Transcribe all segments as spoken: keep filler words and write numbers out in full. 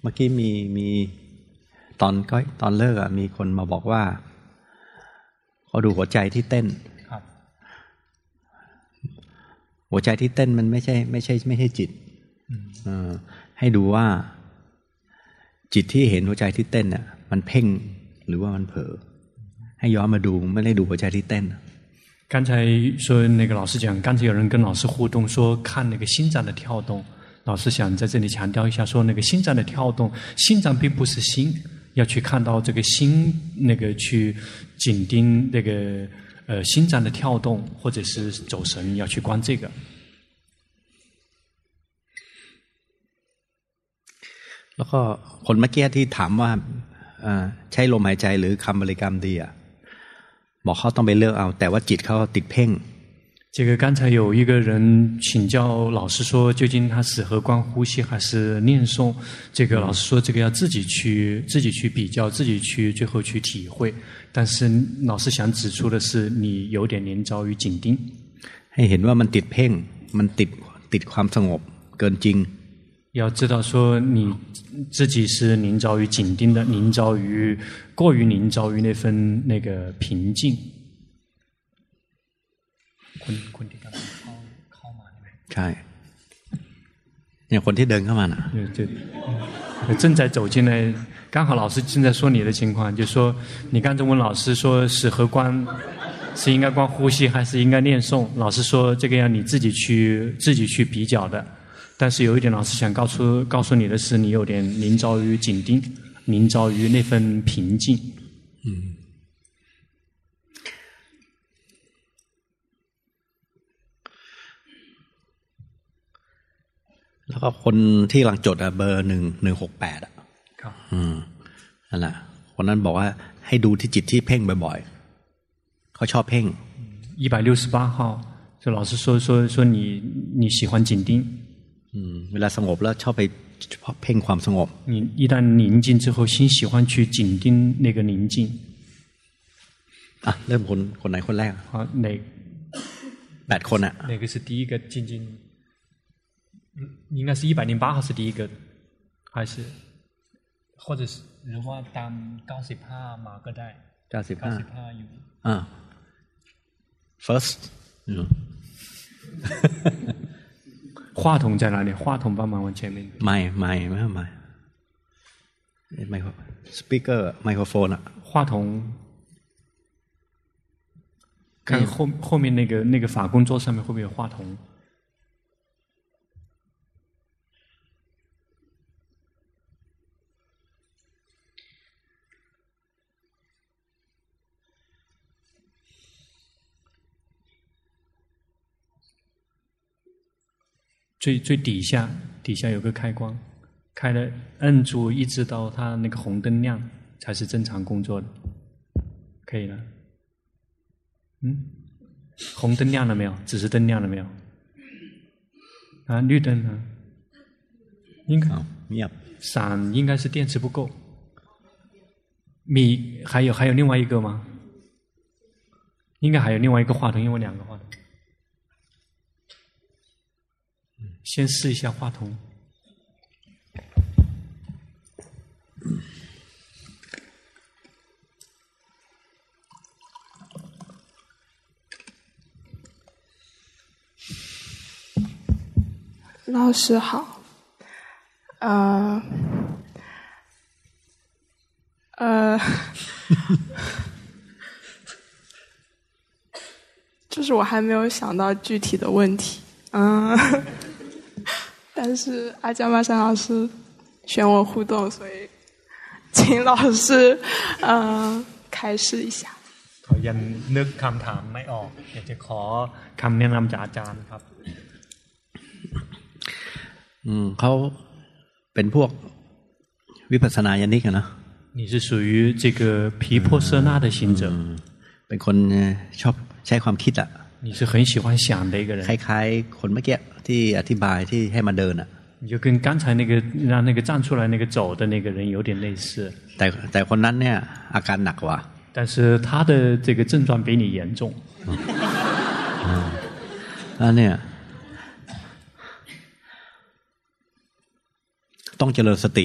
เมื่อกี้มีมีตอนก็ตอนเลิกอ่ะมีคนมาบอกว่าเขาดูหัวใจที่เต้นครับหัวใจที่เต้นมันไม่ใช่ไม่ใช่ไม่ใช่จิตอ่าให้ดูว่าจิตที่เห็นหัวใจที่เต้นน่ะมันเพ่งหรือว่ามันเผลอให้ย้อนมาดูไม่ได้ดูหัวใจที่เต้น刚才说那个老师讲，刚才有人跟老师互动说看那个心脏的跳动，老师想在这里强调一下，说那个心脏的跳动，心脏并不是心，要去看到这个心，那个去紧盯那个呃心脏的跳动，或者是走神，要去观这个。 แล้วก็คนเมื่อกี้ที่ถามว่าใช้ลมหายใจหรือคำบริกรรมดีอ่ะบอกเขาต้องไปเลือกเอาแต่ว่าจิตเขาติดเพ่ง这个刚才有一个人请教老师说，究竟他是和观呼吸还是念诵？这个老师说，这个要自己去自己去比较，自己去最后去体会。但是老师想指出的是，你有点临着于紧盯， ให้เห็นว่ามันติดเพ่งมันติดติดความสงบเกินจริง。 要知道说你自己是临着于紧盯的，临着于过于临着于那份那个平静。คนคนที่กำลังเข้าเข้ามาใช่ไหมใช่เนี่ยคนที่เดินเข้ามาน่ะ就正在走进来，刚好老师正在说你的情况，就说你刚才问老师说是和观是应该观呼吸还是应该念诵，老师说这个要你自己去自己去比较的。但是有一点老师想告诉告诉你的是，你有点临着于紧盯，临着于那份平静。 嗯。แล้วก็คนที่หลังจดอ่ะเบอร์หนึ่งหนึ่งหกแปดอ่ะครับอืมนั่นแหละคนนั้นบอกว่าให้ดูที่จิตที่เพ่งบ่อยๆเขาชอบเพ่ง一百六十八号就老师说说说你你喜欢紧盯อืมเวลาสงบแล้วชอบไปเพ่งความสงบ你一旦宁静之后心喜欢去紧盯那个宁静อ่ะเริ่มคนคนไหนคนแรก好哪แปดคนอ่ะ哪个是第一个静静应该是一百零八号是第一个还是或者是หรือว่าตามเก้าสิบห้ามาก็ได้เก้าสิบห้าอยู่อ่า first 话筒在哪里？话筒帮忙往前面。 麦麦没有麦，麦克 speaker 麦克风啊。 话筒，看后后面那个那个法工桌上面会不会有话筒？最最底下底下有个开关，开了摁住一直到它那个红灯亮才是正常工作的，可以了。嗯，红灯亮了没有？指示灯亮了没有？啊，绿灯呢？应该闪应该是电池不够。米还有还有另外一个吗？应该还有另外一个话筒，因为两个话筒。先试一下话筒。 老师好，呃，呃，就是我还没有想到具体的问题，嗯。但是阿姜玛山老师选我互动，所以请老师呃开示一下。 เขายังนึกคำถามไม่ออกอยากจะขอคำแนะนำจากอาจารย์ครับอืมเขาเป็นพวกวิปัสสนาญาณิกอะนะ你是属于这个毗婆舍那的行者เป็นคนชอบใช้ความคิดอ่ะ你是很喜欢想的一个人คล้ายๆคนเมื่อกี้ที่อธิบายที่ให้มาเดินอ่ะ你就跟刚才那个让那个站出来那个走的那个人有点类似แต่แต่คนนั้นเนี่ยอาการหนักกว่า但是他的这个症状比你严重แล้วเนี่ยต้องเจริญสติ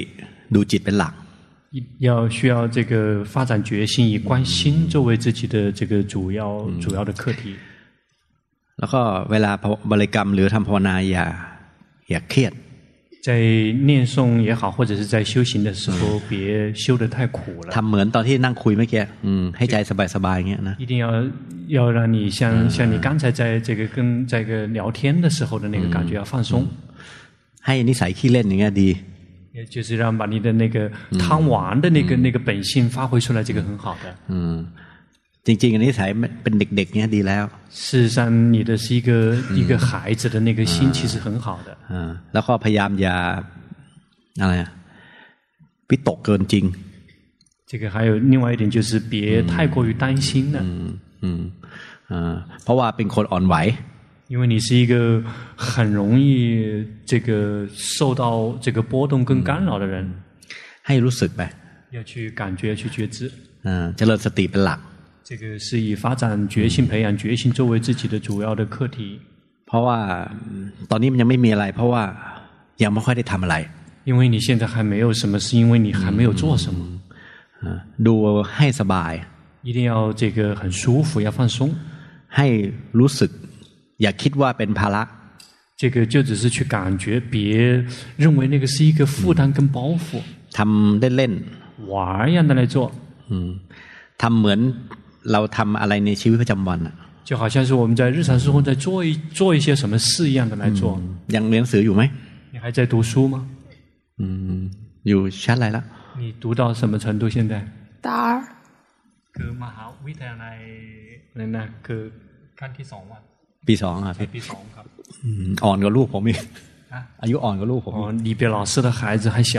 ดูจิตเป็นหลัก要需要这个发展决心，以观心作为自己的这个主要、嗯、主要的课题。 แล้วก็เวลาบริกรรมหรือทำภาวนาอย่าอย่าเครียด在念诵也好，或者是在修行的时候，别修得太苦了。 ทำเหมือนตอนที่นั่งคุยเมื่อกี้ให้ใจสบายๆอย่างเงี้ยนะ一定要要让你像、嗯、像你刚才在这个跟这个聊天的时候的那个感觉要放松。 ให้นิสัยขี้เล่นอย่างเงี้ยดี也就是让把你的那个贪玩的那个、嗯、那个本性发挥出来，这个很好的。 嗯，จริงๆอันนี้สายเป็นเด็กๆเงี้ยดีแล้ว事实上你的是一个、嗯、一个孩子的那个心其实很好的อ่าแล้วก็พยายามอย่าอะไรอ่ะวิตกเกินจริง这个还有另外一点就是别太过于担心了อืมอืมอ่าเพราะว่าเป็นคนอ่อนไหว因为你是一个很容易这个受到这个波动跟干扰的人ให้รู้สึกไป要去感觉去觉知อ่าเจริญสติเป็นหลัก这个是以发展决心培养决心作为自己的主要的课题เพราะว่าตอนนี้มันยังไม่มีอะไรเพราะว่ายังไม่ค่อยได้ทำอะไร因为你现在还没有什么是因为你还没有做什么ดูให้สบาย一定要这个很舒服要放松ให้รู้สึกอย่าคิดว่าเป็นภาระ这个就只是去感觉别认为那个是一个负担跟包袱ทำเล่นๆ玩一样的来做ทำเหมือนเราทำอะไรในชีวิตประจำวันอ่ะ就好像是我们在日常生活在做一做一些什么事一样的来做ยังเรียนหนังสืออยู่ไหม你还在读书吗อืมอยู่ชั้นอะไรละ你读到什么程度现在大二คือมหาวิทยาลัยนั่นนะคือขั้นที่สองวันปีสองอ่ะปีสองครับอ่อนกว่าลูกผมอีกอายุอ่อนกว่าลูกผมอ๋อ你比老师的孩子还小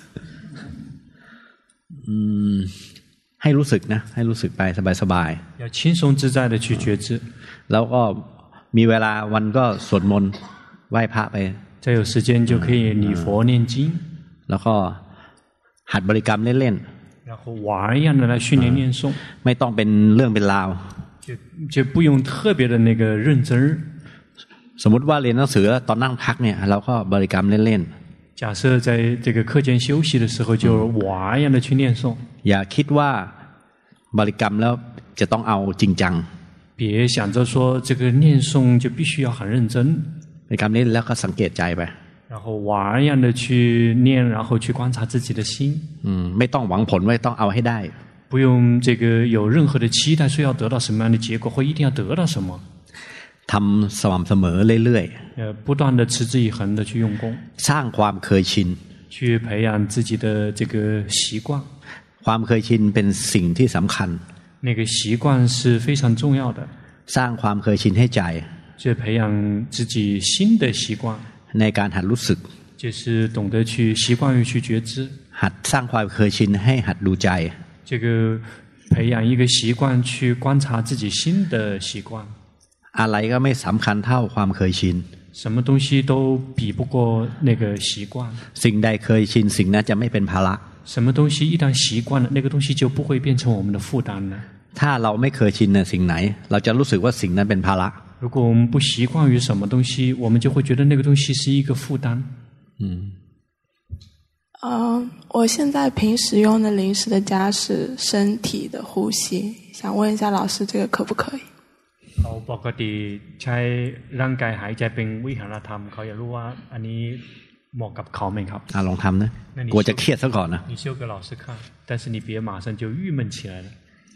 อืมให้รู้สึกนะให้รู้สึกไปสบายๆ要轻松自在的去觉知แล้วก็มีเวลาวันก็สวดมนต์ไหว้พระไป再有时间就可以礼佛念经แล้วก็หัดบริกรรมเล่นๆ然后玩一样的来训练念诵ไม่ต้องเป็นเรื่องเป็นราว就就不用特别的那个认真สมมุติว่าเรียนหนังสือตอนนั่งพักเนี่ยเราก็บริกรรมเล่นๆ假设在这个课间休息的时候就玩一样的去念诵อย่าคิดว่าบริกรรมแล้วจะต้องเอาจริงจัง别想着说这个念诵就必须要很认真บริกรรมนี้แล้วก็สังเกตใจไป然后玩一样的去念然后去观察自己的心อืมไม่ต้องหวังผลว่าต้องเอาให้ได้不用这个有任何的期待说要得到什么样的结果或一定要得到什么ทำสม่ำเสมอเรื่อยๆ呃不断的持之以恒的去用功สร้างความเคยชิน去培养自己的这个习惯ความเคยชินเป็นสิ่งที่สำคัญ那个习惯是非常重要的สร้างความเคยชินให้ใจ就培养自己新的习惯ในการหัดรู้สึก就是懂得去习惯于去觉知หัดสร้างความเคยชินให้หัดดูใจ这个培养一个习惯去观察自己新的习惯อะไรก็ไม่สำคัญเท่าความเคยชิน什么东西都比不过那个习惯สิ่งใดเคยชินสิ่งนั้นจะไม่เป็นภาระ什么东西一旦习惯了那个东西就不会变成我们的负担了ถ้าเราไม่เคยชินในสิ่งไหนเราจะรู้สึกว่าสิ่งนั้นเป็นภาระ如果我们不习惯于什么东西我们就会觉得那个东西是一个负担嗯嗯，我现在平时用的临时的家是身体的呼吸，想问一下老师，这个可不可以？ เขาปกติใช้ร่างกายหายใจเป็นวิหารธรรมเขาอยากรู้ว่าอันนี้เหมาะกับเขาไหมครับอ่ะลองทำนะกลัวจะเครียดซะก่อนนะ你修给老师看但是你别马上就郁闷起来了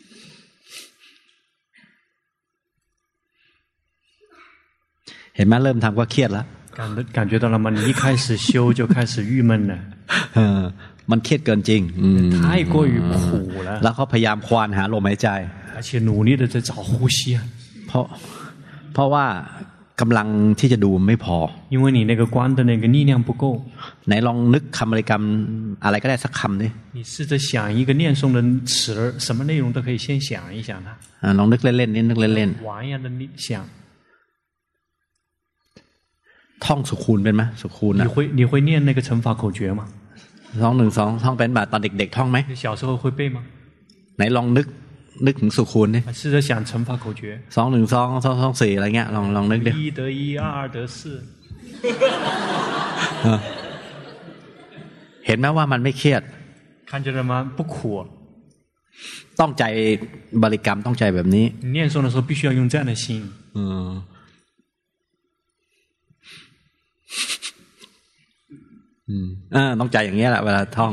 เห็นไหมเริ่มทำก็เครียดแล้ว感感觉到了吗？你一开始修就开始郁闷了。 เออมันเครียดเกินจริง太过于苦了。 แล้วเขาพยายามควานหาลมหายใจ而且努力的在找呼吸啊。 เพราะเพราะว่ากำลังที่จะดูไม่พอ因为你那个观的那个力量不够。 ไหนลองนึกคำบริกรรมอะไรก็ได้สักคำดิ你试着想一个念诵的词儿，什么内容都可以先想一想它。 อ่าลองนึกเล่นๆนี่นึกเล่นๆ玩一样的想。 ท่องสุขูนเป็นไหมสุขูน啊你会你会念那个乘法口诀吗สองหนึ่งสองท่องเป็นแบบตอนเด็กๆท่องไหม小时候会背吗ไหนลองนึกนึกถึงสุขูนดิ试着想乘法口诀สองหนึ่งสองสองสองสี่อะไรเงี้ยลองลองนึกดิ一得一二得四เห็นห็นไหมว่ามันไม่เครียด看见了吗？不苦。 ต้องใจบริกรรมต้องใจแบบนี้念诵的时候必须要用这样的心。 嗯。อืมเออต้องใจอย่างเงี้ยแหละเวลาท่อง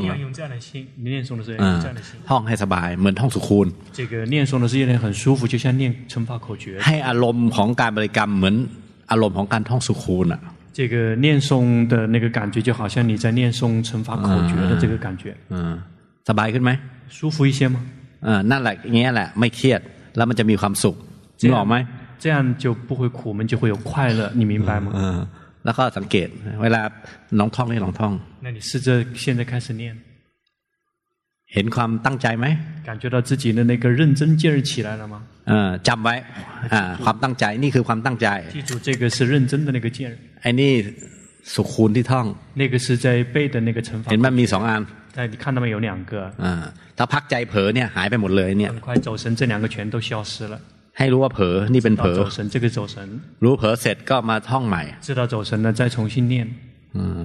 ท่องให้สบายเหมือนท่องสุคูน这个念诵的是很舒服就像念乘法口诀ให้อารมณ์ของการบริกรรมเหมือนอารมณ์ของการท่องสุคูนอ่ะ这个念诵的那个感觉就好像你在念诵乘法口诀的这个感觉อืมสบายขึ้นไหม舒服一些吗เออนั่นแหละอย่างเงี้ยแหละไม่เครียดแล้วมันจะมีความสุขนึกออกไหม这样就不会苦闷就会有快乐你明白吗แล้วก็สังเกตเวลาลองท่องนี่ลองท่อง那你试着现在开始念เห็นความตั้งใจไหม感觉到自己的那个认真劲儿起来了吗เออจำไว้อ่าความตั้งใจนี่คือความตั้งใจ记住这个是认真的那个劲儿ไอ้นี่สุคูนที่ท่อง那个是在背的那个乘法เห็นมันมีสองอัน但你看到没有两个อ่าถ้าพักใจเผลอเนี่ยหายไปหมดเลยเนี่ย很快走神这两个全都消失了ให้รู้ว่าเผลอนี่เป็นเผลอ这个走神รู้เผลอเสร็จก็มาท่องใหม่知道走神了再重新念อืม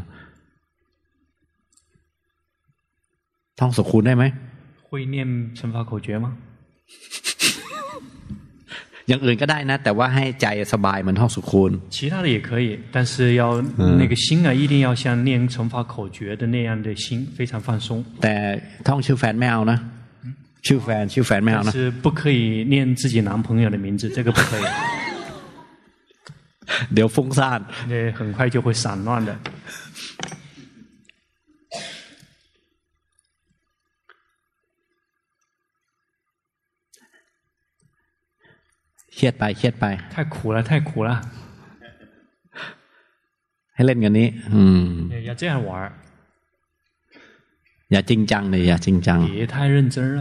ท่องสุคูนได้ไหม会念乘法口诀吗อย่างอื่นก็ได้นะแต่ว่าให้ใจสบายเหมือนท่องสุคูน其他的也可以但是要那个心啊一定要像念乘法口诀的那样的心非常放松แต่ท่องชื่อแฟนไม่เอานะชื่อแฟนชื่อแฟนไม่เอานะ是不可以念自己男朋友的名字这个不可以เดี๋ยวฟุ้งซ่าน对很快就会散乱的เครียดไปเครียดไป太苦了太苦了ให้เล่นกันนี้อืม要这样玩อย่าจริงจังเลยอย่าจริงจัง别太认真了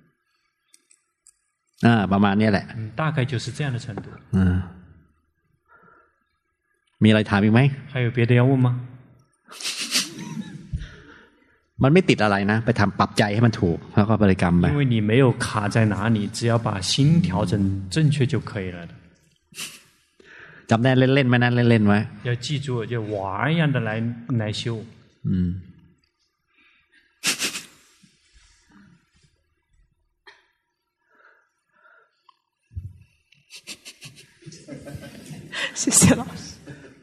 อ่าประมาณนี้แหละ大概就是这样的程度อ่ามีอะไรถามอีกไหม还有别的要问吗มันไม่ติดอะไรนะไปทำปรับใจให้มันถูกแล้วก็บริกรรมไป因为你没有卡在哪里只要把心调整正确就可以了จำได้เล่นๆไหมนะเล่นๆไว้要记住就玩一样的来来修อืม谢谢老师。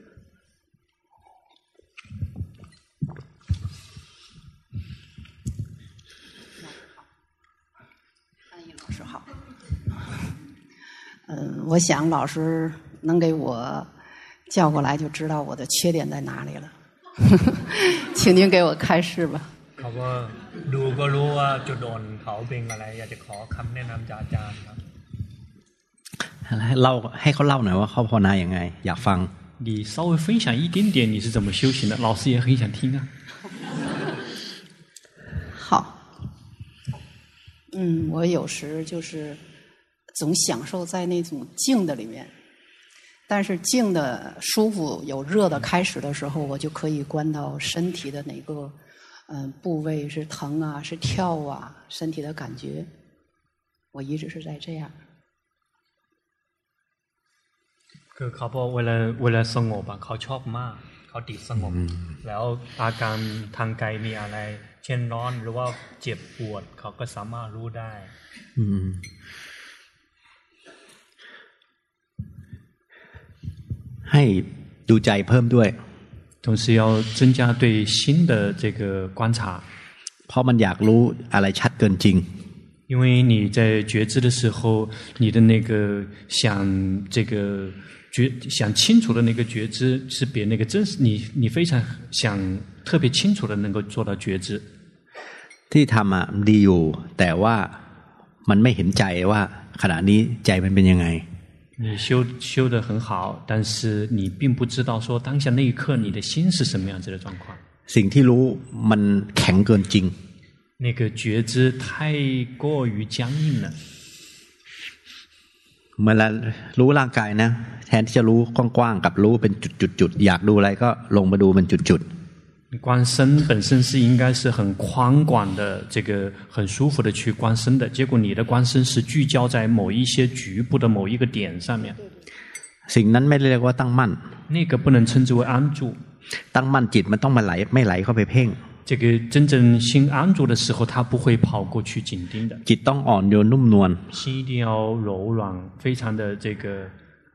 安逸老师好。嗯，我想老师能给我叫过来，就知道我的缺点在哪里了。请您给我开示吧。 เขาก็ดูก็รู้ว่าจุดอ่อนเขาเป็นอะไรอยากจะขอคำแนะนำจากอาจารย์ครับเล่าให้เขาเล่าหน่อยว่าเขาภาวนาอย่างไงอยากฟัง你稍微分享一点点你是怎么修行的老师也很想听啊好嗯我有时就是总享受在那种静的里面但是静的舒服有热的开始的时候我就可以观到身体的哪个嗯部位是疼啊是跳啊身体的感觉我一直是在这样คือเขาบอกเวลาเวลาสงบอ่ะเขาชอบมากเขาติดสงบแล้วอาการทางกายมีอะไรเช่นร้อนหรือว่าเจ็บปวดเขาก็สามารถรู้ได้ให้ดูใจเพิ่มด้วย同时要增加对心的这个观察เพราะมันอยากรู้อะไรชัดเกินจริง因为你在觉知的时候你的那个想这个觉想清楚的那个觉知是比那个真实你你非常想特别清楚的能够做到觉知ที่ทำอ่ะดีอยู่แต่ว่ามันไม่เห็นใจว่าขณะนี้ใจมันเป็นยังไง你修修得很好但是你并不知道说当下那一刻你的心是什么样子的状况สิ่งที่รู้มันแข็งเกินจริง那个觉知太过于僵硬了เมื่อรู้ร่างกายนะแทนที่จะรู้กว้างๆกับรู้เป็นจุดๆๆอยากดูอะไรก็ลงมาดูเป็นจุดๆ观身本身是应该是很宽广的这个很舒服的去观身的结果你的观身是聚焦在某一些局部的某一个点上面สิ่งนั้นไม่เรียกว่าตั้งมั่น那个不能称之为安住ตั้งมั่นจิตมันต้องมาไหลไม่ไหลเข้าไปเพ่ง这个真正心安住的时候，他不会跑过去紧盯的。 จิตต้องอ่อนโยนนุ่มนวล心一定要柔软，非常的这个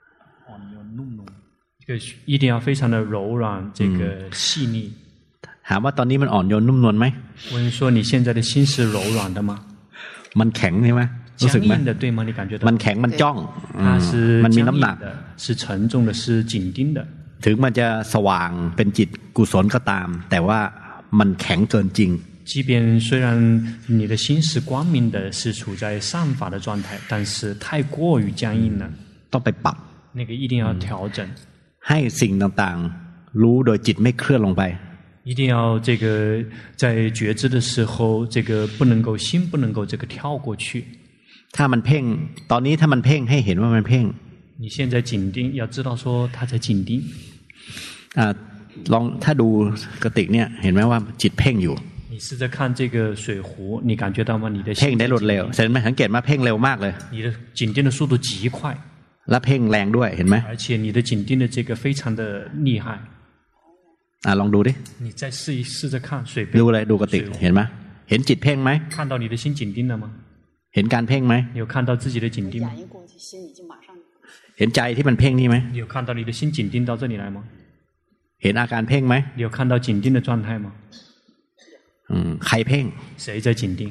这个一定要非常的柔软，这个细腻。 ถามว่าตอนนี้มันอ่อนโยนนุ่มนวลไหม问说你现在的心是柔软的吗？ มันแข็งใช่ไหมรู้สึก僵ไหม硬的对吗？你感觉到มันแข็งมันจ้อง它是มันมี僵น้ำหนัก硬的，是沉重的，是紧盯的。 ถึงมันจะสว่างเป็นจิตกุศลก็ตาม แต่ว่ามันแข็งเกินจริง即便虽然你的心是光明的，是处在善法的状态，但是太过于僵硬了， ต้องไปปรับ那个一定要调整， ให้สิ่งต่างๆรู้โดยจิตไม่เคลื่อนลงไป一定要这个在觉知的时候，这个不能够心不能够这个跳过去。 ถ้ามันเพ่งตอนนี้ถ้ามันเพ่งให้เห็นว่ามันเพ่ง你现在紧盯，要知道说他在紧盯。 อ่าลองถ้าดูกระติกเนี่ยเห็นไหมว่าจิตเพ่งอยู่你试着看这个水壶，你感觉到吗？你的เพ่ง心ได้รวดเร็วเห็นไหมสังเกตว่าเพ่งเร็วมากเลย你的紧盯的速度极快， และเพ่งแรงด้วยเห็นไหม而且你的紧盯的这个非常的厉害。 อ่าลองดูดิ你再试一试着看水杯， ดูเลยดูกระติกเห็นไหมเห็นจิตเพ่งไหม看到你的心紧盯了吗？ เห็นการเพ่งไหม你有看到自己的紧盯吗？ 眼一过去，心已经马上。 เห็นใจที่มันเพ่งนี่ไหม你有看到你的心紧盯到这里来吗？ เห็นอาการเพ่งไหม你有看到紧盯的状态吗？ อืมใครเพ่ง谁在紧盯？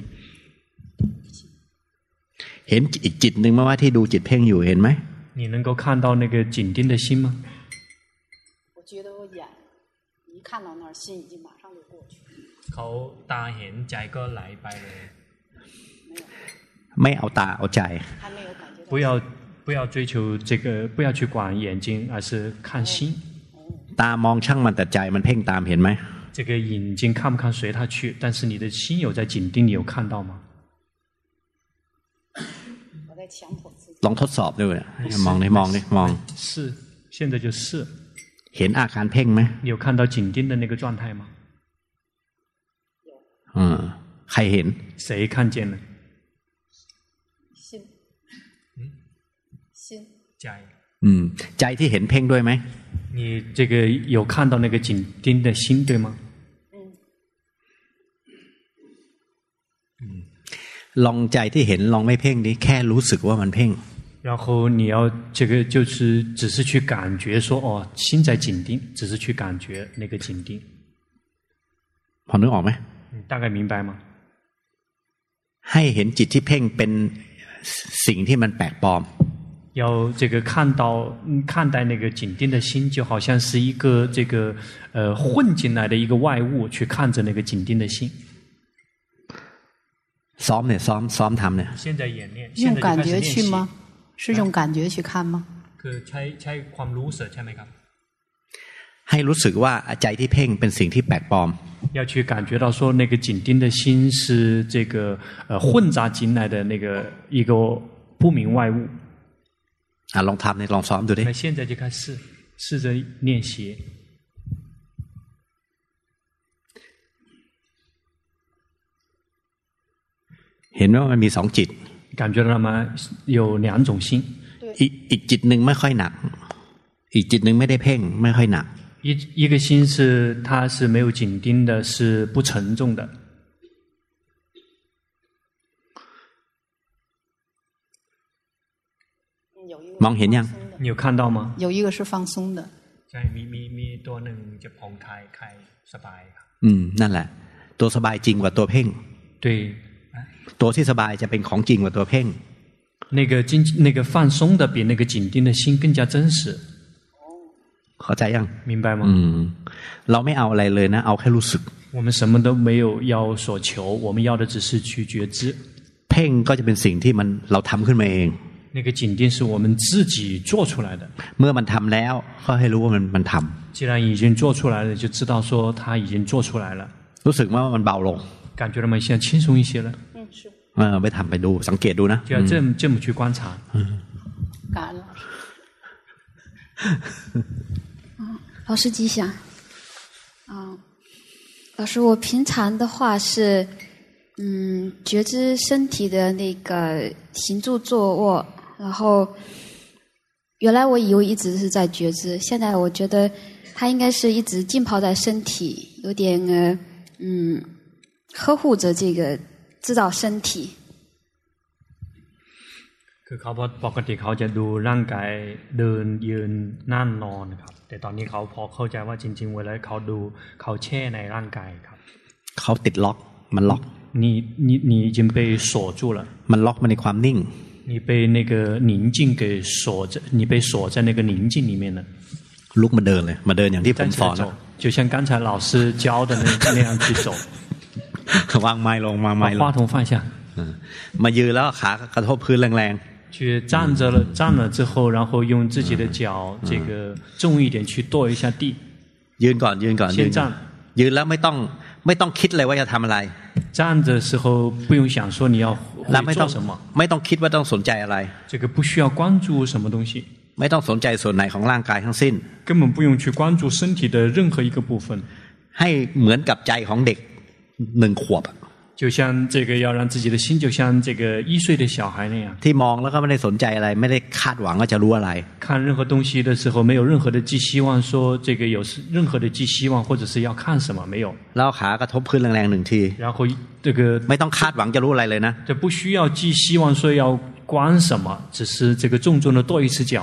เห็นอีกจิตหนึ่งไหมว่าที่ดูจิตเพ่งอยู่เห็นไหม你能够看到那个紧盯的心吗？ 我觉得我眼一看到那儿，心已经马上就过去。 เขาตาเห็นใจก็ไหลไปเลยไม่เอาตาเอาใจ还没有感觉到。 不要不要追求这个，不要去管眼睛，而是看心。 ตามองช่างมันแต่ใจมันเพ่งตามเห็นไหม这个眼睛看不看随他去，但是你的心有在紧盯，你有看到吗？ 我在强迫自己。 ลองทดสอบดูเลยมองดิมองดิมอง是，现在就试。 เห็นอาการเพ่งไหม你有看到紧盯的那个状态吗？ อืมใครเห็น谁看见了？ 心，嗯，心， ใจอืมใจที่เห็นเพ่งด้วยไหม你这个有看到那个紧盯的心对吗？ ลองใจที่เห็นลองไม่เพ่งดิแค่รู้สึกว่ามันเพ่ง然后你要这个就是只是去感觉说哦，心在紧盯，只是去感觉那个紧盯。 พอนึกออกไหม你大概明白吗？ ให้เห็นจิตที่เพ่งเป็นสิ่งที่มันแปลกปลอม要这个看到看待那个紧盯的心，就好像是一个这个呃混进来的一个外物，去看着那个紧盯的心。 ซ้อมเนี่ยซ้อมซ้อมทำเนี่ย现在演练， 用感觉现在就开始练习。 去吗？是用感觉去看吗？ คือใช้ใช้ความรู้สึกใช่ไหมครับให้รู้สึกว่าใจที่เพ่งเป็นสิ่งที่แปลกปลอม要去感觉到说那个紧盯的心是这个呃混杂进来的那个一个不明外物。 อ่ะลองทำเนี่ยลองซ้อมดูดิ那现在就开始试着练习。 เห็นว่ามันมีสองจิต感觉到吗？有两种心， อีกอีกจิตหนึ่งไม่ค่อยหนัก อีกจิตหนึ่งไม่ได้เพ่งไม่ค่อยหนัก一一个心是它是没有紧盯的，是不沉重的。 有一个มองเห็นยัง你有看到吗？ 有一个是放松的。 ใช่มีมีมีตัวหนึ่งจะผ่อนคลายคลายสบายครับอืมนั่นแหละ ตัวสบายจริงกว่าตัวเพ่ง对， ตัวที่สบายจะเป็นของจริงกว่าตัวเพ่ง那个紧那个放松的比那个紧盯的心更加真实， เข้าใจยัง明白吗？ อืมเราไม่เอาอะไรเลยนะ เอาแค่รู้สึก我们什么都没有要所求，我们要的只是去觉知。 เพ่งก็จะเป็นสิ่งที่มันเราทำขึ้นมาเอง那个紧盯是我们自己做出来的。 เมื่อมันทำแล้วก็ให้รู้ว่ามันมันทำ既然已经做出来了，就知道说他已经做出来了。 รู้สึกว่ามันเบาลง感觉到吗？现在轻松一些了。 嗯，是。 เออไปทำไปดูสังเกตดูนะ就要这么这么去观察。 感恩老师。 老师吉祥。啊，老师，我平常的话是，嗯，觉知身体的那个行住坐卧，然后原来我以为一直是在觉知，现在我觉得它应该是一直浸泡在身体，有点呃嗯呵护着这个知道身体。 คือเขาปกติเขาจะดูร่างกายเดินยืนนั่งนอนครับแต่ตอนนี้เขาพอเข้าใจว่าจริงๆเวลาเขาดูเขาแช่ในร่างกายครับเขาติดล็อกมันล็อก你你你已经被锁住了มันล็อกมาในความนิ่ง你被那个宁静给锁着你被锁在那个宁静里面了ลุกมาเดินเลยมาเดินอย่างที่ผมสอน就像刚才老师教的那那样去走วางไม้ลงวางไม้ลง话筒放下มายืนแล้วขากระทบพื้นแรงๆ去站着了站了之后然后用自己的脚这个重一点去跺一下地ยืนก่อนยืนก่อนยืนยืนแล้วไม่ต้องไม่ต้องคิดเลยว่าจะทำอะไร站的时候不用想说你要会做什么ไม่ต้องคิดว่าต้องสนใจอะไร这个不需要关注什么东西ไม่ต้องสนใจส่วนไหนของร่างกายทั้งสิ้น根本不用去关注身体的任何一个部分ให้เหมือนกับใจของเด็กหนึ่งขวบ就像这个要让自己的心就像这个一岁的小孩那样ที่มองแล้วก็ไม่ได้สนใจอะไรไม่ได้คาดหวังว่าจะรู้อะไร看任何东西的时候没有任何的寄希望说这个有任何的寄希望或者是要看什么没有แล้วขากระทบพื้นแรงๆหนึ่งที然后这个ไม่ต้องคาดหวังจะรู้อะไรเลยนะ这不需要寄希望说要关什么只是这个重重的跺一次脚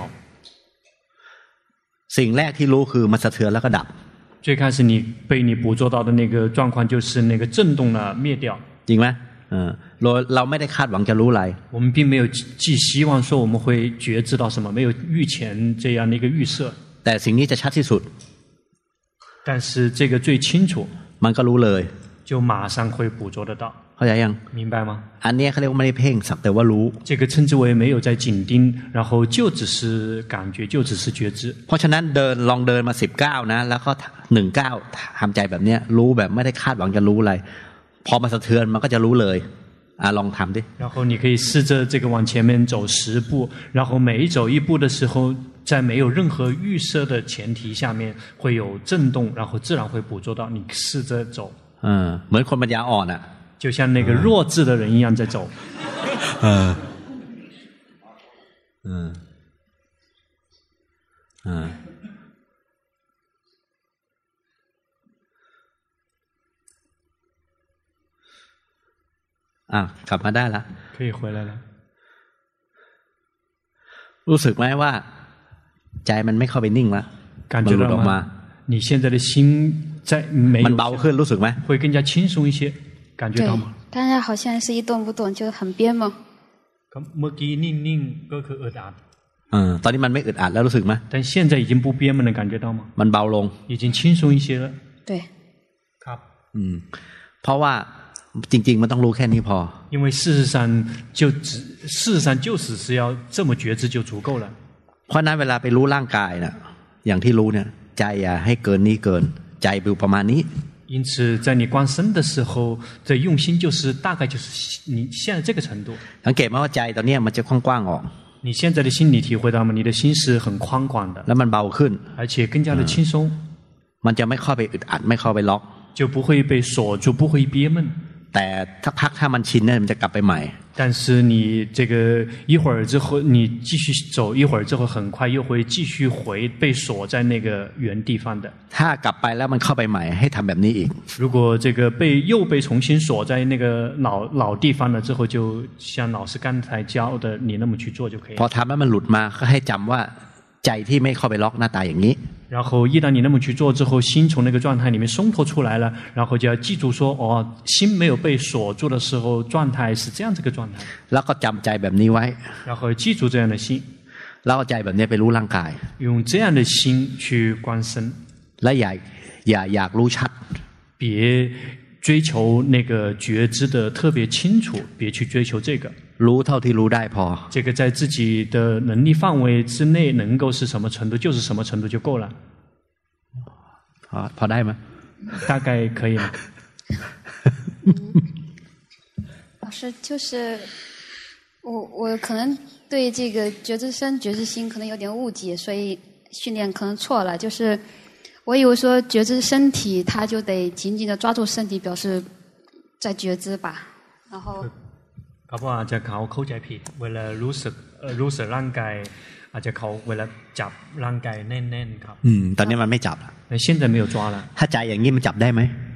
สิ่งแรกที่รู้คือมันสะเทือนแล้วก็ดับ最开始你被你捕捉到的那个状况就是那个震动了灭掉จริงไหมเออเราเราไม่ได้คาดหวังจะรู้อะไร我们并没有寄希望说我们会觉知到什么没有预前这样的一个预设แต่สิ่งนี้จะชัดที่สุด但是这个最清楚มันก็รู้เลย就马上会捕捉得到เข้าใจยัง明白吗อันนี้เขาเรียกว่าไม่ได้เพ่งสักแต่ว่ารู้这个称之为没有在紧盯然后就只是感觉就只是觉知เพราะฉะนั้นเดินลองเดินมาสิบเก้านะแล้วก็หนึ่งเก้าทำใจแบบนี้รู้แบบไม่ได้คาดหวังจะรู้อะไรพอมาสะเทือนมันก็จะรู้เลยอ่ะลองทำดิ然后你可以试着这个往前面走十步然后每一走一步的时候在没有任何预设的前提下面会有震动然后自然会捕捉到你试着走เออเหมือนคนปัญญาอ่อนอ่ะ就像那个弱智的人一样在走เออเออเอออ่ะกลับมาได้ละ可以回来了รู้สึกไหมว่าใจมันไม่เข้าไปนิ่งแล้ว感觉到吗你现在的心在没有มันเบาขึ้นรู้สึกไหม会更加轻松一些感觉到吗大家好像是一动不动就很憋闷เมื่อกี้นิ่งๆก็คืออึดอัดเออตอนนี้มันไม่อึดอัดแล้วรู้สึกไหม但现在已经不憋闷了感觉到吗มันเบาลง已经轻松一些了对ครับอืมเพราะว่าจริงๆมันต้องรู้แค่นี้พอ因为事实上就只事实上就只是要这么觉知就足够了เพราะนั้นเวลาไปรู้ร่างกายน่ะอย่างที่รู้เนี่ยใจอย่าให้เกินนี้เกินใจอยู่ประมาณนี้因此在你观身的时候这用心就是大概就是你现在这个程度สังเกตไหมว่าใจตอนนี้มันจะกว้างๆออก你现在的心你体会到吗你的心是很宽广的แล้วมันเบาขึ้น而且更加的轻松มันจะไม่เข้าไปอึดอัดไม่เข้าไปล็อก就不会被锁住不会憋闷แต่ถ้าพักถ้ามันชินเนี่ยมันจะกลับไปใหม่但是你这个一会儿之后你继续走一会儿之后很快又会继续回被锁在那个原地方的ถ้ากลับไปแล้วมันเข้าไปใหม่ให้ทำแบบนี้อีก如果这个被又被重新锁在那个老老地方了之后就像老师刚才教的你那么去做就可以พอทำแล้วมันหลุดมาก็ให้จำว่าใจที่ไม่เข้าไปล็อกหน้าตาอย่างนี้然后一旦你那么去做之后心从那个状态里面松脱出来了然后就要记住说哦心没有被锁住的时候状态是这样这个状态แล้วก็จำใจแบบนี้ไว้然后记住这样的心แล้วเอาใจแบบนี้ไปรู้ร่างกาย用这样的心去观身และอย่าอย่าอยากรู้ชัด别追求那个觉知的特别清楚别去追求这个รู้เท่าที่รู้ได้พอ这个在自己的能力范围之内能够是什么程度就是什么程度就够了พอพอได้ไหม大概可以吗老师就是我我可能对这个觉知身觉知心可能有点误解所以训练可能错了就是我以为说觉知身体他就得紧紧的抓住身体表示在觉知吧然后ครับว่าอาจจะเขาเข้าใจผิดเวลารู้สึกรู้สึกร่างกายอาจจะเขาเวลาจับร่างกายแน่นๆครับอืมตอนนี้มันไม่จับแล้ว现在没有抓了ถ้าใจอย่างนี้มันจับได้ไหม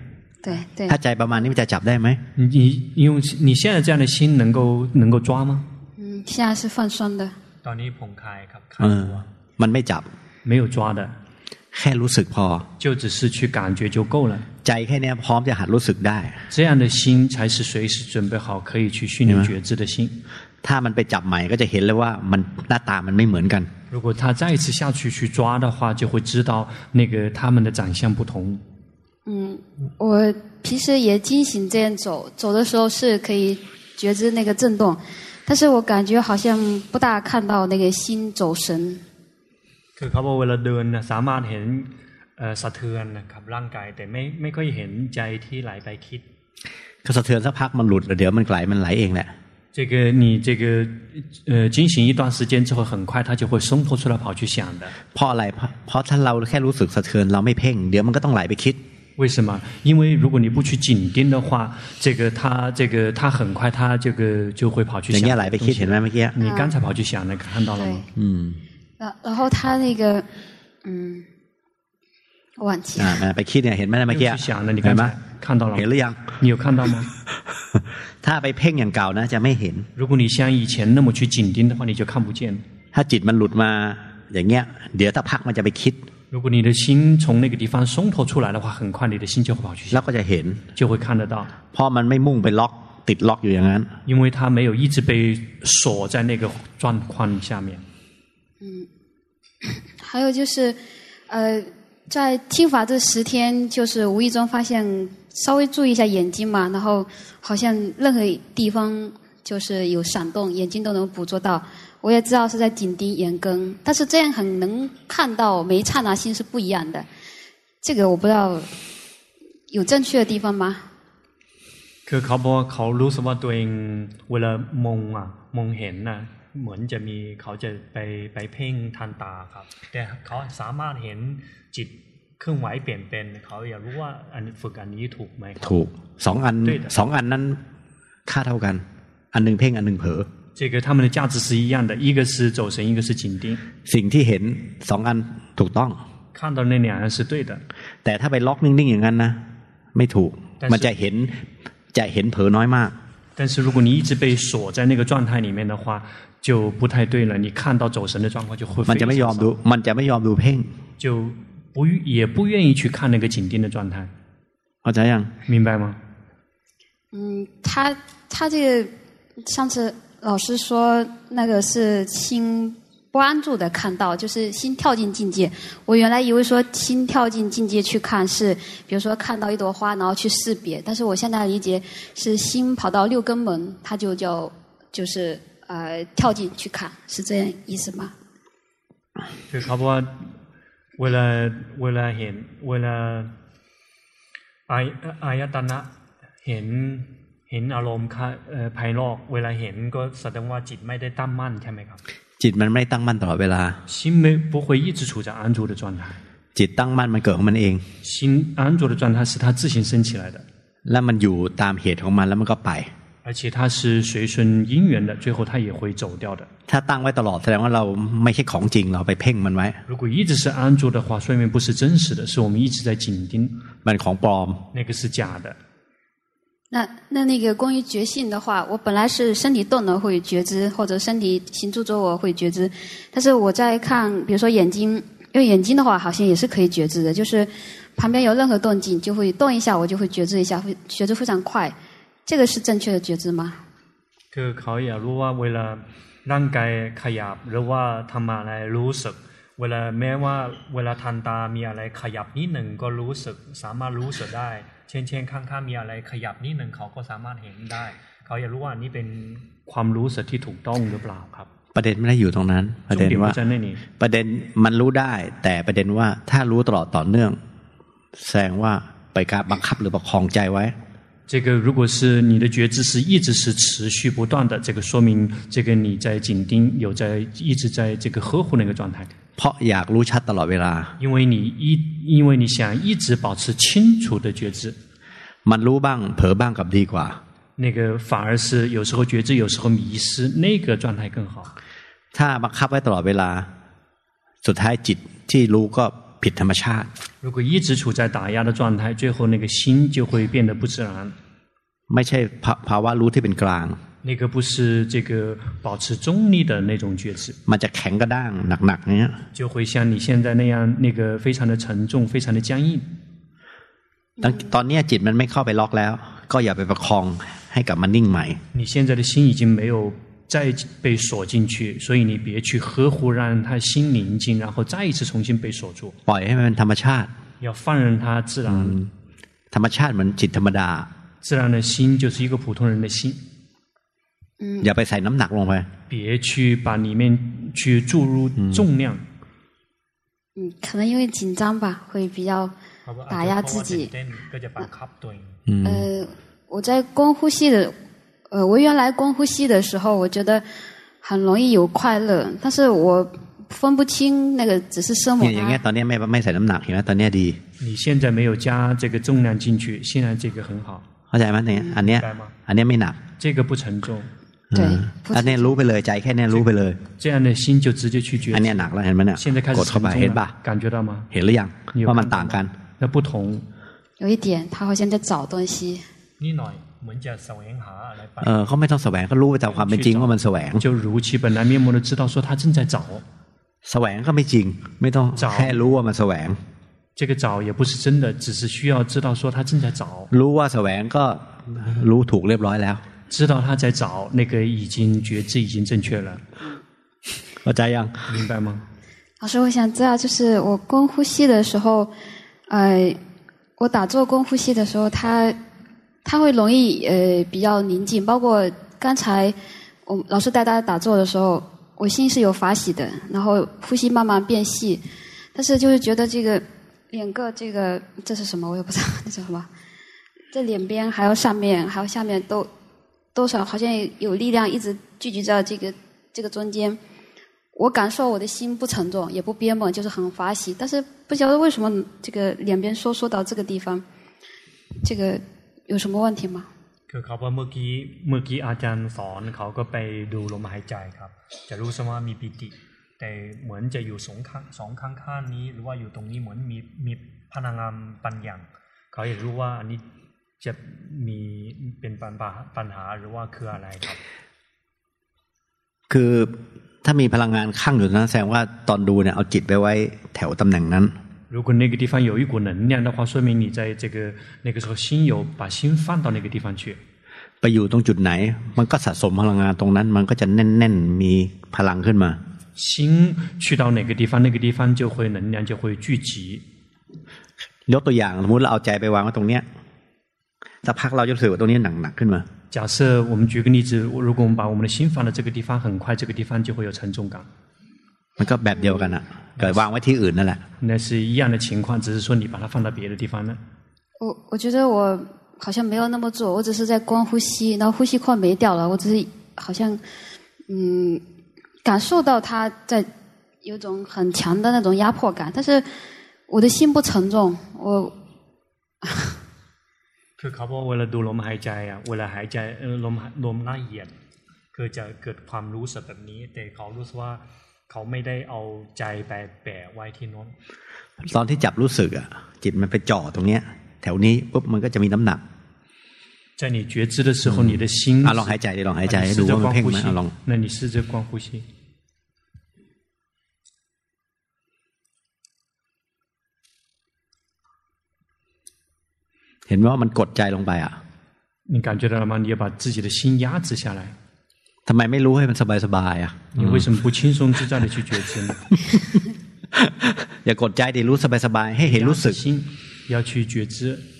对对。 ถ้าใจประมาณนี้มันจะจับได้ไหม你用你现在这样的心能够能够抓吗？ 嗯，现在是放松的。 ตอนนี้ผมคลายครับคลาเอย อตัวมันไม่จับ没有抓的แค่รู้สึกพอ就只是去感觉就够了ใจแค่นี้พร้อมจะหัดรู้สึกได้这样的心才是随时准备好可以去训练觉知的心ถ้ามันไปจับใหม่ก็จะเห็นเลยว่ามันหน้าตามันไม่เหมือนกัน如果他再一次下去去抓的话就会知道那个他们的长相不同嗯，我平时也精行这样走走的时候是可以觉知那个震动但是我感觉好像不大看到那个心走神คือเขาบอกเวลาเดินนะสามารถเห็นสะเทือนนะครับร่างกายแต่ไม่ไม่ค่อยเห็นใจที่ไหลไปคิดก็สะเทือนสักพักมันหลุดเดี๋ยวมันไหลมันไหลเองแหละ这个你这个呃进行一段时间之后很快它就会松脱出来跑去想的เพราะอะไรเพราะถ้าเราแค่รู้สึกสะเทือนเราไม่เพ่งเดี๋ยวมันก็ต้องไหลไปคิด为什么因为如果你不去紧盯的话这个它这个它很快它这个就会跑去想อย่างเงี้ยไหลไปคิดเห็นไหมเมื่อกี้你刚才跑去想那个看到了吗อืม然后他那个嗯我忘记了อ่าไปคิดเนี่ยเห็นไหมเมื่อกี้想了你刚才看到了เห็นหรือยัง你有看到吗ถ้าไปเพ่งอย่างเก่านะจะไม่เห็น如果你像以前那么去紧盯的话你就看不见ถ้าจิตมันหลุดมาอย่างเงี้ยเดี๋ยวถ้าพักมันจะไปคิด如果你的心从那个地方松脱出来的话很快你的心就会跑去แล้วก็จะเห็น就会看得到เพราะมันไม่มุ่งไปล็อกติดล็อกอยู่อย่างนั้น因为它没有一直被锁在那个状况下面嗯还有就是呃在听法这十天就是无意中发现稍微注意一下眼睛嘛然后好像任何地方就是有闪动眼睛都能捕捉到我也知道是在紧盯眼根但是这样很能看到每一刹那心是不一样的这个我不知道有正确的地方吗คือเขาบอกว่าเขารู้สึกว่าตัวเองเวลามองอ่ะมองเห็นน่ะเหมือนจะมีเขาจะไปไปเพ่งทันตาครับแต่เขาสามารถเห็นจิตเครื่องไหวเปลี่ยนเป็นเขาอยากรู้ว่าอันฝึกอันนี้ถูกไหมถูกสองอันสองอันนั้นค่าเท่ากันอันนึงเพ่งอันนึงเผลอ这个他们的价值是一样的一个是走神一个是紧盯สิ่งที่เห็นสองอันถูกต้อง看到那两样是对的แต่ถ้าไปล็อกนิ่งๆอย่างนั้นนะไม่ถูกมันจะเห็นจะเห็นเผลอน้อยมาก但是如果你一直被锁在那个状态里面的话就不太对了你看到走神的状况就会มันจะไม่ยอมดูมันจะไม่ยอมดูเพ่ง就不也不愿意去看那个紧盯的状态เข้าใจยัง明白吗嗯他他这个上次老师说那个是心不安住的看到就是心跳进境界我原来以为说心跳进境界去看是比如说看到一朵花然后去识别但是我现在理解是心跑到六根门它就叫就是呃跳进去看是这样意思吗คือเขาบอกว่าเวลาเวลาเห็นเวลาอายอายตนะเห็นเห็นอารมณ์ภายนอกเวลาเห็นก็แสดงว่าจิตไม่ได้ตั้งมั่นใช่ไหมครับจิตมันไม่ตั้งมั่นตลอดเวลา心没不会一直处在安住的状态จิตตั้งมั่นมันเกิดของมันเอง心安住的状态是它自行升起来的แล้วมันอยู่ตามเหตุของมันแล้วมันก็ไป而且它是随顺因缘的最后它也会走掉的ถ้าตั้งไว้ตลอดแสดงว่าเราไม่ใช่ของจริงเราไปเพ่งมันไว้如果一直是安住的话说明不是真实的是我们一直在紧盯มันของปลอม那个是假的那那那个关于觉性的话我本来是身体动了会觉知或者身体行住坐卧会觉知但是我在看比如说眼睛因为眼睛的话好像也是可以觉知的就是旁边有任何动静就会动一下我就会觉知一下会觉知非常快这个是正确的觉知吗คือเขาอยากรู้ว่าเวลาร่างกายขยับหรือว่าทำอะไรรู้สึกเวลาแม้ว่าเวลาทันตามีอะไรขยับนิดหนึ่งก็รู้สึกสามารถรู้สึกได้เช่นเช่นข้างๆมีอะไรขยับนิดหนึ่งเขาก็สามารถเห็นได้เขาอยากรู้ว่านี่เป็นความรู้สึกที่ถูกต้องหรือเปล่าครับประเด็นไม่ได้อยู่ตรงนั้นประเด็นว่าประเด็นมันรู้ได้แต่ประเด็นว่าถ้ารู้ตลอดต่อเนื่องแสดงว่าไปการบังคับหรือประคองใจไว้这个如果是你的觉知是一直是持续不断的这个说明这个你在紧盯有在一直在这个呵护那个状态เพราะอยากรู้ชัดตลอดเวลา因为你一因为你想一直保持清楚的觉知มันรู้บ้างเผลอบ้างกับดีกว่า那个反而是有时候觉知有时候迷失那个状态更好ถ้าบังคับไว้ตลอดเวลาสุดท้ายจิตที่รู้ก็ผิดธรรมชาติ如果一直处在打压的状态，最后那个心就会变得不自然。 ไม่ใช่ภาวะรู้ที่เป็นกลาง那个不是这个保持中立的那种觉知， มันจะแข็งกระด้างหนักๆเนี้ย就会像你现在那样，那个非常的沉重，非常的僵硬。 ตอนนี้จิตมันไม่เข้าไปล็อกแล้วก็อย่าไปประคองให้กลับมานิ่งใหม่你现在的心已经没有再被锁进去，所以你别去呵护，让它心宁静，然后再一次重新被锁住。 ปล่อยให้มันเป็นธรรมชาติ要放任它自然。 ธรรมชาติเหมือนจิตธรรมดา自然的心就是一个普通人的心。 อย่าไปใส่น้ำหนักลงไป别去把里面去注入重量。 嗯，可能因为紧张吧，会比较打压自己。呃，我在观呼吸的，呃，我原来观呼吸的时候，我觉得很容易有快乐，但是我分不清那个只是生活。 อย่างเงี้ยตอนนี้ไม่ไม่ใส่น้ำหนักเห็นไหมตอนนี้ดี你现在没有加这个重量进去，现在这个很好。 เข้าใจไหมเนี่ยอันเนี้ยอันเนี้ยไม่หนัก这个不沉重。 对， อันนี้รู้ไปเลยใจแค่นี้รู้ไปเลย这样的心就直接去觉知。 อันนี้หนักแล้วเห็นไหมเนี่ยกดเข้าไปเห็นป่ะ感觉到吗？ เห็นหรือยังว่ามันต่างกัน那不同有一点他好像在找东西นิดหน่อยเหมือนจะแสวงหาอะไรไปเออเขาไม่ต้องแสวงเขารู้ไปตามความเป็นจริงว่ามันแสวง就如其本来面目的知道说他正在找แสวงก็ไม่จริงไม่ต้องแค่รู้ว่ามันแสวง这个找也不是真的，只是需要知道说他正在找。 รู้ว่าแสวงก็รู้ถูกเรียบร้อยแล้ว知道他在找，那个已经觉知已经正确了。 เข้าใจยัง明白吗？ 老师，我想知道，就是我观呼吸的时候，呃，我打坐观呼吸的时候，它它会容易呃比较宁静。包括刚才我老师带大家打坐的时候，我心是有法喜的，然后呼吸慢慢变细，但是就是觉得这个两个这个这是什么我也不知道那叫什么，这两边还有上面还有下面都多少好像有力量一直聚集在这个这个中间。我感受我的心不沉重也不憋闷，就是很法喜，但是不晓得为什么这个两边收缩到这个地方，这个有什么问题吗？ คือเขาว่าเมื่อกี้เมื่อกี้อาจารย์สอนเขาก็ไปดูลมหายใจครับจะรู้สึกว่ามีปิติแต่เหมือนจะอยู่สองข้างสองข้างข้างนี้หรือว่าอยู่ตรงนี้เหมือนมีมีพลังงานปัญญาเขาอยากรู้ว่าอันนี้จะมีเป็นปัญหาปัญหาหรือว่าคืออะไรครับคือถ้ามีพลังงานข้างอยู่นั้นแสดงว่าตอนดูเนี่ยเอาจิตไปไว้แถวตำแหน่งนั้น如果那个地方有一股能量的话，说明你在这个那个时候心有把心放到那个地方去。 ไปอยู่ตรงจุดไหนมันก็สะสมพลังงานตรงนั้นมันก็จะแน่นๆมีพลังขึ้นมา心去到哪个地方，那个地方就会能量就会聚集。 ยกตัวอย่างสมมติเราเอาใจไปวางไว้ตรงเนี้ยสักพักเราจะรู้สึกว่าตรงนี้หนักๆขึ้นมา假设我们举个例子，如果我们把我们的心放到这个地方，很快这个地方就会有沉重感。 มันก็แบบเดียวกันอ่ะเกิดวางไว้ที่อื่นนั่นแหละ那是一样的情况，只是说你把它放到别的地方了。 我我觉得我好像没有那么做，我只是在观呼吸，然后呼吸快没掉了，我只是好像嗯感受到它在有种很强的那种压迫感，但是我的心不沉重，我。 คือเขาบอกเวลาดูลมหายใจอ่ะเวลาหายใจลมลมละเอียดคือจะเกิดความรู้สึกแบบนี้แต่เขารู้สึกว่าเขาไม่ได้เอาใจไปแปะไว้ที่โน้นตอนที่จับรู้สึกอ่ะจิตมันไปจ่อตรงเนี้ยแถวนี้ปุ๊บมันก็จะมีน้ำหนัก在你觉知的时候你的心อ่ะลองหายใจดิลองหายใจให้ดูว่ามันเพ่งมั้ยลอง那你试着观呼吸เห็นว่ามันกดใจลงไปอ่ะ你感觉到了吗？你要把自己的心压制下来。 ทำไมไม่รู้ให้มันสบายๆอ่ะ你为什么不轻松自在的去觉知呢？ อย่ากดใจดิรู้สบายๆให้เห็นรู้สึก要去觉知。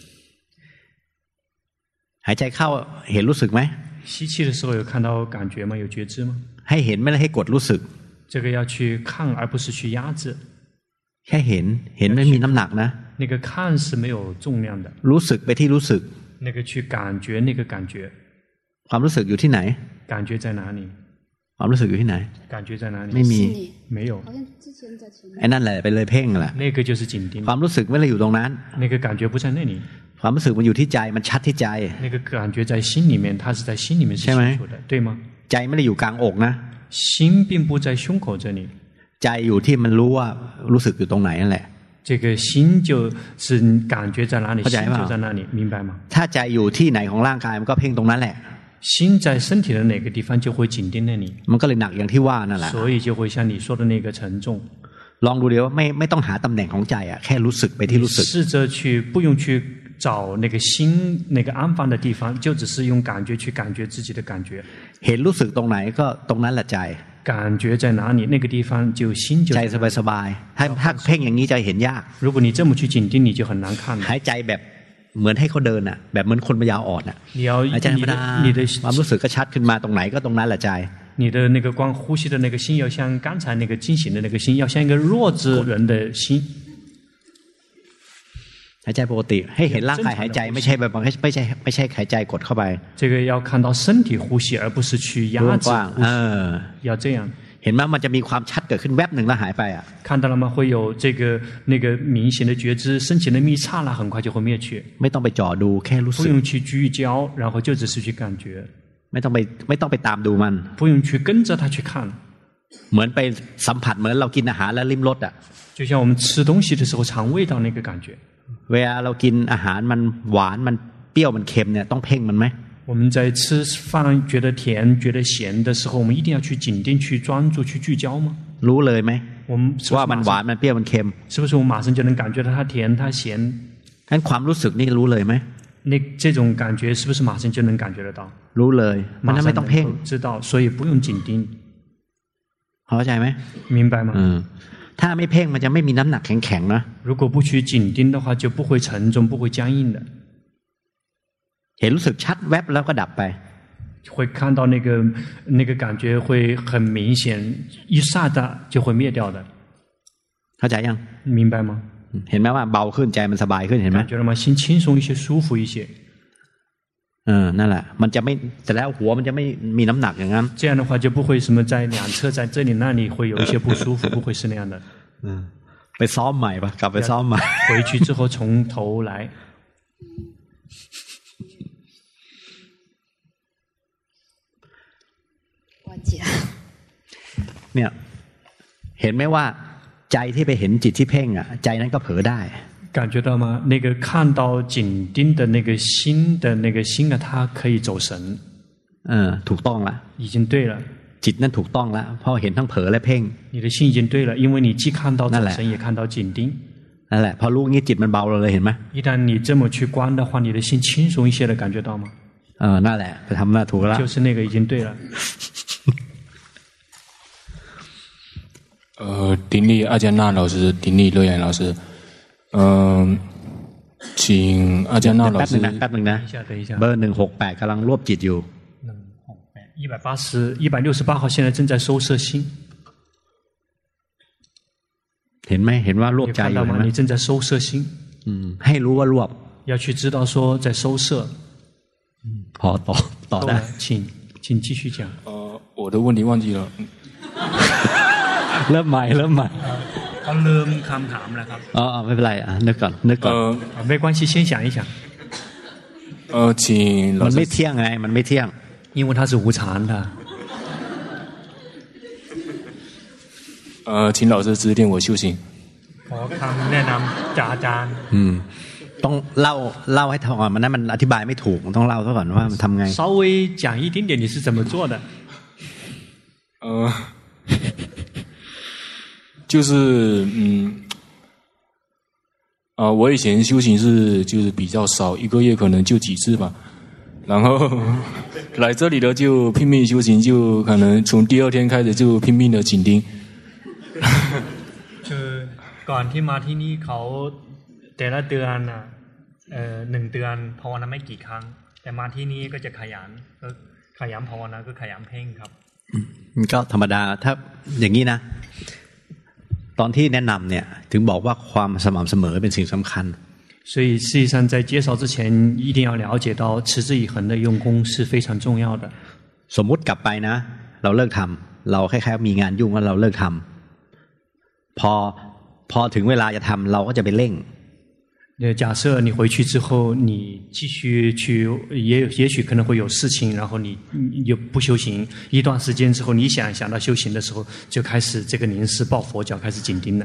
หายใจเข้าเห็นรู้สึกไหม吸气的时候有看到感觉吗？有觉知吗？ ให้เห็นไม่ได้ให้กดรู้สึก这个要去看而不是去压制。 แค่เห็นเห็นไม่มีน้ำหนักนะ那个看是没有重量的รู้สึกไปที่รู้สึก那个去感觉那个感觉ความรู้สึกอยู่ที่ไหน感觉在哪里ความรู้สึกอยู่ที่ไหน感觉在哪里ไม่มี没有ไอ้นั่นแหละไปเลยเพ่งแหละ那个就是紧盯ความรู้สึกไม่ได้อยู่ตรงนั้น那个感觉不在那里ความรู้สึกมันอยู่ที่ใจมันชัดที่ใจ那个感觉在心里面它是在心里面是清楚的对吗ใจไม่ได้อยู่กลางอกนะ心并不在胸口这里ใจอยู่ที่มันรู้ว่ารู้สึกอยู่ตรงไหนนั่นแหละ这个心就是感觉在哪里，心就在哪里，明白吗？ ถ้าใจอยู่ที่ไหนของร่างกายมันก็เพ่งตรงนั้นแหละ心在身体的哪个地方就会紧盯那里， มันก็เลยหนักอย่างที่ว่านั่นแหละ所以就会像你说的那个沉重。 ลองดูเดี๋ยวไม่ไม่ต้องหาตำแหน่งของใจอ่ะแค่รู้สึกไปที่รู้สึก试着去不用去找那个心那个安放的地方，就只是用感觉去感觉自己的感觉。 เห็นรู้สึกตรงไหนก็ตรงนั้นแหละใจ感觉在哪里，那个地方就心就ใจสบายๆถ้าถ้าเพ่งอย่างนี้จะเห็นยาก如果你这么去紧盯，你就很难看了。 หายใจแบบเหมือนให้เขาเดินอ่ะแบบเหมือนคนปัญญาอ่อนอ่ะหายใจธรรมดาความรู้สึกก็ชัดขึ้นมาตรงไหนก็ตรงนั้นแหละใจ你的那个光呼吸的那个心要像刚才那个惊醒的那个心，要像一个弱智人的心。 หายใจปกติให้เห็นร่างกายหายใจไม่ใช่แบบไม่ใช่ไม่ใช่หายใจกดเข้าไป这个要看到身体呼吸而不是去压制呼吸要这样เห็นไหมมันจะมีความชัดเกิดขึ้นแวบหนึ่งแล้วหายไปอ่ะ看到了吗？会有这个那个明显的觉知，升起的密刹那很快就会灭去。 ไม่ต้องไปจ่อดูแค่รู้สึก不用去聚焦，然后就只是去感觉。 ไม่ต้องไปไม่ต้องไปตามดูมัน不用去跟着它去看。 เหมือนไปสัมผัสเหมือนเรากินอาหารแล้วลิ้มรสอ่ะ就像我们吃东西的时候尝味道那个感觉。 เวลาเรากินอาหารมันหวานมันเปรี้ยวมันเค็มเนี่ยต้องเพ่งมันไหม我们在吃饭觉得甜觉得咸的时候，我们一定要去紧盯去专注去聚焦吗？ รู้เลยไหม我们ว่ามันหวานมันเปรี้ยวมันเค็ม是不是我们马上就能感觉到它甜它咸งั้นความรู้สึกนี่รู้เลยไหม那这种感觉是不是马上就能感觉得到รู้เลยมันไม่ต้องเพ่ง知道所以不用紧盯เข้าใจไหม明白吗ถ้าไม่เพ่งมันจะไม่มีน้ำหนักแข็งๆนะ如果不去紧盯的话就不会沉重不会僵硬的เห็นรู้สึกชัดแวบแล้วก็ดับไป会看到那个那个感觉会很明显一刹那就会灭掉的เข้าใจยัง明白吗เห็นไหมว่าเบาขึ้นใจมันสบายขึ้นเห็นไหม感觉了吗心轻松一些舒服一些เออนั่นแหละมันจะไม่แต่แล้วหัวมันจะไม่มีน้ำหนักอย่างนั้น这样的话就不会什么在两侧在这里那里会有一些不舒服不会是那样的ไปซ้อมใหม่ปะกลับไปซ้อมใหม่回去之后从头来เนี่ยเห็นไหมว่าใจที่ไปเห็นจิตที่เพ่งอ่ะใจนั้นก็เผลอได้感觉到吗？那个看到紧盯的那个心的那个心啊，它可以走神。 เออถูกต้องละ已经对了。 จิตนั้นถูกต้องแล้วเพราะเห็นทั้งเผลอและเพ่ง你的心已经对了，因为你既看到走神，也看到紧盯。 นั่นแหละพอรู้งี้จิตมันเบาเลยเห็นไหม一旦你这么去观的话，你的心轻松一些的感觉到吗？ เออนั่นแหละไปทำมาถูกแล้ว就是那个已经对了。 呃，顶礼阿加纳老师，顶礼乐言老师。嗯，请阿加纳老师。 แป๊บนึงนะแป๊บนึงนะเบอร์หนึ่งหกแปดกำลังรวบจิตอยู่หนึ่งหกแปด一百八十一百六十八号现在正在收摄心。 เห็นไหมเห็นว่ารวบใจอยู่ไหม你正在收摄心อืมให้รู้ว่ารวบ要去知道说在收摄พอต่อต่อได้请请继续讲呃我的问题忘记了เริ่มใหม่เริ่มใหม่เขาลืมคำถามแล้วครับอ๋อไม่เป็นไรอ่ะนึกก่อนนึกก่อน没关系先想一想呃请มันไม่เที่ยงไงมันไม่เที่ยง因为它是无常的呃请老师指点我修行ขอคำแนะนำจากอาจารย์อืมต้องเล่าเล่าให้ทอนมันนั้นมันอธิบายไม่ถูกต้องเล่าซะก่อนว่ามันทำไง稍微讲一点点你是怎么做的呃就是嗯啊、呃，我以前修行是就是比较少，一个月可能就几次吧。然后来这里了就拼命修行，就可能从第二天开始就拼命的紧盯。 คือก่อนที่มาที่นี่เขาแต่ละเดือนน่ะเอ่อหนึ่งเดือนภาวนาไม่กี่ครั้งแต่มาที่นี่ก็จะขยันก็ขยันภาวนาก็ขยันเพ่งครับมันก็ธรรมดาถ้าอย่างนี้นะตอนที่แนะนำเนี่ยถึงบอกว่าความสม่ำเสมอเป็นสิ่งสำคัญ所以实际上在介绍之前一定要了解到持之以恒的用功是非常重要的สมมุติกลับไปนะเราเลิกทำเราคล้ายๆมีงานยุ่งแล้วเราเลิกทำพอพอถึงเวลาจะทำเราก็จะไปเร่ง假设你回去之后你继续去也也许可能会有事情然后你又不修行一段时间之后你想想到修行的时候就开始这个临时抱佛脚开始紧盯了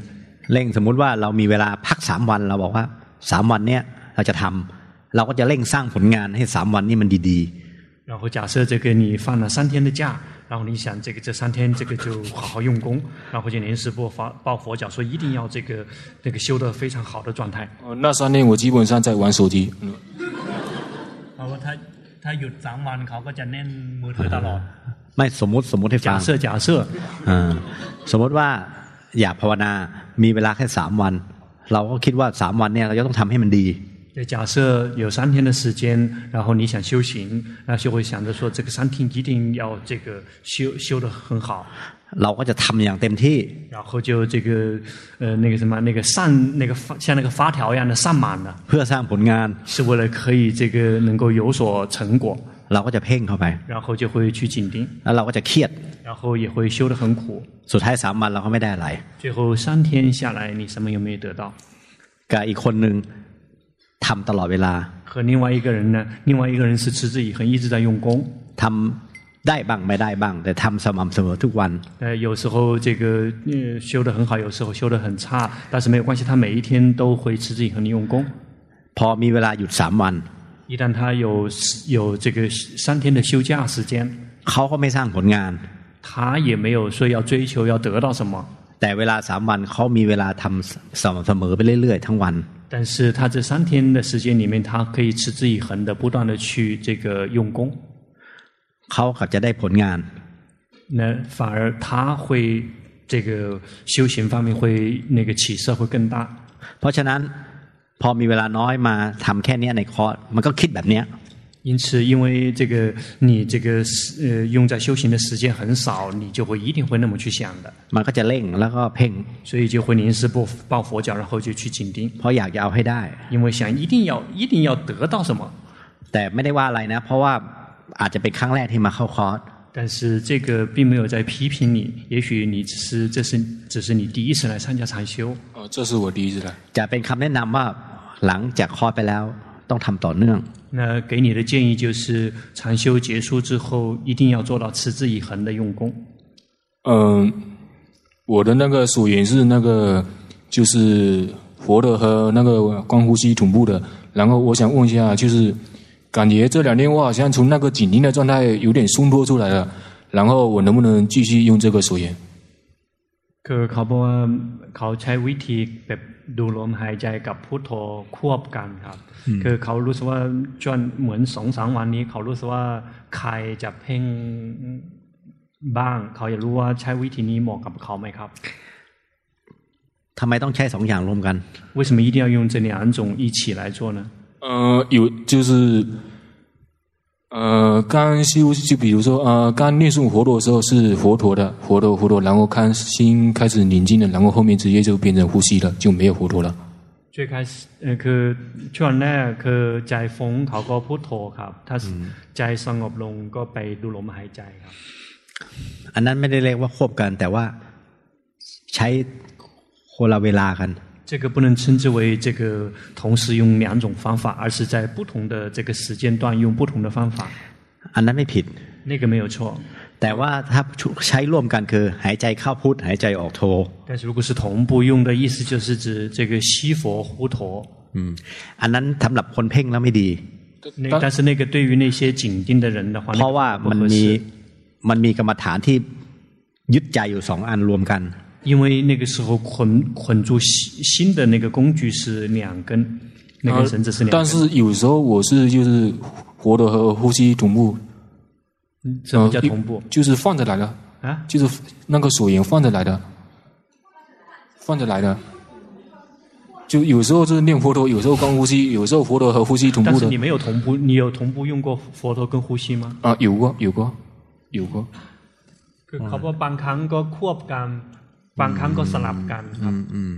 เร่งสมมุติว่าเรามีเวลาพักสามวันเราบอกว่าสามวันเนี้ยเราจะทำเราก็จะเร่งสร้างผลงานให้สามวันนี้มันดีๆ然后假设这个你放了三天的假，然后你想这个这三天这个就好好用功，然后就临时抱发抱佛脚说一定要这个这个修得非常好的状态。 哦，那三天我基本上在玩手机。嗯。 เพราะว่าถ้าถ้าหยุดสามวันเขาก็จะแน่นมือถือตลอด。 ไม่สมมุติสมมุติให้ฟัง假设假设สมมติว่าอยากภาวนามีเวลาแค่สามวันเราก็คิดว่าสามวันเนี่ยเราจะต้องทำให้มันดี假设有三天的时间，然后你想修行，那就会想着说，这个三天一定要这个修修得很好。 เราก็จะทำอย่างเต็มที่然后就这个呃那个什么那个扇那个像那个发条一样的扇满了， เพื่อสร้างผลงาน是为了可以这个能够有所成果。 เราก็จะเพ่งเข้าไป然后就会去紧盯， แล้วเราก็จะเครียด然后也会修得很苦。 สุดท้ายสามวันเราก็ไม่ได้อะไร最后三天下来，你什么也没有得到。 กับอีกคนนึงทำตลอดเวลา和另外一个人呢，另外一个人是持之以恒，一直在用功。 ทำได้บ้างไม่ได้บ้างแต่ทำสม่ำเสมอทุกวัน呃，有时候这个呃修得很好，有时候修得很差，但是没有关系，他每一天都会持之以恒的用功。 พอมีเวลาหยุดสามวัน一旦他有有这个三天的休假时间， เขาก็ไม่สร้างผลงาน他也没有说要追求要得到什么。 แต่เวลาสามวันเขามีเวลาทำสม่ำเสมอไปเรื่อยๆทั้งวัน但是他这三天的时间里面，他可以持之以恒的不断的去这个用功。 เขาก็จะได้ผลงาน那反而他会这个修行方面会那个起色会更大。 เพราะฉะนั้นพอมีเวลาน้อยมาทำแค่นี้ในคอร์สมันก็คิดแบบเนี้ย因此，因为这个你这个呃用在修行的时间很少，你就会一定会那么去想的。 มันก็จะเร่งแล้วก็เพ่ง所以就会临时抱抱佛脚，然后就去紧盯。 เพราะอยากจะเอาให้ได้因为想一定要一定要得到什么。 แต่ไม่ได้ว่าอะไรนะเพราะว่าอาจจะเป็นครั้งแรกที่มาเข้าคอร์ส但是这个并没有在批评你，也许你只是这是只是你第一次来参加禅修。 哦，这是我第一次来。 จะเป็นคำแนะนำว่าหลังจากคอร์สไปแล้วต้องทำต่อเนื่อง那给你的建议就是禅修结束之后一定要做到持之以恒的用功。 嗯，我的那个所言是那个就是佛的和那个观呼吸同步的。然后我想问一下，就是感觉这两天我好像从那个紧盯的状态有点松脱出来了，然后我能不能继续用这个所言？ คือเขาบอกว่าเขาใช้วิธีแบบดูลมหายใจกับพุทโธควบกันครับคือเขารู้สึกว่าจนเหมือนสองสามวันนี้เขารู้สึกว่าใครจะเพ่งบ้างเขาอยากรู้ว่าใช้วิธีนี้เหมาะกับเขาไหมครับทำไมต้องใช้สองอย่างรวมกัน为什么一定要用这两种一起来做呢呃有就是呃，刚修就比如说呃，刚念诵佛陀的时候是佛陀的佛陀佛陀，然后看心开始宁静了，然后后面直接就变成呼吸了，就没有佛陀了。 最开始เออคือช่วงแรกคือใจฟุ้งเขาก็พุทโธครับถ้าใจสงบลงก็ไปดูลมหายใจครับอันนั้นไม่ได้เรียกว่าควบกันแต่ว่าใช้คนละเวลากัน这个不能称之为这个同时用两种方法，而是在不同的这个时间段用不同的方法。 อันนั้นไม่ผิด那个没有错。 แต่ว่าถ้าใช้ร่วมกันคือหายใจเข้าพุทหายใจออกโธ但是如果是同步用的意思就是指这个吸佛呼陀。 嗯，อันนั้นสำหรับคนเพ่งแล้วไม่ดี那但是那个对于那些紧盯的人的话， เพราะว่ามันมีมันมีกรรมฐานที่ยึดใจอยู่สองอันรวมกัน因为那个时候捆捆住心的那个工具是两根，那根绳子是两根。 但是有时候我是就是活的和呼吸同步。 什么叫同步？ 就是放着来的啊，就是那个所言放着来的，放着来的。就有时候是念佛陀，有时候观呼吸，有时候佛陀和呼吸同步的。 但是你没有同步，你有同步用过佛陀跟呼吸吗？ 啊，有过，有过，有过。 คือเขาบอกบางครั้งก็ควบกันบางครั้งก็สลับกันครับ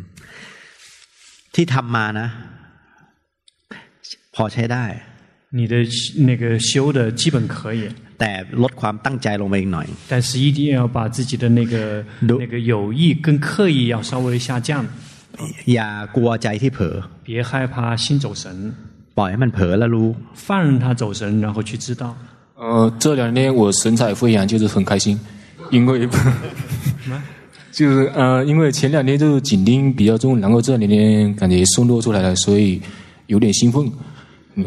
ที่ทำมานะพอใช้ได้你的那个修的基本可以แต่ลดความตั้งใจลงไปอีกหน่อย但是一定要把自己的那个那个有意跟刻意要稍微下降อย่ากลัวใจที่เผลอ别害怕心走神ปล่อยให้มันเผลอแล้วรู้放任它走神然后去知道呃这两天我神采飞扬就是很开心因为就是呃，因为前两天就是紧盯比较重，然后这两天感觉松脱出来了，所以有点兴奋。嗯，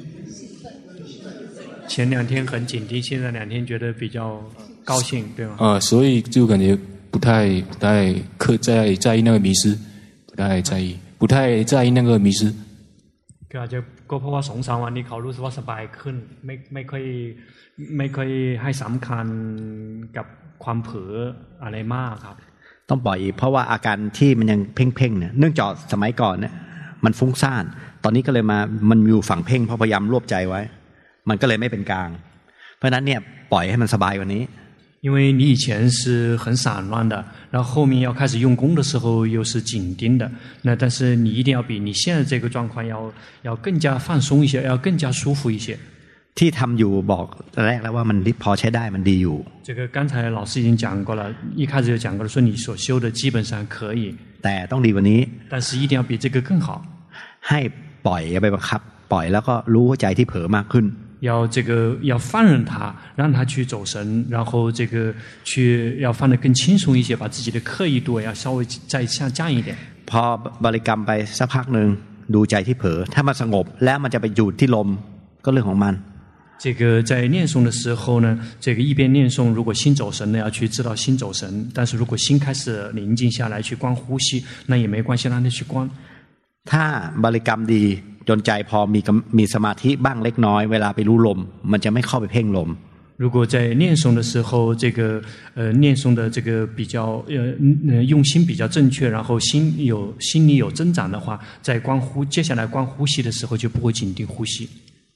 前两天很紧盯，现在两天觉得比较高兴，对吗？ 啊、呃，所以就感觉不太不太刻在在意那个迷失，不太在意，不太在意那个迷失。 ก็อาจจะก็เพราะว่าสองสามวันนี้เขารู้สึกว่าสบายขึ้นไม่ไม่ค่อยไม่ค่อยให้สำคัญกับความเผลออะไรมากครับต้องปล่อยเพราะว่าอาการที่มันยังเพ่งๆเนี่ยเนื่องจากสมัยก่อนเนี่ยมันฟุ้งซ่านตอนนี้ก็เลยมามันอยู่ฝั่งเพ่งเพราะพยายามรวบใจไว้มันก็เลยไม่เป็นกลางเพราะฉะนั้นเนี่ยปล่อยให้มันสบายกว่านี้因为你以前是很散乱的，然后后面要开始用功的时候又是紧盯的，那但是你一定要比你现在这个状况要要更加放松一些，要更加舒服一些。 ที่ทำอยู่บอกแรกแล้วว่ามันพอใช้ได้มันดีอยู่这个刚才老师已经讲过了，一开始就讲过了，说你所修的基本上可以， แต่ต้องดีกว่านี้但是一定要比这个更好。 ให้ปล่อยอย่าไปบังคับปล่อยแล้วก็รู้ใจที่เผลอมากขึ้น要这个要放任他，让他去走神，然后这个去要放得更轻松一些，把自己的刻意度要稍微再下降一点。 พอบริกรรมไปสักพักนึงดูใจที่เผลอถ้ามันสงบแล้วมันจะไปอยู่ที่ลมก็เรื่องของมัน这个在念诵的时候呢，这个一边念诵，如果心走神呢，要去知道心走神；但是如果心开始宁静下来，去观呼吸，那也没关系，让他去观。 ถ้าบริกรรมดีจนใจพอมีมีสมาธิบ้างเล็กน้อยเวลาไปรู้ลมมันจะไม่เข้าไปเพ่งลม如果在念诵的时候，这个呃念诵的这个比较呃用心比较正确，然后心有心里有增长的话，在观呼接下来观呼吸的时候就不会紧盯呼吸。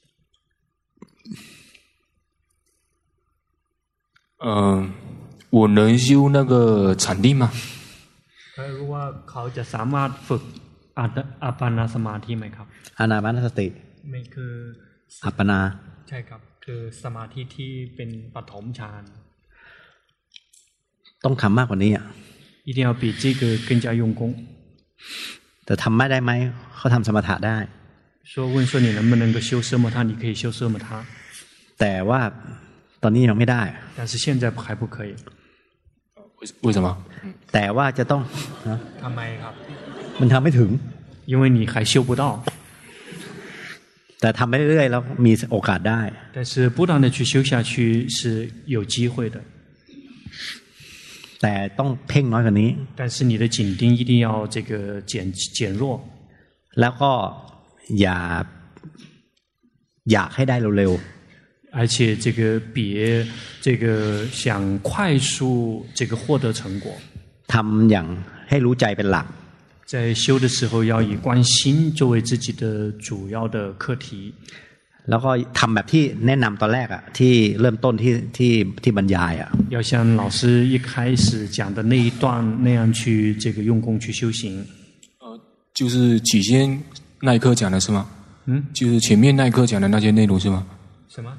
嗯、呃，我能修那个禅定吗？ เขารู้ว่าเขาจะสามารถฝึกอาปานาสมาธิไหมครับอานาปานสติไม่คืออัปปนาใช่ครับคือสมาธิที่เป็นปฐมฌานต้องทำมากกว่านี้อ่ะ一定要比这个更加用功แต่ทำไม่ได้ไหมเขาทำสมถะได้说问说你能不能够修奢摩他你可以修奢摩他แต่ว่าตอนนี้ยังไม่ได้但是现在还不可以为什么แต่ว่าจะต้องทำไมครับมันทำไม่ถึง因为你还修不到แต่ทำไปเรื่อยๆแล้วมีโอกาสได้但是不断的去修下去是有机会的แต่ต้องเพ่งน้อยกว่านี้但是你的紧盯一定要这个减减弱แล้วก็อย่าอยากให้ได้เร็วๆ而且这个别这个想快速这个获得成果ทำอย่างให้รู้ใจเป็นหลัก在修的时候要以观心作为自己的主要的课题แล้วก็ทำแบบที่แนะนำตอนแรกอ่ะที่เริ่มต้นที่ที่ที่บรรยายอ่ะ要像老师一开始讲的那一段那样去这个用功去修行呃就是起先那一课讲的是吗嗯就是前面那一课讲的那些内容是吗什么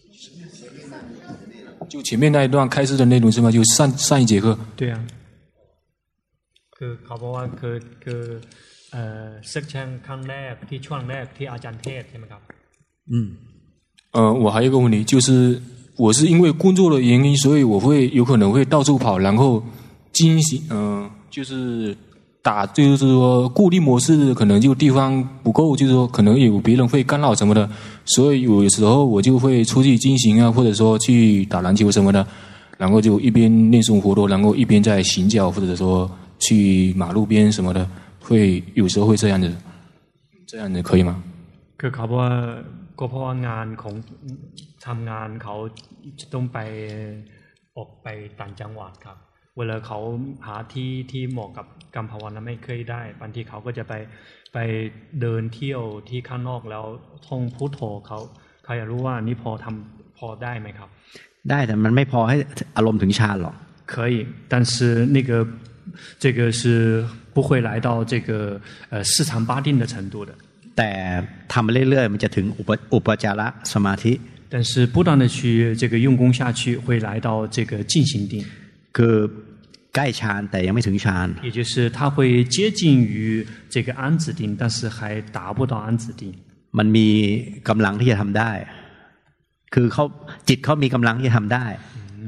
就前面那一段开始的内容是吗就上上一节课对啊คือเขาบอกว่าคือคือเอ่อเซกชันครั้งแรกที่ช่วงแรกที่อาจารย์เทศใช่ไหมครับ嗯呃我还有一个问题就是我是因为工作的原因所以我会有可能会到处跑然后进行呃就是打就是说固定模式可能就地方不够就是说可能有别人会干扰什么的所以有时候我就会出去进行啊或者说去打篮球什么的然后就一边练诵活动然后一边在行脚或者说去马路边什么的会有时候会这样子这样子可以吗คือเขาบอกว่าก็เพราะว่างานของทำงานเขาต้องไปออกไปต่างจังหวัดครับเวลาเขาหาที่ที่เหมาะกับการภาวนาไม่เคยได้บางทีเขาก็จะไปไปเดินเที่ยวที่ข้างนอกแล้วท่องพุทโธเขาเขาอยากรู้ว่านี่พอทำพอได้ไหมครับได้แต่มันไม่พอให้อารมณ์ถึงฌานหรอก可以但是那个这个是不会来到这个呃四常八定的程度的แต่ทำไปเรื่อยๆมันจะถึงอุปอุปจารสมาธิ但是不断的去这个用功下去会来到这个静心定คือใกล้ฌานแต่ยังไม่ถึงฌาน也就是它会接近于这个安止定但是还达不到安止定มันมีกำลังที่จะทำได้คือเขาจิตเขามีกำลังที่จะทำได้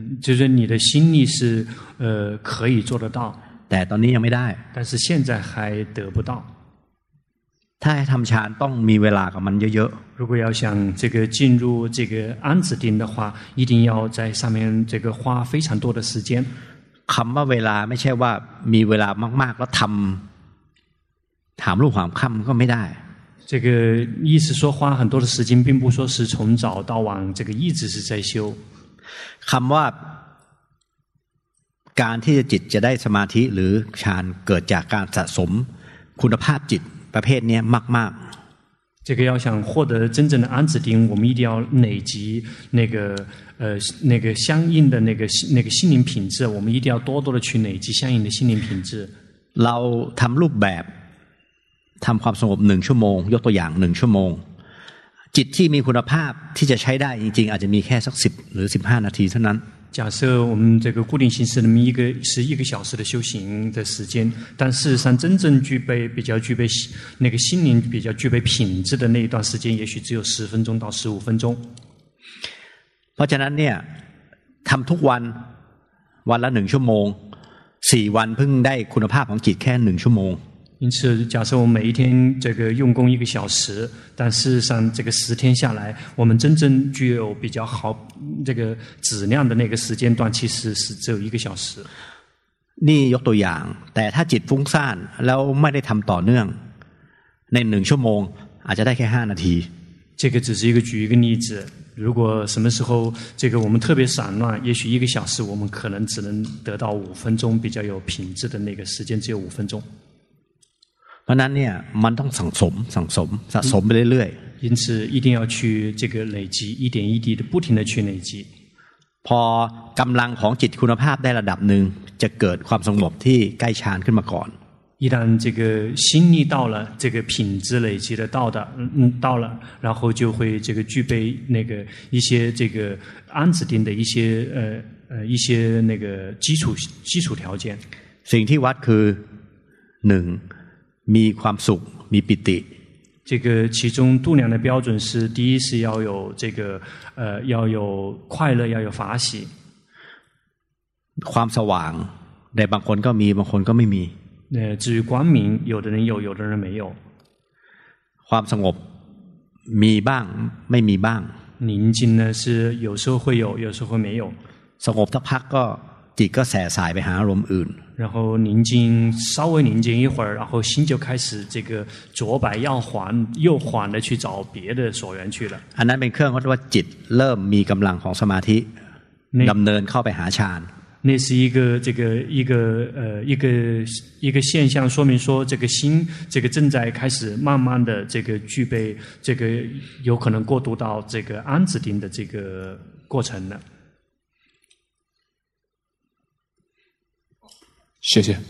就是你的心力是呃可以做得到， แต่ตอนนี้ยังไม่ได้但是现在还得不到。 ถ้าให้ทำฌานต้องมีเวลากับมันเยอะ如果要想这个进入这个安止定的话，一定要在上面这个花非常多的时间。 ๆคำว่าเวลาไม่ใช่ว่ามีเวลามากๆแล้วทำถามลูกหามค่ำก็ไม่ได้这个意思说花很多的时间，并不说是从早到晚，这个一直是在修。 คำว่าการที่จิตจะได้สมาธิหรือฌานเกิดจากการสะสมคุณภาพจิตประเภทนี้มากๆ这个要想获得真正的安止定，我们一定要累积那个呃那个相应的那个那个心灵品质，我们一定要多多的去累积相应的心灵品质。 เราทำรูปแบบทำความสงบหนึ่งชั่วโมงยกตัวอย่างหนึ่งชั่วโมงจิตที่มีคุณภาพที่จะใช้ได้จริงๆอาจจะมีแค่สักสิบหรือสิบห้านาทีเท่านั้น假设我们这个固定形式那么一个是一个小时的修行的时间，但事实上真正具备比较具备那个心灵比较具备品质的那一段时间，也许只有十分钟到十五分钟。 เพราะฉะนั้นเนี่ยทำทุกวันวันละหนึ่งชั่วโมงสี่วันเพิ่งได้คุณภาพของจิตแค่หนึ่งชั่วโมง因此，假设我们每一天这个用功一个小时，但事实上这个十天下来，我们真正具有比较好这个质量的那个时间段，其实是只有一个小时。 นี่ยกตัวอย่างแต่ถ้าจิตฟุ้งซ่านแล้วไม่ได้ทำต่อเนื่องในหนึ่งชั่วโมงอาจจะได้แค่ห้านาที这个只是一个举一个例子。如果什么时候这个我们特别散乱，也许一个小时我们可能只能得到五分钟比较有品质的那个时间，只有五分钟。 เพราะนั้นเนี่ยมันต้องสั่งสมสั่งสมสะสมไปเรื่อยๆ因此一定要去这个累积，一点一滴的不停的去累积。 พอกำลังของจิตคุณภาพได้ระดับหนึ่งจะเกิดความสงบที่ใกล้ฌานขึ้นมาก่อน一旦这个心力到了，这个品质累积的到的，嗯嗯，到了，然后就会这个具备那个一些这个安止定的一些呃呃一些那个基础基础条件。 สิ่งที่วัดคือหนึ่งมีความสุขมีปิติ这个其中度量的标准是：第一是要有这个呃要有快乐，要有法喜。 ความสว่างแต่บางคนก็มีบางคนก็ไม่มี呃，至于光明，有的人有，有的人没有。 ความสงบมีบ้างไม่มีบ้าง宁静呢是有时候会有，有时候会没有。 สงบสักพักก็จิตก็แส่สายไปหาอารมณ์อื่น然后宁静，稍微宁静一会儿，然后心就开始这个左摆右缓，右缓的去找别的所缘去了。 อันนั้นเป็นเครื่องวัดว่าจิตเริ่มมีกำลังของสมาธิดำเนินเข้าไปหาฌาน那是一个这个一个呃一个一个现象，说明说这个心这个正在开始慢慢的这个具备这个有可能过渡到这个安止定的这个过程了。 谢谢。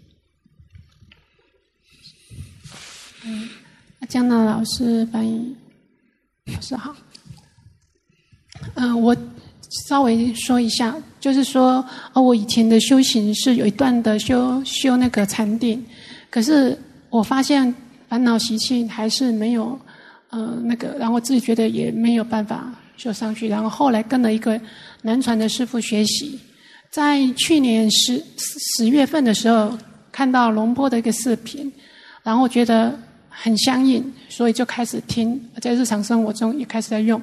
嗯，江娜老师翻译，老师好。嗯、呃，我稍微说一下，就是说，哦，我以前的修行是有一段的修修那个禅定，可是我发现烦恼习气还是没有，呃，那个，然后自己觉得也没有办法修上去，然后后来跟了一个南传的师父学习。 在去年十十月份的时候，看到龙波的一个视频，然后觉得很相应，所以就开始听，在日常生活中也开始在用。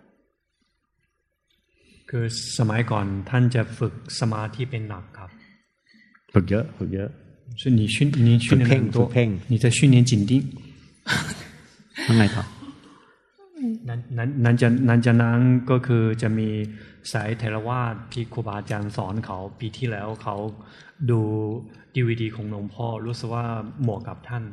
คือสมัยก่อนท่านจะฝึกสมาธิเป็นหนักครับฝึกเยอะฝึกเยอะ所以你训你训练很多，你在训练紧盯。 ว่าไงต่อนั้นนั้นนั้นจะนั้นจะนั้นก็คือจะมีสายเทรวาสที่ครูบาอาจารย์สอนเขาปีที่แล้วเขาดูดีวีดีของหลวงพ่อรู้สึกว่าเหมาะกับท่าน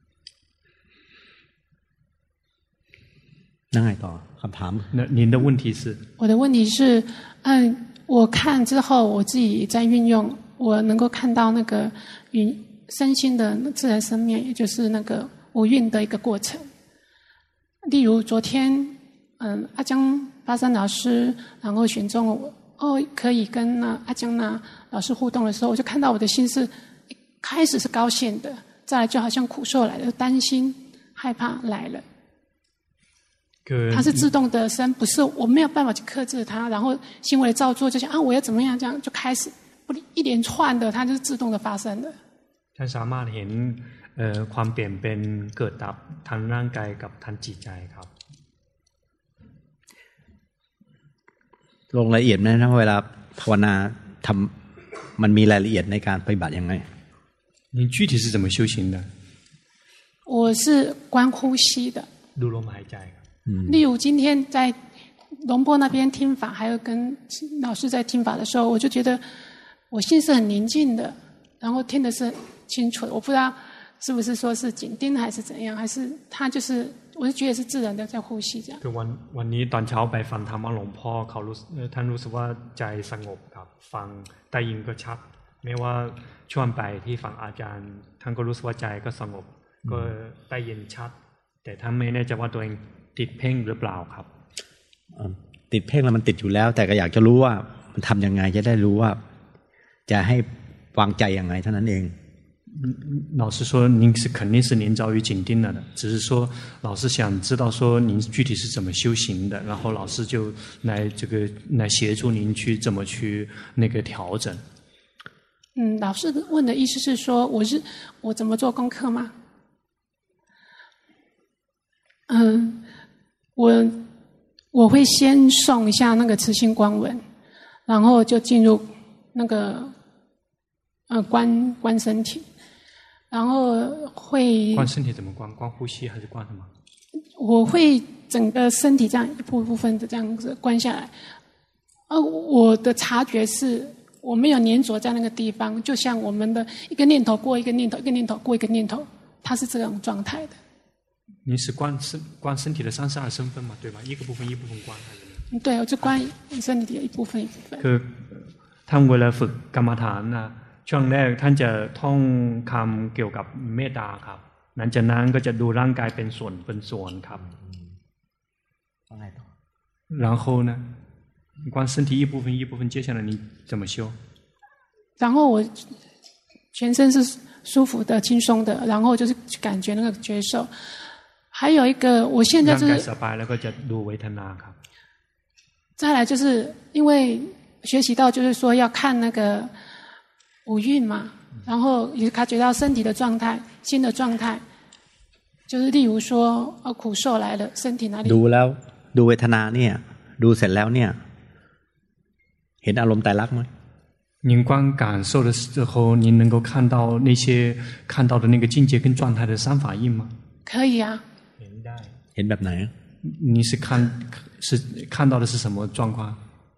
นั่งไงต่อคำถาม那您的问题是我的问题是嗯我看之后我自己在运用我能够看到那个运身心的自然生灭也就是那个无蕴的一个过程例如昨天嗯阿江巴山老师然后选中了我哦可以跟那阿江那老师互动的时候我就看到我的心是开始是高兴的再来就好像苦受来了担心害怕来了它是自动的生，不是我没有办法去克制它，然后行为照做，就想啊我要怎么样，这样就开始不一连串的，它就是自动的发生的。 ท่านสามารถเห็นความเปลี่ยนเป็นเกิดดับทางร่างกายกับทางจิตใจครับลงรายละเอียดนะนะเวลาภาวนาทำมันมีรายละเอียดในการปฏิบัติยังไง你具体是怎么修行的我是观呼吸的ดูลมหายใจครับ例如今天在龙波那边听法还有跟老师在听法的时候我就觉得我心是很宁静的然后听的是清楚的我不知道是不是说是紧盯还是怎样还是他就是我是觉得是自然的在呼吸这样คือวันวันนี้ตอนเช้าไปฟังธรรมะหลวงพ่อเขารู้ท่านรู้สึกว่าใจสงบครับฟังได้ยินก็ชัดไม่ว่าช่วงไปที่ฟังอาจารย์ท่านก็รู้สึกว่าใจก็สงบก็ได้ยินชัดแต่ท่านไม่แน่ใจว่าตัวเองติดเพ่งหรือเปล่าครับติดเพ่งแล้วมันติดอยู่แล้วแต่ก็อยากจะรู้ว่ามันทำยังไงจะได้รู้ว่าจะให้วางใจยังไงเท่านั้นเอง老师说您是肯定是您遭遇紧盯了的只是说老师想知道说您具体是怎么修行的然后老师就来这个来协助您去怎么去那个调整嗯老师问的意思是说我是我怎么做功课吗嗯我我会先诵一下那个慈心观文然后就进入那个呃观观身体然后会观身体怎么观观呼吸还是观什么我会整个身体这样一部分的这样子观下来呃我的察觉是我没有黏着在那个地方就像我们的一个念头过一个念头一个念头过一个念头它是这种状态的你是观身观身体的三十二身分嘛对吧一个部分一部分观还是对我就观身体的一部分一部分คือท่านเวลาฝึกกรรมฐานนะช่วงแรกท่านจะท่องคำเกี่ยวกับเมตตาครับหลังจากนั้นก็จะดูร่างกายเป็นส่วนเป็นส่วนครับ然后呢观身体一部分一部分接下来你怎么修然后我全身是舒服的轻松的然后就是感觉那个觉受还有一个我现在就是สบายแล้วก็จะดูเวทนาครับ再来就是因为学习到就是说要看那个五蕴嘛然后也感觉到身体的状态心的状态就是例如说呃苦受来了身体哪里ดูแล้วดูเวทนาเนี่ยดูเสร็จแล้วเนี่ยเห็นอารมณ์ไตรลักษณ์มั้ย您观感受的时候您能够看到那些看到的那个境界跟状态的三法印吗可以啊เห็นได้เห็นแบบไหน你是看是看到的是什么状况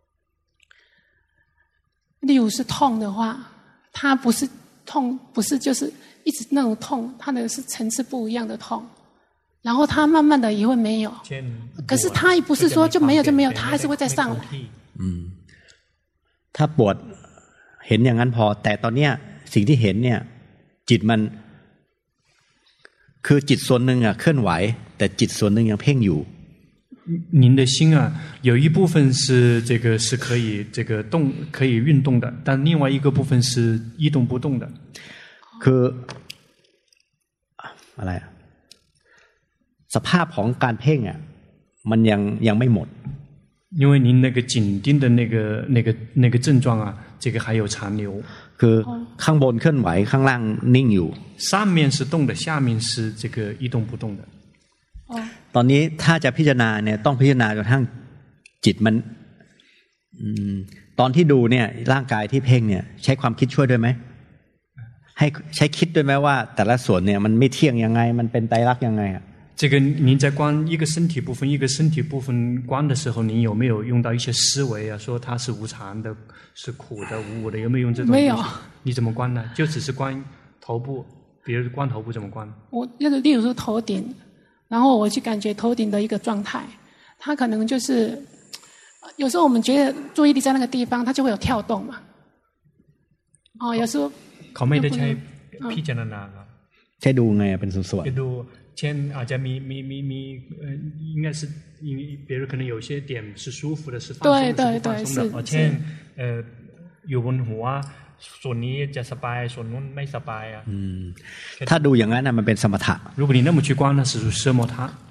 例如是痛的话它不是痛不是就是一直那种痛它的是层次不一样的痛然后它慢慢的也会没有可是它也不是说就没有就没有它还是会再上来อืมถ้าปวดเห็นอย่างนั้นพอแต่ตอนเนี้ยสิ่งที่เห็นเนี่ยจิตมันคือจิตส่วนหนึ่งอ่ะเคลื่อนไหวแต่จิตส่วนหนึ่งยังเพ่งอยู่您的心啊有一部分是这个是可以这个动可以运动的但另外一个部分是一动不动的คืออะไรสภาพของการเพ่งอ่ะมันยังยังไม่หมด因为您那个紧盯的那个那个那个症状啊这个还有残留คือข้างบนเคลื่อนไหวข้างล่างนิ่งอยู่上面是动的下面是这个一动不动的ตอนนี้ถ้าจะพิจารณาเนี่ยต้องพิจารณาจนทั้งจิตมันตอนที่ดูเนี่ยร่างกายที่เพ่งเนี่ยใช้ความคิดช่วยด้วยไหมให้ใช้คิดด้วยไหมว่าแต่ละส่วนเนี่ยมันไม่เที่ยงยังไงมันเป็นไตรลักษณ์ยังไงอ่ะ这个您在观一个身体部分一个身体部分观的时候您有没有用到一些思维啊说它是无常的是苦的无我的有没有用这种没有你怎么观呢就只是观头部比如观头部怎么观我例如说头顶然后我去感觉头顶的一个状态它可能就是有时候我们觉得注意力在那个地方它就会有跳动嘛哦有时候เขาไม่ได้ใช้พิจารณาครับใช้ดูไงเป็นส่วนๆดูเช่นอาจจะมีมีมีมี应该是比如可能有些点是舒服的是放松的是不放松的เช่นเอ่ออยู่บนหัวส่วนนี้จะสบายส่วนนู้นไม่สบายอ่ะถ้าดูอย่างนั้นน่ะมันเป็นสมถะ如果你那么去观那是奢摩他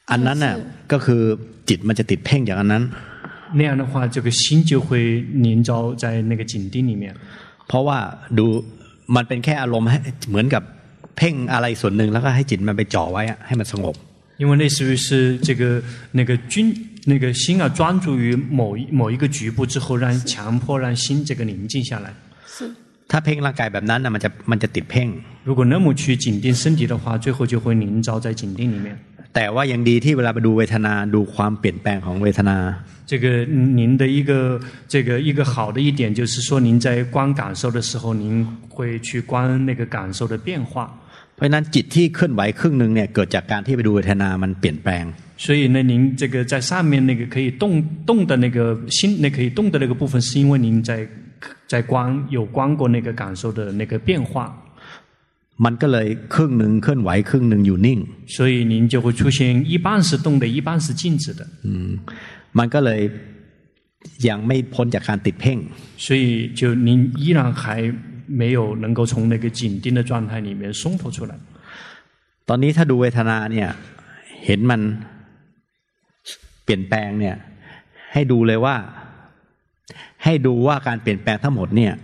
อันนั้นน่ะก็คือจิตมันจะติดเพ่งจากอันนั้น那样的话这个心就会凝着在那个紧盯里面เพราะว่าดูมันเป็นแค่อารมณ์เหมือนกับเพ่งอะไรส่วนหนึ่งแล้วก็ให้จิตมันไปจ่อไว้ให้มันสงบ因为类似于是这个那个军那个心啊专注于某一某一个局部之后让强迫让心这个宁静下来ถ้าเพ่งร่างกายแบบนั้นน่ะมันจะมันจะติดเพ่ง如果那么去紧盯身体的话最后就会凝着在紧盯里面แต่ว่ายังดีที่เวลาไปดูเวทนาดูความเปลี่ยนแปลงของเวทนา这个您的一个这个一个好的一点就是说您在观感受的时候您会去观那个感受的变化เพราะฉะนั้นจิตที่เคลื่อนไหวครึ่งนึงเนี่ยเกิดจากการที่ไปดูเวทนามันเปลี่ยนแปลง所以呢您这个在上面那个可以动动的那个心那可以动的那个部分是因为您在在观有观过那个感受的那个变化มันก็เลยครึ่งนึงเคลื่อนไหวครึ่งนึงอยู่นิ่ง所以您就会出现一半是动的一半是静止的อืมมันก็เลยยังไม่พ้นจากการติดเพ่ง所以就您依然还没有能够从那个紧盯的状态里面松脱出来ตอนนี้ถ้าดูเวทนาเนี่ยเห็นมันเปลี่ยนแปลงเนี่ยให้ดูเลยว่าให้ดูว่าการเปลี่ยนแปลงทั้งหมดเนี่ย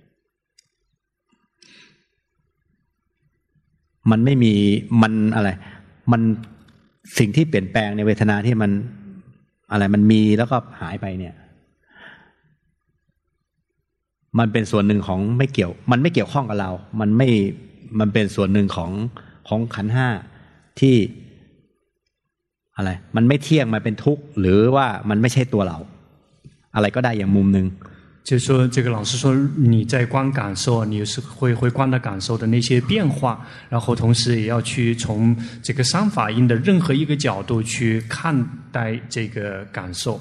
มันไม่มีมันอะไรมันสิ่งที่เปลี่ยนแปลงในเวทนาที่มันอะไรมันมีแล้วก็หายไปเนี่ยมันเป็นส่วนหนึ่งของไม่เกี่ยวมันไม่เกี่ยวข้องกับเรามันไม่มันเป็นส่วนหนึ่งของของขันธ์ห้าที่อะไรมันไม่เที่ยงมันเป็นทุกข์หรือว่ามันไม่ใช่ตัวเราอะไรก็ได้อย่างมุมนึง就是说这个老师说你在观感受你是会会观的感受的那些变化然后同时也要去从这个三法印的任何一个角度去看待这个感受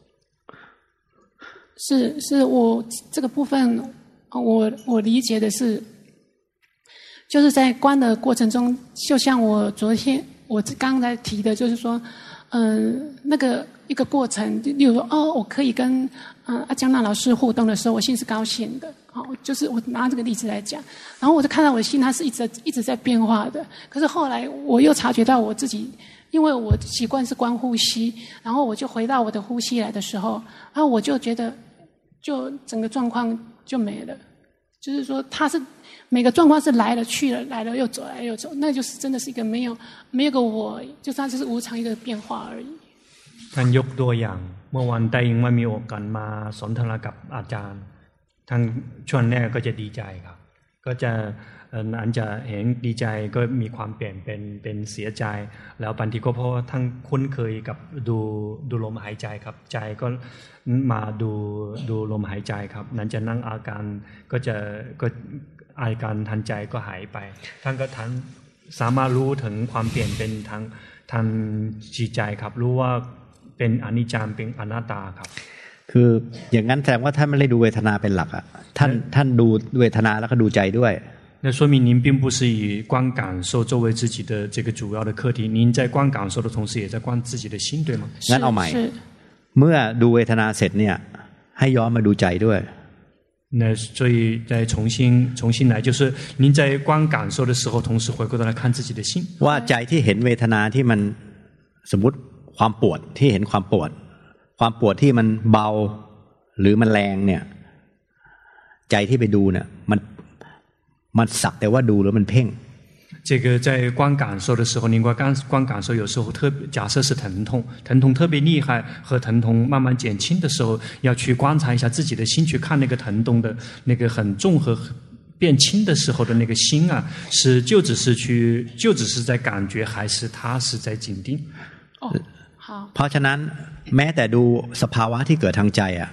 是是我这个部分我我理解的是就是在观的过程中就像我昨天我刚才提的就是说嗯、呃，那个一个过程例如说哦我可以跟嗯，阿江娜老师互动的时候，我心是高兴的。好，就是我拿这个例子来讲，然后我就看到我的心，它是一直一直在变化的。可是后来我又察觉到我自己，因为我习惯是观呼吸，然后我就回到我的呼吸来的时候，然后我就觉得，就整个状况就没了。就是说，它是每个状况是来了去了，来了又走，来了又走，那就是真的是一个没有没有个我，就是它就是无常一个变化而已。 ท่านยกตัวอย่างเมื่อวันได้ยิงว่ามีโอกาสมาสนทนากับอาจารย์ทั้งช่วงแรกก็จะดีใจครับก็จะอันจะเห็นดีใจก็มีความเปลี่ยนเป็นเป็นเสียใจแล้วบางทีก็เพราะทั้งคุ้นเคยกับดูดูลมหายใจครับใจก็มาดูดูลมหายใจครับนั้นจะนั่งอาการก็จะก็อาการทันใจก็หายไปท่านก็ทันสามารถรู้ถึงความเปลี่ยนเป็นทางทางจิตใจครับรู้ว่าเป็นอนิจจังเป็นอนัตตาครับคืออย่างนั้นแสดงว่าท่านไม่ได้ดูเวทนาเป็นหลักอ่ะท่านท่านดูเวทนาแล้วก็ดูใจด้วย那说明您并不是以观感受作为自己的这个主要的课题您在观感受的同时也在观自己的心对吗งั้นเอาใหม่เมื่อดูเวทนาเสร็จเนี่ยให้ย้อนมาดูใจด้วย那所以再重新重新来就是您在观感受的时候同时回过头来看自己的心ว่าใจที่เห็นเวทนาที่มันสมมุติความปวดที่เห็นความปวดความปวดที่มันเบาหรือมันแรงเนี่ยใจที่ไปดูเนี่ยมันมันสักแต่ว่าดูแล้วมันเพ่ง这个在观感受的时候，您观感观感受有时候特别，假设是疼痛，疼痛特别厉害和疼痛慢慢减轻的时候，要去观察一下自己的心，去看那个疼痛的那个很重和变轻的时候的那个心啊，是就只是去就只是在感觉，还是它是在紧盯？ 哦，好。 เพราะฉะนั้นแม้แต่ดูสภาวะที่เกิดทางใจอ่ะ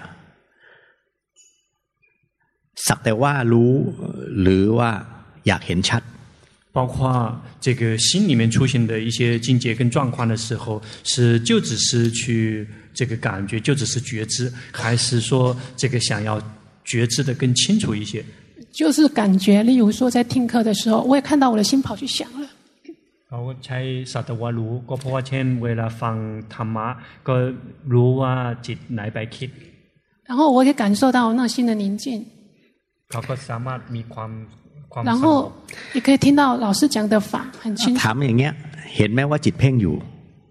สักแต่ว่ารู้หรือว่าอยากเห็นชัด包括这个心里面出现的一些境界跟状况的时候，是就只是去这个感觉，就只是觉知，还是说这个想要觉知的更清楚一些？ 就是感觉，例如说在听课的时候，我也看到我的心跑去想了。 เขาใช้สัตวารู้ก็เพราะว่าเช่นเวลาฟังธรรมะก็รู้ว่าจิตไหนไปคิด然后我也感受到内心的宁静เขาก็สามารถมีความ然后也可以听到老师讲的法很清楚ถามอย่างเงี้ยเห็นไหมว่าจิตเพ่งอยู่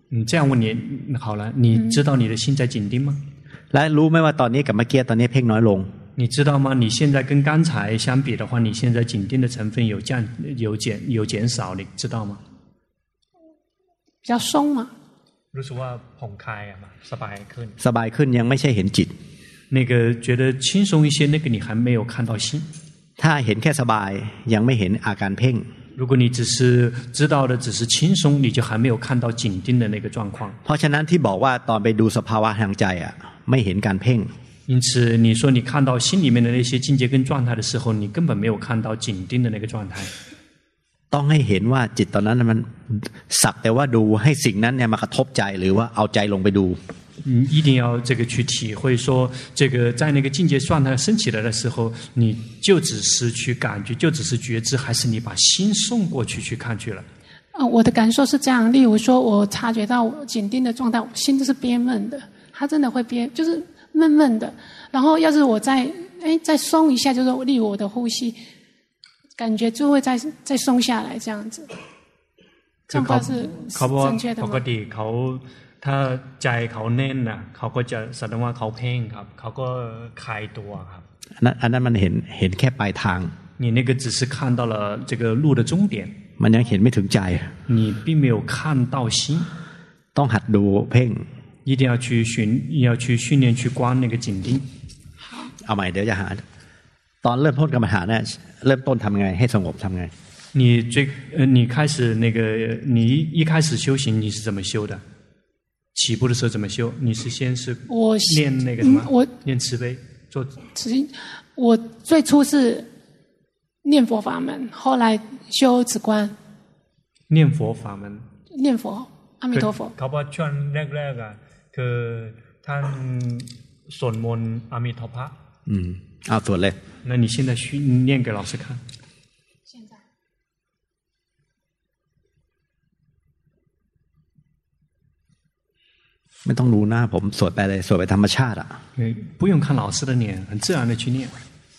嗯，这样问你好了，你知道你的心在紧盯吗？ และรู้ไหมว่าตอนนี้กับเมื่อกี้ตอนนี้เพ่งน้อยลง你知道吗？你现在跟刚才相比的话，你现在紧盯的成分有降、有减、有减少，你知道吗？ 比较松嘛。 รู้สึกว่าผ่อนคลายอะ嘛，สบายขึ้นสบายขึ้นยังไม่ใช่เห็นจิต那个觉得轻松一些，那个你还没有看到心。 ถ้าเห็นแค่สบายยังไม่เห็นอาการเพ่ง如果你只是知道的只是轻松，你就还没有看到紧盯的那个状况。 เพราะฉะนั้นที่บอกว่าตอนไปดูสภาวะทางใจอ่ะไม่เห็นการเพ่ง因此，你说你看到心里面的那些境界跟状态的时候，你根本没有看到紧盯的那个状态。 ต้องให้เห็นว่าจิตตอนนั้นมันสักแต่ว่าดูให้สิ่งนั้นเนี่ยมากระทบใจหรือว่าเอาใจลงไปดู你一定要这个去体会说，这个在那个境界状态升起来的时候，你就只是去感觉，就只是觉知，还是你把心送过去去看去了？ 呃，我的感受是这样，例如说，我察觉到我紧盯的状态，我心就是憋闷的，它真的会憋，就是闷闷的。然后，要是我再哎再松一下，就是例如我的呼吸，感觉就会再再松下来，这样子。这样话是正确的吗？ ปกติเขาถ้าใจเขาแน่นน่ะเขาก็จะแสดงว่าเขาเพ่งครับเขาก็คลายตัวครับอันนั้นอันนั้นมันเห็นเห็นแค่ปลายทาง你那个只是看到了这个路的终点， มันยังเห็นไม่ถึงใจ你并没有看到心。 ต้องหัดดูเพ่ง一定要去训，要去训练去观那个紧盯。 เอาใหม่เดี๋ยวจะหาตอนเริ่มต้นกรรมฐานเนี่ยเริ่มต้นทำไงให้สงบทำไง你最呃，你开始那个，你一开始修行你是怎么修的？起步的时候怎么修？你是先是我练那个什么？ 嗯、我练慈悲，做慈。我最初是念佛法门，后来修止观。 念佛法门。 念佛，阿弥陀佛。 เขาบอกช่วงแรกๆอ่ะคือท่านสวดมนต์อามิทพะอืมเอาสวดเลย那你现在去念给老师看。 现在。 ไม่ต้องรู้หน้าผมสวดไปเลยสวดไปธรรมชาติอ่ะ不用看老师的念，很自然的去念。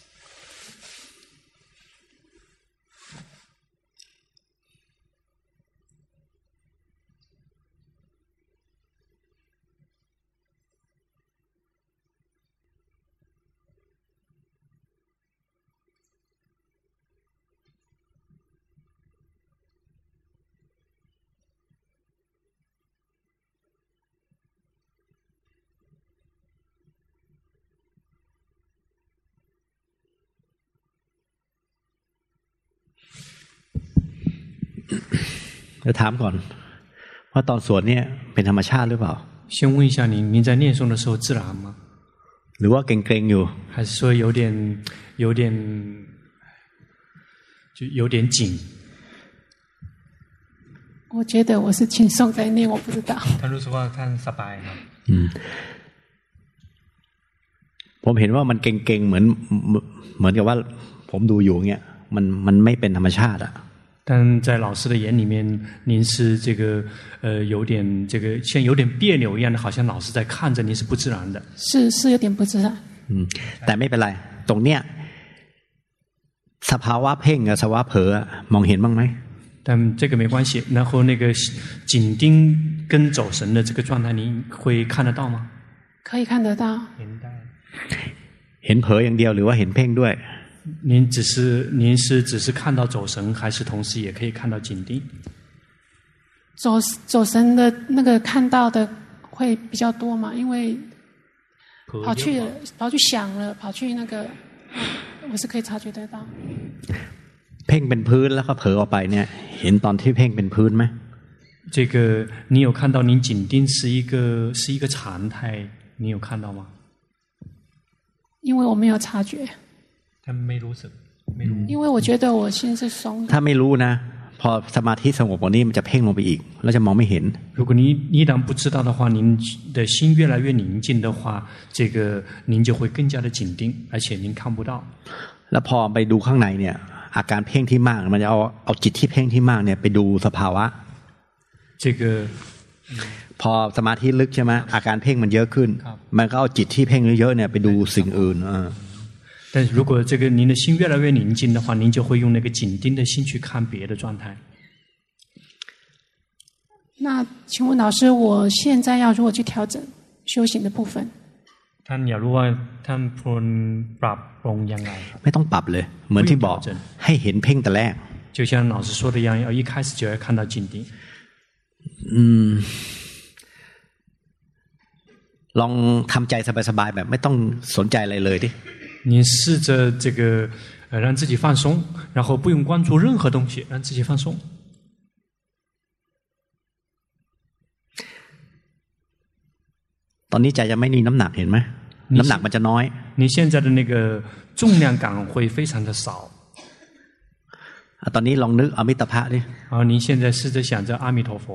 เดี๋ยวถามก่อนว่าตอนสวดเนี่ยเป็นธรรมชาติหรือเปล่า先问一下您，您在念诵的时候自然吗？ หรือว่าเกรงๆอยู่还是说有点有点就有点紧？ 我觉得我是轻松在念，我不知道。 ท่านรู้สึกว่าท่านสบายครับอืมผมเห็นว่ามันเก่งๆเหมือนเหมือนกับว่าผมดูอยู่เงี้ยมันมันไม่เป็นธรรมชาติอ่ะ但在老师的眼里面，您是这个呃有点这个像有点别扭一样的，好像老师在看着您是不自然的。 是是有点不自然。 อืมแต่ไม่เป็นไรตรงเนี้ยสภาวะเพ่งกับสภาวะเผลอมองเห็นบ้างไหม但这个没关系。然后那个紧盯跟走神的这个状态，您会看得到吗？ 可以看得到。 เห็นเผลออย่างเดียวหรือว่าเห็นเพ่งด้วย您只是您是只是看到走神，还是同时也可以看到紧盯？ 走走神的那个看到的会比较多嘛？因为跑去了，跑去想了，跑去那个，我是可以察觉得到。 เพ่งเป็นพื้นแล้วก็เผลอออกไปเนี่ยเห็นตอนที่เพ่งเป็นพื้นไหม这个你有看到您紧盯是一个是一个常态，你有看到吗？ 因为我没有察觉。 他没รู้สึกไม่รู้因为我觉得我心是松的。 ถ้าไม่รู้นะพอสมาธิสงบกว่านี้มันจะเพ่งลงไปอีกแล้วจะมองไม่เห็น如果您依然不知道的话，您的心越来越宁静的话，这个您就会更加的紧盯，而且您看不到。 แล้วพอไปดูข้างในเนี่ยอาการเพ่งที่มากมันจะเอาเอาจิตที่เพ่งที่มากเนี่ยไปดูสภาวะ这个พอสมาธิลึกใช่ไหมอาการเพ่งมันเยอะขึ้นมันก็เอาจิตที่เพ่งเยอะๆเนี่ยไปดูสิ่งอื่นเออ但是如果这个您的心越来越宁静的话，您就会用那个紧盯的心去看别的状态。 那请问老师，我现在要如何去调整修行的部分？ ท่านอยากรู้ว่าท่านควรปรับปรุงยังไงครับไม่ต้องปรับเลยเหมือนที่บอกให้เห็นเพ่งแต่แรก就像老师说的一样，要一开始就要看到紧盯。 อืมลองทำใจสบายๆแบบไม่ต้องสนใจอะไรเลยดิ你试着这个呃让自己放松，然后不用关注任何东西，让自己放松。 ตอนนี้ใจจะไม่มีน้ำหนักเห็นไหมน้ำหนักมันจะน้อย你现在的那个重量感会非常的少。 ตอนนี้ลองนึกอมิตภะดิ好，您现在试着想着阿弥陀佛，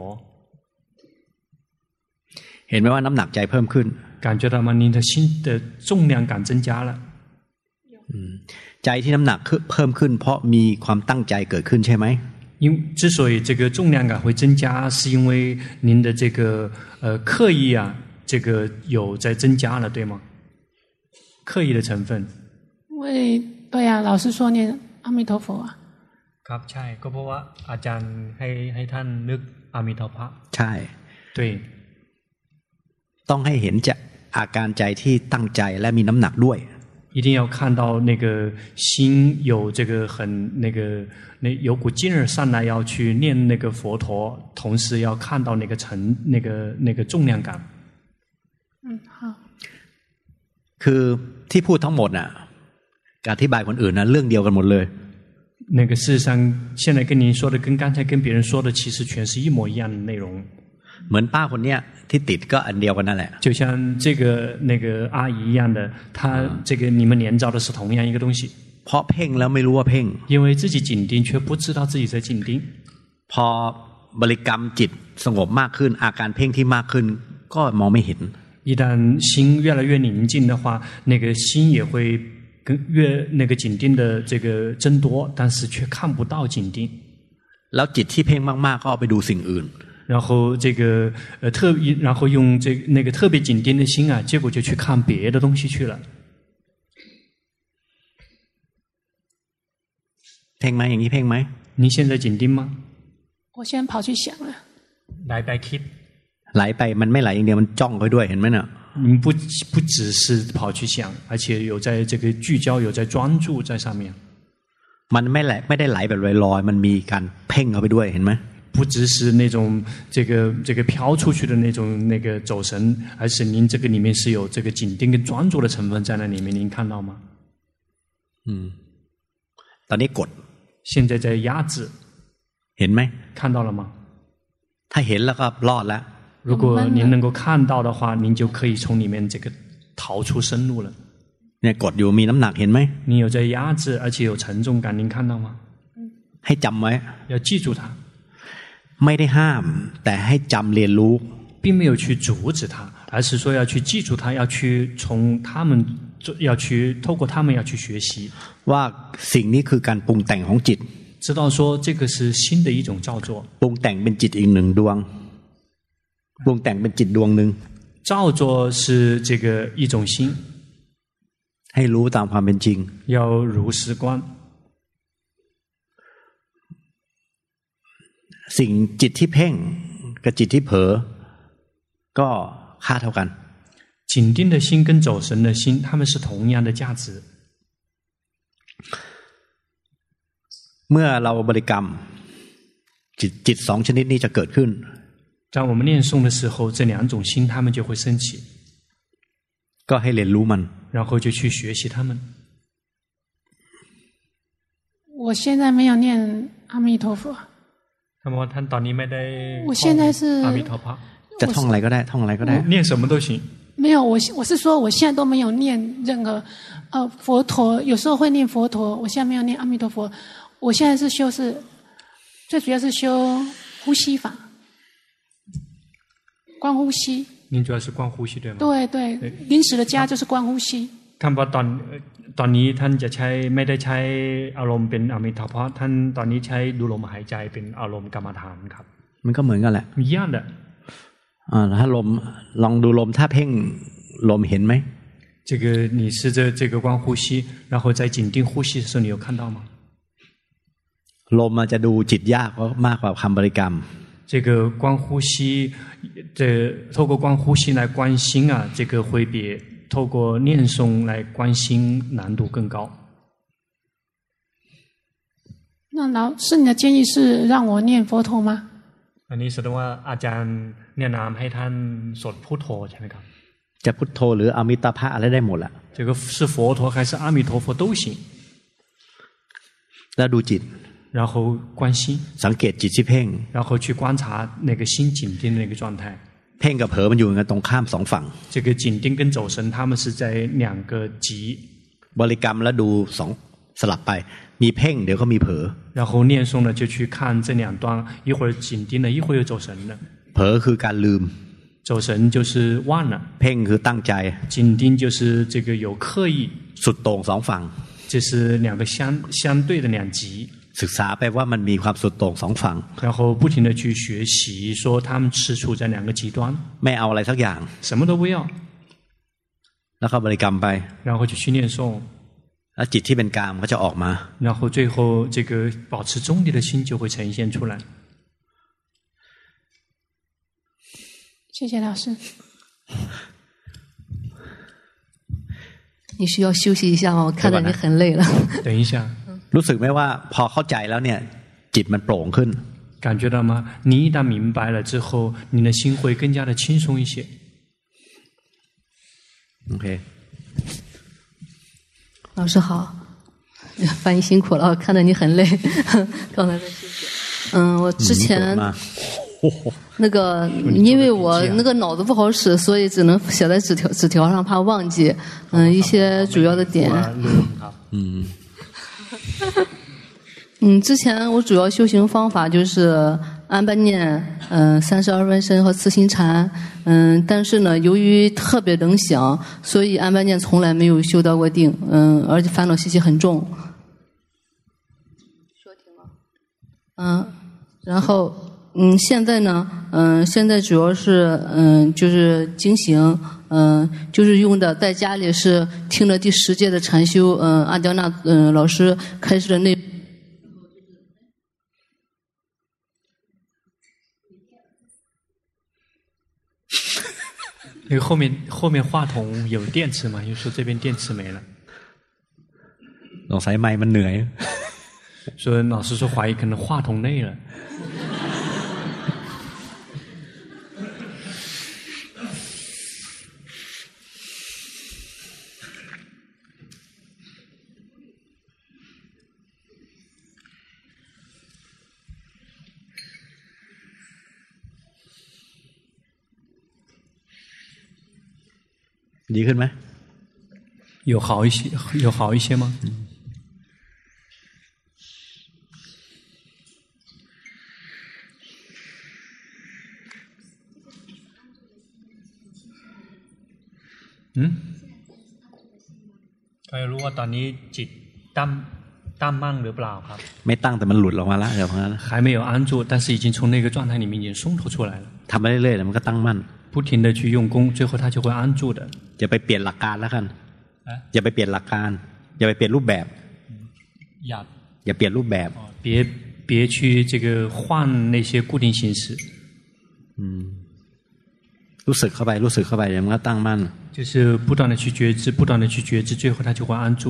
เห็นไหมว่าน้ำหนักใจเพิ่มขึ้น感觉到吗？您的心的重量感增加了。 ใจที่น้ำหนักเพิ่มขึ้นเพราะมีความตั้งใจเกิดขึ้นใช่ไหม因之所以这个重量感会增加，是因为您的这个呃刻意啊，这个有在增加了，对吗？刻意的成分。 因为对啊，老师说念阿弥陀佛啊。 ครับใช่ก็เพราะว่าอาจารย์ให้ให้ท่านนึกอามิตาภะใช่对ต้องให้เห็นจะอาการใจที่ตั้งใจและมีน้ำหนักด้วย一定要看到那个心有这个很那个那有股劲儿上来要去念那个佛陀，同时要看到那个成那个那个重量感。 嗯，好。 คือที่พูดทั้งหมดน่ะกับอธิบายคนอื่นนะเรื่องเดียวกันหมดเลย那个事实上现在跟您说的跟刚才跟别人说的其实全是一模一样的内容。 เหมือนป้าคนเนี้ยที่ติดก็อันเดียวกันนั่นแหละ就像这个那个阿姨一样的，她这个你们连着的是同样一个东西。 เพราะเพ่งแล้วไม่รู้ว่าเพ่ง因为自己紧盯却不知道自己在紧盯。 พอบริกรรมจิตสงบมากขึ้นอาการเพ่งที่มากขึ้นก็มองไม่เห็น一旦心越来越宁静的话，那个心也会跟越那个紧盯的这个增多，但是却看不到紧盯。 แล้วจิตที่เพ่งมากๆก็เอาไปดูสิ่งอื่น然后这个呃特然后用这那个特别紧盯的心啊，结果就去看别的东西去了。 เพ่งไหมอย่างนี้เพ่งไหม你现在紧盯吗？ 我先跑去想了。 ไหลไปคิดไหลไปมันไม่ไหลอย่างเดียวมันจ้องไปด้วยเห็นไหมน่ะ你不不只是跑去想，而且有在这个聚焦，有在专注在上面。 มันไม่ไหลไม่ได้ไหลแบบลอยๆมันมีการเพ่งเข้าไปด้วยเห็นไหม不只是那种这个这个飘出去的那种那个走神，而是您这个里面是有这个紧盯跟专注的成分在那里面，您看到吗？ 嗯，ตอนนี้กด现在在压制， เห็นไหม看到了吗？ ถ้าเห็นแล้วก็รอดแล้ว如果您能够看到的话，您就可以从里面这个逃出生路了。 เนี่ยกดอยู่มีน้ำหนักเห็นไหม你有在压制，而且有沉重感，您看到吗？ ให้จำไว้要记住它。 ไม่ได้ห้ามแต่ให้จำเรียนรู้并没有去阻止它，而是说要去记住它，要去从他们要去透过他们要去学习ว่าสิ่งนี้คือการปรุงแต่งของจิต知道说这个是新的一种造作ปรุงแต่งเป็นจิตอีกหนึ่งดวงปรุงแต่งเป็นจิตดวงหนึ่ง造作是这个一种心ให้รู้ตามความเป็นจริง要如实观สิ่งจิตที่เพ่งกับจิตที่เผลอก็ค่าเท่ากัน紧盯的心跟走神的心它们是同样的价值เมื่อเราบริกรรมจิตจิตสองชนิดนี้จะเกิดขึ้น在我们念诵的时候这两种心它们就会升起ก็ให้เรียนรู้มัน然后就去学习它们我现在没有念阿弥陀佛他们ท่านตอนนี้ไม่ได้我现在是阿弥陀佛จะท่องอะไรก็ได้ท่องอะไรก็ได้念什么都行没有我我是说我现在都没有念任何呃佛陀有时候会念佛陀我现在没有念阿弥陀佛我现在是修是最主要是修呼吸法观呼吸您主要是观呼吸对吗对对临时的家就是观呼吸คำว่าตอนตอนนี้ท่านจะใช้ไม่ได้ใช้อารมณ์เป็นอมิตาภะท่านตอนนี้ใช้ดูลมหายใจเป็นอารมณ์กรรมฐานครับมันก็เหมือนกันแหละ一样的อ่าถ้าลมลองดูลมถ้าเพ่งลมเห็นไหม这个你试着这个观呼吸然后在紧盯呼吸的时候你有看到吗ลมมันจะดูจิตยากมากกว่าคำบริกรรม这个观呼吸，这透过观呼吸来观心啊，这个会比透过念诵来观心难度更高。 那老师，你的建议是让我念佛陀吗？ อันนี้แสดงว่าอาจารย์แนะนำให้ท่านสวดพุทโธใช่ไหมครับจะพุทโธหรืออมิตาภะอะไรได้หมดละ这个是佛陀还是阿弥陀佛都行แล้วดูจิต然后观心สังเกตจิตที่เพ่ง然后去观察那个心紧盯的那个状态เพ่งกับเผลอมันอยู่กันตรงข้ามสองฝั่ง这个紧盯跟走神他们是在两个极บริกรรมแล้วดูสองสลับไปมีเพ่งเดี๋ยวก็มีเผลอ然后念诵呢就去看这两端一会儿紧盯了一会儿又走神了เผลอคือการลืม走神就是忘了เพ่งคือตั้งใจ紧盯就是这个有刻意สุดโต่งสองฝั่ง这是两个相相对的两极ศึกษาไปว่ามันมีความสุดโต่งสองฝั่ง然后不停地去学习说他们是处在两个极端ไม่เอาอะไรสักอย่าง什么都不要แล้วก็บริกรรมไป然后就去念诵แล้วจิตที่เป็นกามก็จะออกมา然后最后这个保持中立的心就会呈现出来谢谢老师你需要休息一下吗？我看到你很累了。 等一下。 รู้สึกไหมว่าพอเข้าใจแล้วเนี่ยจิตมันโปร่งขึ้น感觉到吗？你一旦明白了之后，你的心会更加的轻松一些。 OK。 老师好，翻译辛苦了，我看到你很累，刚才在休息。嗯，我之前。那个，因为我那个脑子不好使，所以只能写在纸条纸条上，怕忘记。嗯，一些主要的点。嗯。嗯，之前我主要修行方法就是安般念，嗯、呃，三十二分身和慈心禅，嗯，但是呢，由于特别能想，所以安般念从来没有修到过定，嗯，而且烦恼习气很重。说停了。嗯，然后。嗯，现在呢，嗯、呃，现在主要是嗯、呃，就是经行，嗯、呃，就是用的在家里是听了第十届的禅修，嗯、呃，阿刁那嗯、呃、老师开示的那。 那个后面后面话筒有电池吗？又说这边电池没了。 老师麦มันเหนื่อย说老师说怀疑可能话筒累了。 ดีขึ้นไหม有好一些有好一些吗อืมใครรู้ว่าตอนนี้จิตตั้งตั้งมั่งหรือเปล่าครับไม่ตั้งแต่มันหลุดออกมาแล้วเดี๋ยวนั้น还没有安住但是已经从那个状态里面已经松脱出来了ทำไปเรื่อยๆมันก็ตั้งมั่น不停的去用功最后他就会安住的อย่าไปเปลี่ยนหลักการแล้วกันอย่าไปเปลี่ยนหลักการอย่าไปเปลี่ยนรูปแบบอย่าอย่าเปลี่ยนรูปแบบ别别去这个换那些固定形式อืมรู้สึกเข้าไปรู้สึกเข้าไปเดี๋ยวมันก็ตั้งมั่น就是不断的去觉知不断的去觉知最后他就会安住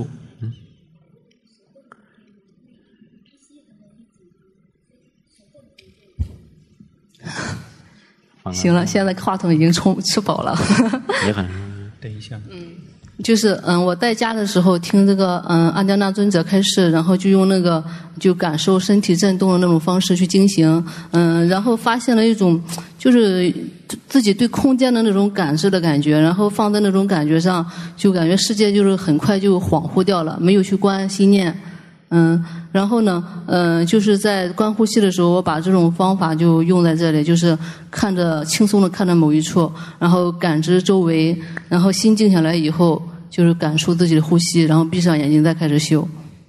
行了，现在话筒已经充吃饱了。 也很， 等一下。 嗯，就是嗯，我在家的时候听这个嗯阿刁那尊者开示，然后就用那个就感受身体震动的那种方式去经行，嗯，然后发现了一种就是自己对空间的那种感知的感觉，然后放在那种感觉上，就感觉世界就是很快就恍惚掉了，没有去观心念。嗯，然后呢，嗯、呃，就是在观呼吸的时候，我把这种方法就用在这里，就是看着轻松的看着某一处，然后感知周围，然后心静下来以后，就是感受自己的呼吸，然后闭上眼睛再开始修。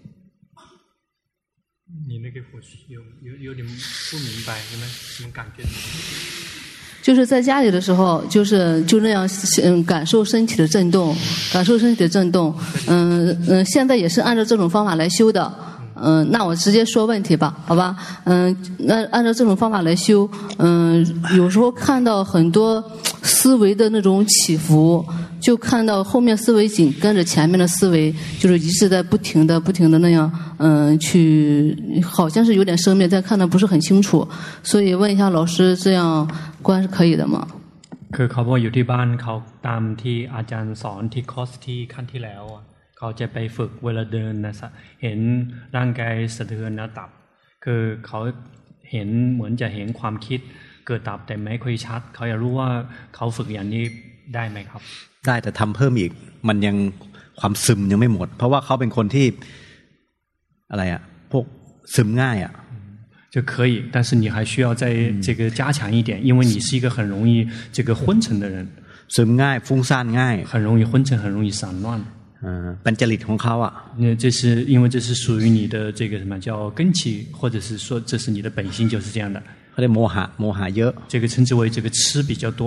你那个呼吸有有有点不明白，你们什么感觉？ 就是在家里的时候，就是就那样，嗯，感受身体的震动，感受身体的震动，嗯嗯，现在也是按照这种方法来修的， 嗯、呃，那我直接说问题吧，好吧？嗯、呃，那按照这种方法来修，嗯、呃，有时候看到很多思维的那种起伏，就看到后面思维紧跟着前面的思维，就是一直在不停的、不停的那样，嗯、呃，去好像是有点生灭，但看得不是很清楚，所以问一下老师，这样观是可以的吗？ คือเขาบอกอยู่ที่บ้านเขาตามที่อาจารย์สอนที่คอร์สที่ขั้นที่แล้วเขาจะไปฝึกเวลาเดินนะเห็นร่างกายสะเทือนแล้วดับคือเขาเห็นเหมือนจะเห็นความคิดเกิดดับแต่ไม่ค่อยชัดเขาอยากรู้ว่าเขาฝึกอย่างนี้ได้ไหมครับได้แต่ทำเพิ่มอีกมันยังความซึมยังไม่หมดเพราะว่าเขาเป็นคนที่อะไรอ่ะพวกซึมง่ายอ่ะ就可以，但是你还需要再这个加强一点，因为你是一个很容易这个昏沉的人， ซึมง่ายฟุ้งซ่านง่าย很容易昏沉，很容易散乱。 嗯，เป็นจริตของเขาอ่ะ。 那这是因为这是属于你的这个什么叫根气，或者是说这是你的本性就是这样的。 เขาเรียกโมหะโมหะเยอะ这个称之为这个痴比较多。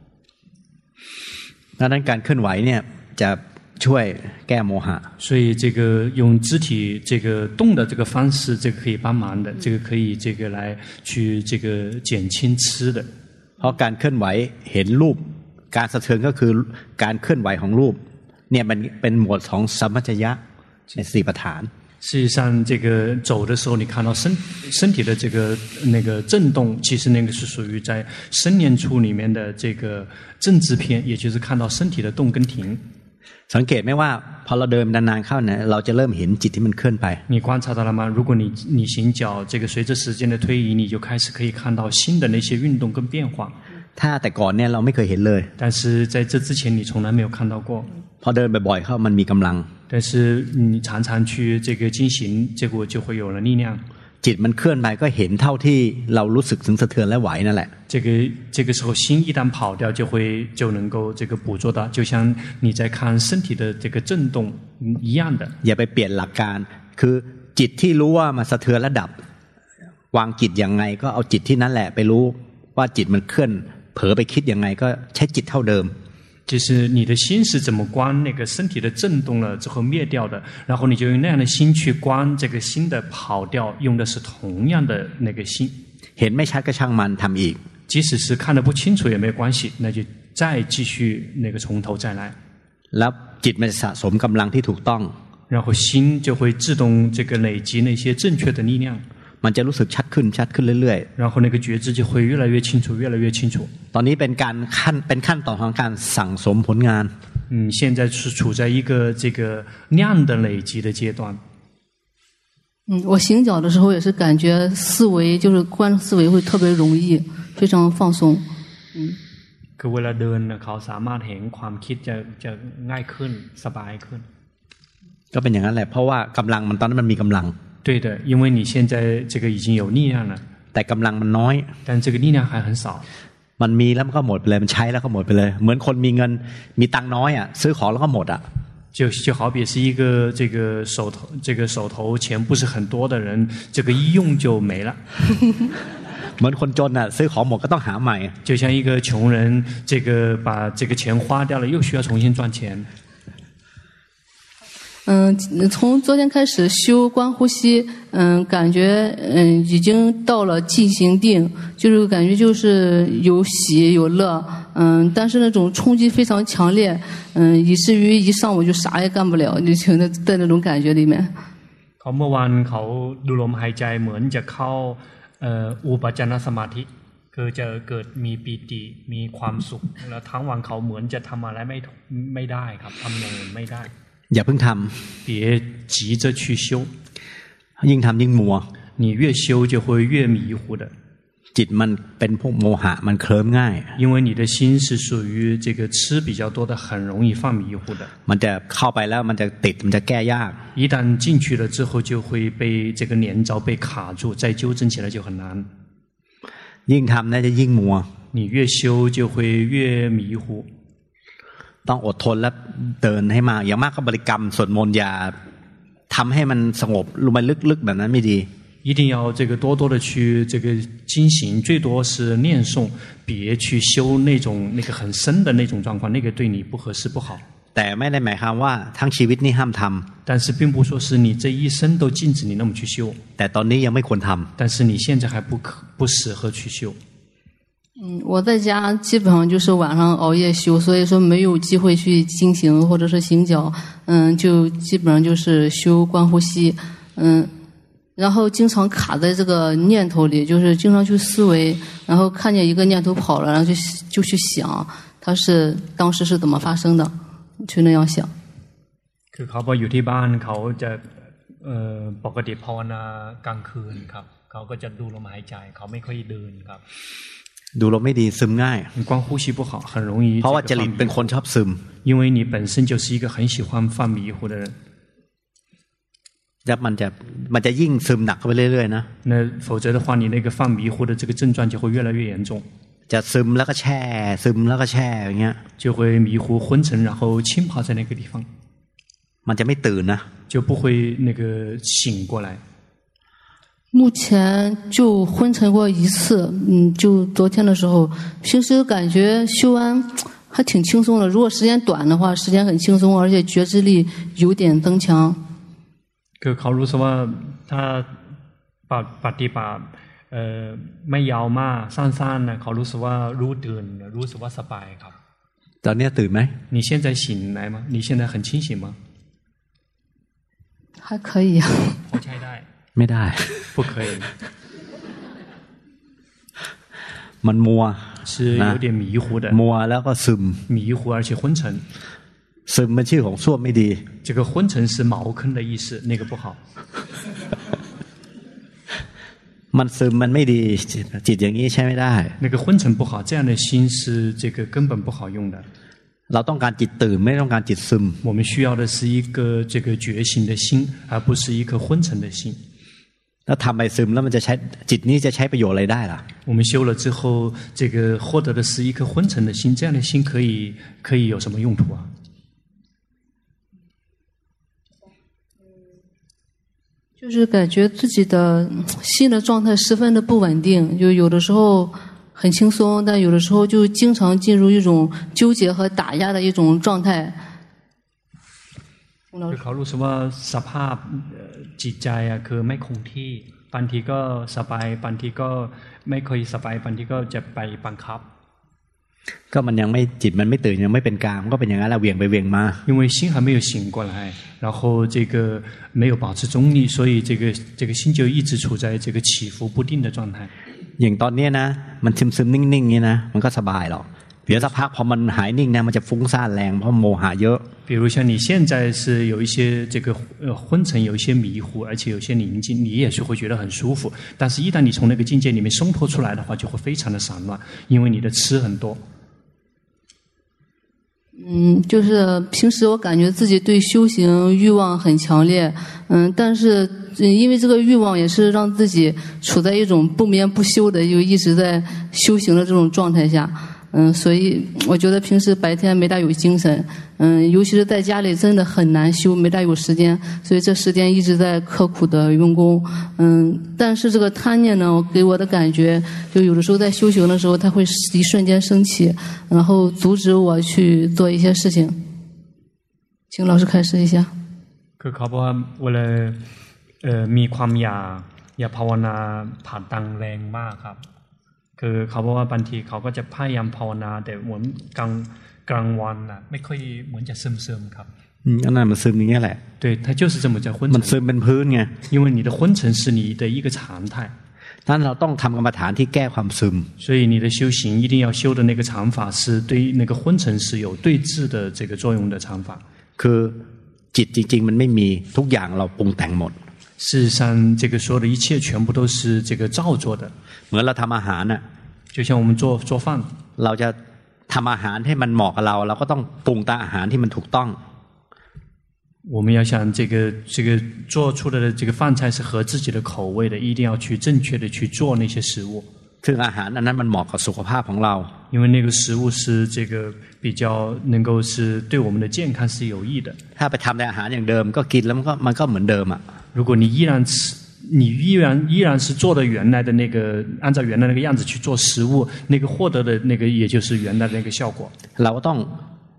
ดังนั้นการเคลื่อนไหวเนี่ยจะช่วยแก้โมหะ所以这个用肢体这个动的这个方式，这个可以帮忙的，这个可以这个来去这个减轻痴的。 เพราะการเคลื่อนไหวเห็นรูปการสะเทือนก็คือการเคลื่อนไหวของรูปเนี่ยมันเป็นหมวดของสัมปชัญญะในสี่ประฐาน实际上，这个走的时候，你看到身身体的这个那个震动，其实那个是属于在生念处里面的这个正知篇，也就是看到身体的动跟停。 สังเกตไหมว่าพอเราเดินนานๆเข้าเนี่ยเราจะเริ่มเห็นจิตที่มันเคลื่อนไป你观察到了吗？如果你你行脚，这个随着时间的推移，你就开始可以看到新的那些运动跟变化。 ถ้าแต่ก่อนเนี่ยเราไม่เคยเห็นเลย但是在这之前你从来没有看到过พอเดินบ่อยๆเข้ามันมีกำลัง但是你常常去这个进行结果就会有了力量จิตมันเคลื่อนไปก็เห็นเท่าที่เรารู้สึกถึงสะเทือนและไหวนั่นแหละ这个这个时候心一旦跑掉就会就能够这个捕捉到就像你在看身体的这个震动一样的อย่าไปเปลี่ยนหลักการคือจิตที่รู้ว่ามันสะเทือนและดับวางจิตยังไงก็เอาจิตที่นั่นแหละไปรู้ว่าจิตมันเคลื่อนเผลอไปคิดยังไงก็ใช้จิตเท่าเดิม就是你的心是怎么观那个身体的震动了之后灭掉的，然后你就用那样的心去观这个心的跑掉，用的是同样的那个心。 เห็นไม่ชัดก็ช่างมันทำอีก即使是看得不清楚也没有关系，那就再继续那个从头再来。 แล้วจิตมันจะสะสมกำลังที่ถูกต้อง然后心就会自动这个累积那些正确的力量。 มันจะรู้สึกชัดขึ้นชัดขึ้นเรื่อยๆ然后那个觉知就会越来越清楚越来越清楚ตอนนี้เป็นการขั้นเป็นขั้นตอนของการสั่งสมผลงาน嗯现在是处在一个这个量的累积的阶段嗯我行脚的时候也是感觉思维就是观思维会特别容易非常放松嗯คือเวลาเดินเขาสามารถเห็นความคิดจะจะง่ายขึ้นสบายขึ้นก็เป็นอย่างนั้นแหละเพราะว่ากำลังมันตอนนั้นมันมีกำลัง对的因为你现在这个已经有力量了แต่กำลังมันน้อย但这个力量还很少มันมีแล้วมันก็หมดไปเลยมันใช้แล้วก็หมดไปเลยเหมือนคนมีเงินมีตังค์น้อยอ่ะซื้อของแล้วก็หมดอ่ะ就就好比是一个这个手头这个手头钱不是很多的人这个一用就没了เหมือนคนจนอ่ะซื้อของหมดก็ต้องหาใหม่就像一个穷人这个把这个钱花掉了又需要重新赚钱嗯，从昨天开始修观呼吸，嗯，感觉嗯已经到了寂行定，就是感觉就是有喜有乐，嗯，但是那种冲击非常强烈，嗯，以至于一上午就啥也干不了，就觉得在那种感觉里面。 เขาเมื่อวานเขาดูลมหายใจเหมือนจะเข้าเอ่ออุปจารสมาธิคือจะเกิดมีปีติมีความสุขแล้วทั้งวันเขาเหมือนจะทำอะไรไม่ไม่ได้ครับทำอย่างอื่นไม่ได้อย่าเพิ่งทำ别急着去修ยิ่งทำยิ่งมัว你越修就会越迷糊的จิตมันเป็นพวกโมหะมันเคลิ้มง่าย因为你的心是属于这个吃比较多的很容易犯迷糊的มันจะเข้าไปแล้วมันจะติดมันจะแก้ยาก一旦进去了之后就会被这个连着被卡住再纠正起来就很难ยิ่งทำน่าจะยิ่งมัว你越修就会越迷糊ต้องอดทนและเดินให้มากอย่างมากก็บริกรรมสวดมนต์อย่าทำให้มันสงบลงไปลึกๆแบบนั้นไม่ดี一定要这个多多的去这个进行最多是念诵别去修那种那个很深的那种状况那个对你不合适不好แต่ไม่ได้หมายความว่าทั้งชีวิตนี้ห้ามทำ但是并不说是你这一生都禁止你那么去修แต่ตอนนี้ยังไม่ควรทำ但是你现在还不可不适合去修嗯，我在家基本上就是晚上熬夜修，所以说没有机会去经行或者是行脚，嗯，就基本上就是修观呼吸，嗯，然后经常卡在这个念头里，就是经常去思维，然后看见一个念头跑了，然后就就去想它是当时是怎么发生的，去那样想。 คือเขาพออยู่ที่บ้านเขาจะเอ่อปกติภาวนากลางคืนครับเขาก็จะดูลมหายใจเขาไม่ค่อยเดินครับดูลมไม่ดีซึมง่าย光呼吸不好很容易เพราะว่าจริตเป็นคนชอบซึม因为你本身就是一个很喜欢犯迷糊的人จะมันจะมันจะยิ่งซึมหนักเข้าไปเรื่อยๆนะ那否则的话你那个犯迷糊的这个症状就会越来越严重จะซึมแล้วก็แช่ซึมแล้วก็แช่อย่างเงี้ย就会迷糊昏沉然后浸泡在那个地方มันจะไม่ตื่นนะ就不会那个醒过来目前就昏沉过一次，嗯，就昨天的时候，平时感觉修完还挺轻松的。如果时间短的话，时间很轻松，而且觉知力有点增强。 คือเขารู้สึกว่าถ้าปฏิบัติเอ่อไม่ยาวมากสั้นๆนะเขารู้สึกว่ารู้ตื่นรู้สึกว่าสบายครับตอนนี้ตื่นไหม你现在醒来吗你现在很清醒吗还可以พอใช้ได้ไม่ได้不可以มันมัว是有点迷糊的มัวแล้วก็ซึม迷糊而且昏沉ซึมเป็นชื่อของส้วมไม่ดี这个昏沉是茅坑的意思那个不好มันซึมมันไม่ดีจิตอย่างนี้ใช้ไม่ได้那个昏沉不好这样的心是这个根本不好用的เราต้องการจิตตื่นไม่ต้องการจิตซึม我们需要的是一个这个觉醒的心而不是一颗昏沉的心แล้วทำไปซึมแล้วมันจะใช้จิตนี้จะใช้ประโยชน์อะไรได้ล่ะ我们修了之后这个获得的是一颗昏沉的心这样的心可以可以有什么用途啊就是感觉自己的心的状态十分的不稳定就有的时候很轻松但有的时候就经常进入一种纠结和打压的一种状态คือเขารู้สึกว่าสภาพจิตใจอ่ะคือไม่คงที่บางทีก็สบายบางทีก็ไม่ค่อยสบายบางทีก็จะไปบังคับก็มันยังไม่จิตมันไม่ตื่นยังไม่เป็นกลางก็เป็นอย่างนั้นแหละเวียงไปเวียงมา因为心还没有醒过来然后这个没有保持中立所以这个这个心就一直处在这个起伏不定的状态อย่างตอนนี้นะมันซึมๆนิ่งๆนี่นะมันก็สบายหรอกเดี๋ยวสักพักพอมันหายนิ่งนะมันจะฟุ้งซ่านแรงเพราะโมหะเยอะ比如像你现在是有一些这个呃昏沉有一些迷糊而且有些宁静你也是会觉得很舒服但是一旦你从那个境界里面松脱出来的话就会非常的散乱因为你的痴很多嗯就是平时我感觉自己对修行欲望很强烈嗯但是因为这个欲望也是让自己处在一种不眠不休的就一直在修行的这种状态下嗯，所以我觉得平时白天没大有精神，嗯，尤其是在家里真的很难修，没大有时间，所以这时间一直在刻苦的用功，嗯，但是这个贪念呢，给我的感觉，就有的时候在修行的时候，它会一瞬间升起，然后阻止我去做一些事情。请老师开示一下。 คือเขาบอกว่าเวลาเอ่อมีความอยากอยากภาวนาผ่านตังแรงมากครับคือเขาบอกว่าบางทีเขาก็จะพยายามภาวนาแต่เหมือนกลางกลางวันน่ะไม่ค่อยเหมือนจะซึมๆครับอืมอันนั้นมันซึมอย่างเงี้ยแหละ对它就是这么叫昏沉มันซึมเป็นพื้นไง因为你的昏沉是你的一个常态นั้นเราต้องทำกรรมฐานที่แก้ความซึม所以你的修行一定要修的那个禅法是对那个昏沉是有对治的这个作用的禅法คือจิตจริงๆมันไม่มีทุกอย่างเราปรุงแต่งหมด事实上这个所有的一切全部都是这个造作的เหมือนเราทำอาหารน่ะ就像我们做做饭เราจะทำอาหารให้มันเหมาะกับเราเราก็ต้องปรุงตามอาหารที่มันถูกต้อง我们要想这个这个做出来的这个饭菜是合自己的口味的一定要去正确的去做那些食物ซึ่งอาหารอันนั้นมันเหมาะกับสุขภาพของเรา因为那个食物是这个比较能够是对我们的健康是有益的ถ้าไปทำแต่อาหารอย่างเดิมก็กินแล้วมันก็มันก็เหมือนเดิมอ่ะ如果你依然吃你依然依然是做的原来的那个按照原来那个样子去做食物那个获得的那个也就是原来的那个效果เราต้อง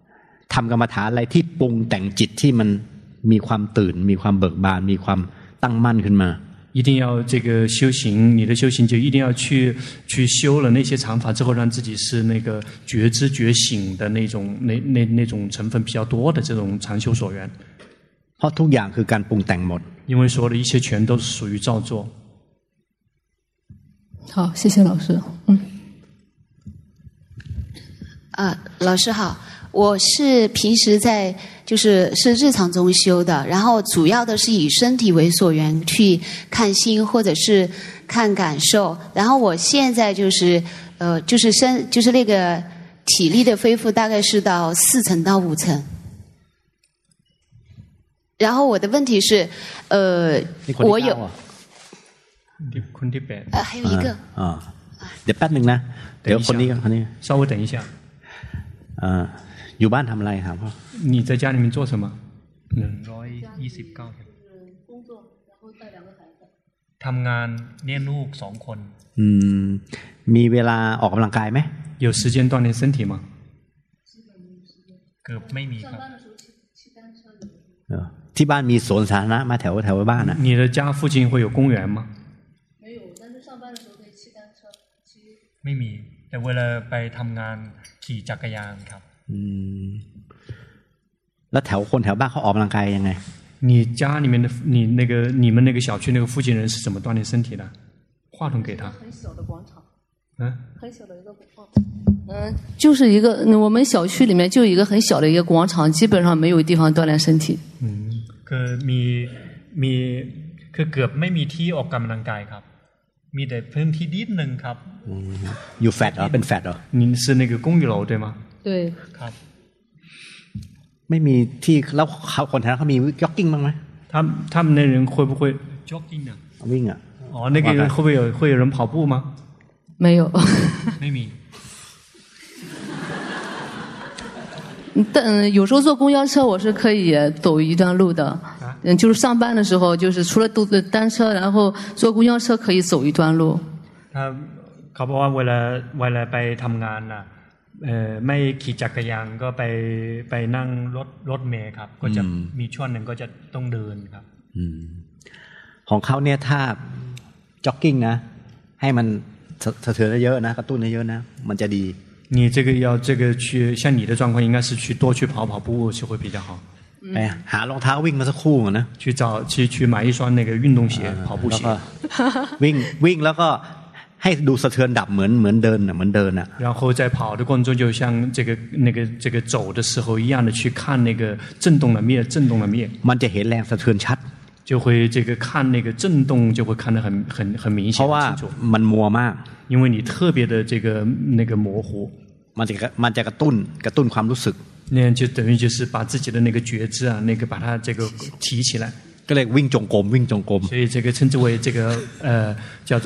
ทำกรรมฐานอะไรที่ปรุงแต่งจิตที่มันมีความตื่นมีความเบิกบานมีความตั้งมั่นขึ้นมา一定要这个修行，你的修行就一定要去去修了那些常法之后，让自己是那个觉知觉醒的那种那那那种成分比较多的这种常修所缘。 เพราะทุกอย่างคือการปรุงแต่งหมด因为所有的一切全都是属于造作。 好，谢谢老师。嗯。 啊，老师好。我是平时在就是是日常中修的，然后主要的是以身体为所缘去看心或者是看感受，然后我现在就是呃就是身就是那个体力的恢复大概是到四成到五成，然后我的问题是呃我有呃还有一个啊เดี๋ยวแป๊บนึงนะเดี๋ยวคนนี้คนนี้稍微等一下อ่าอยู่บ้านทำอะไรครับพ่อ你在家里面做什么หนึ่งร้อยยี่สิบเก้าทำงานเลี้ยงลูกสองคนอืมมีเวลาออกกำลังกายไหม有时间锻炼身体吗เกือบไม่มีครับที่บ้านมีสวนสาธารณะมาแถวแถวบ้านอ่ะ你的家附近会有公园吗没有但是上班的时候可以骑单车骑ไม่มีแต่เวลาไปทำงานขี่จักรยานครับอืมแล้วแถวคนแถวบ้านเขาออกกำลังกายยังไง你家里面的你那个你们那个小区那个附近人是怎么锻炼身体的话筒给他很小的广场嗯很小的一个广场嗯就是一个我们小区里面就有一个很小的一个广场基本上没有地方锻炼身体อืมคือมีมีคือเกือบไม่มีที่ออกกำลังกายครับมีแต่พื้นที่นิดนึงครับอยู่แฟลตเหรอเป็นแฟลตเหรอ你是那个公寓楼对吗对ครับไม่มีที่แล้วเขาคนแถวเขามีจ็อกกิ้งบ้างไหม他他们那人会不会 jogging 啊วิ่งอ่ะ哦那个会不会有会有人跑步吗没有ไม่มี但有时候坐公交车我是可以走一段路的嗯就是上班的时候就是除了坐单车然后坐公交车可以走一段路他เขาบอกว่าเวลาเวลาไปทำงานน่ะเอ่อไม่ขี่จักรยานก็ไปไปนั่งรถรถเมล์ครับก็จะมีช่วงหนึ่งก็จะต้องเดินครับของเขาเนี่ยถ้าจ็อกกิ้งนะให้มันสะเทือนเยอะนะกระตุ้นเยอะนะมันจะดี你这个要这个去像你的状况应该是去多去跑跑步就会比较好ไปหารองเท้าวิ่งมาสักคู่นะ去找去去买一双那个运动鞋跑步鞋วิ่งวิ่งแล้วก็ให้ดูสะเทือนดับเหมือนเหมือนเดินน่ะเหมือนเดินน่ะ然后在跑的过程中就像这个那个这个走的时候一样的去看那个震动的灭震动的灭มันจะเห็นแรงสะเทือนชัด就会这个看那个震动就会看得很很很明显เพราะว่ามันมัวมาก因为你特别的这个那个模糊มันจะมันจะกระตุ้นกระตุ้นความรู้สึก那样就等于就是把自己的那个觉知啊那个把它这个提起来ก็เลยวิ่งจงกรมวิ่งจงกรม所以这个称之为这个呃叫做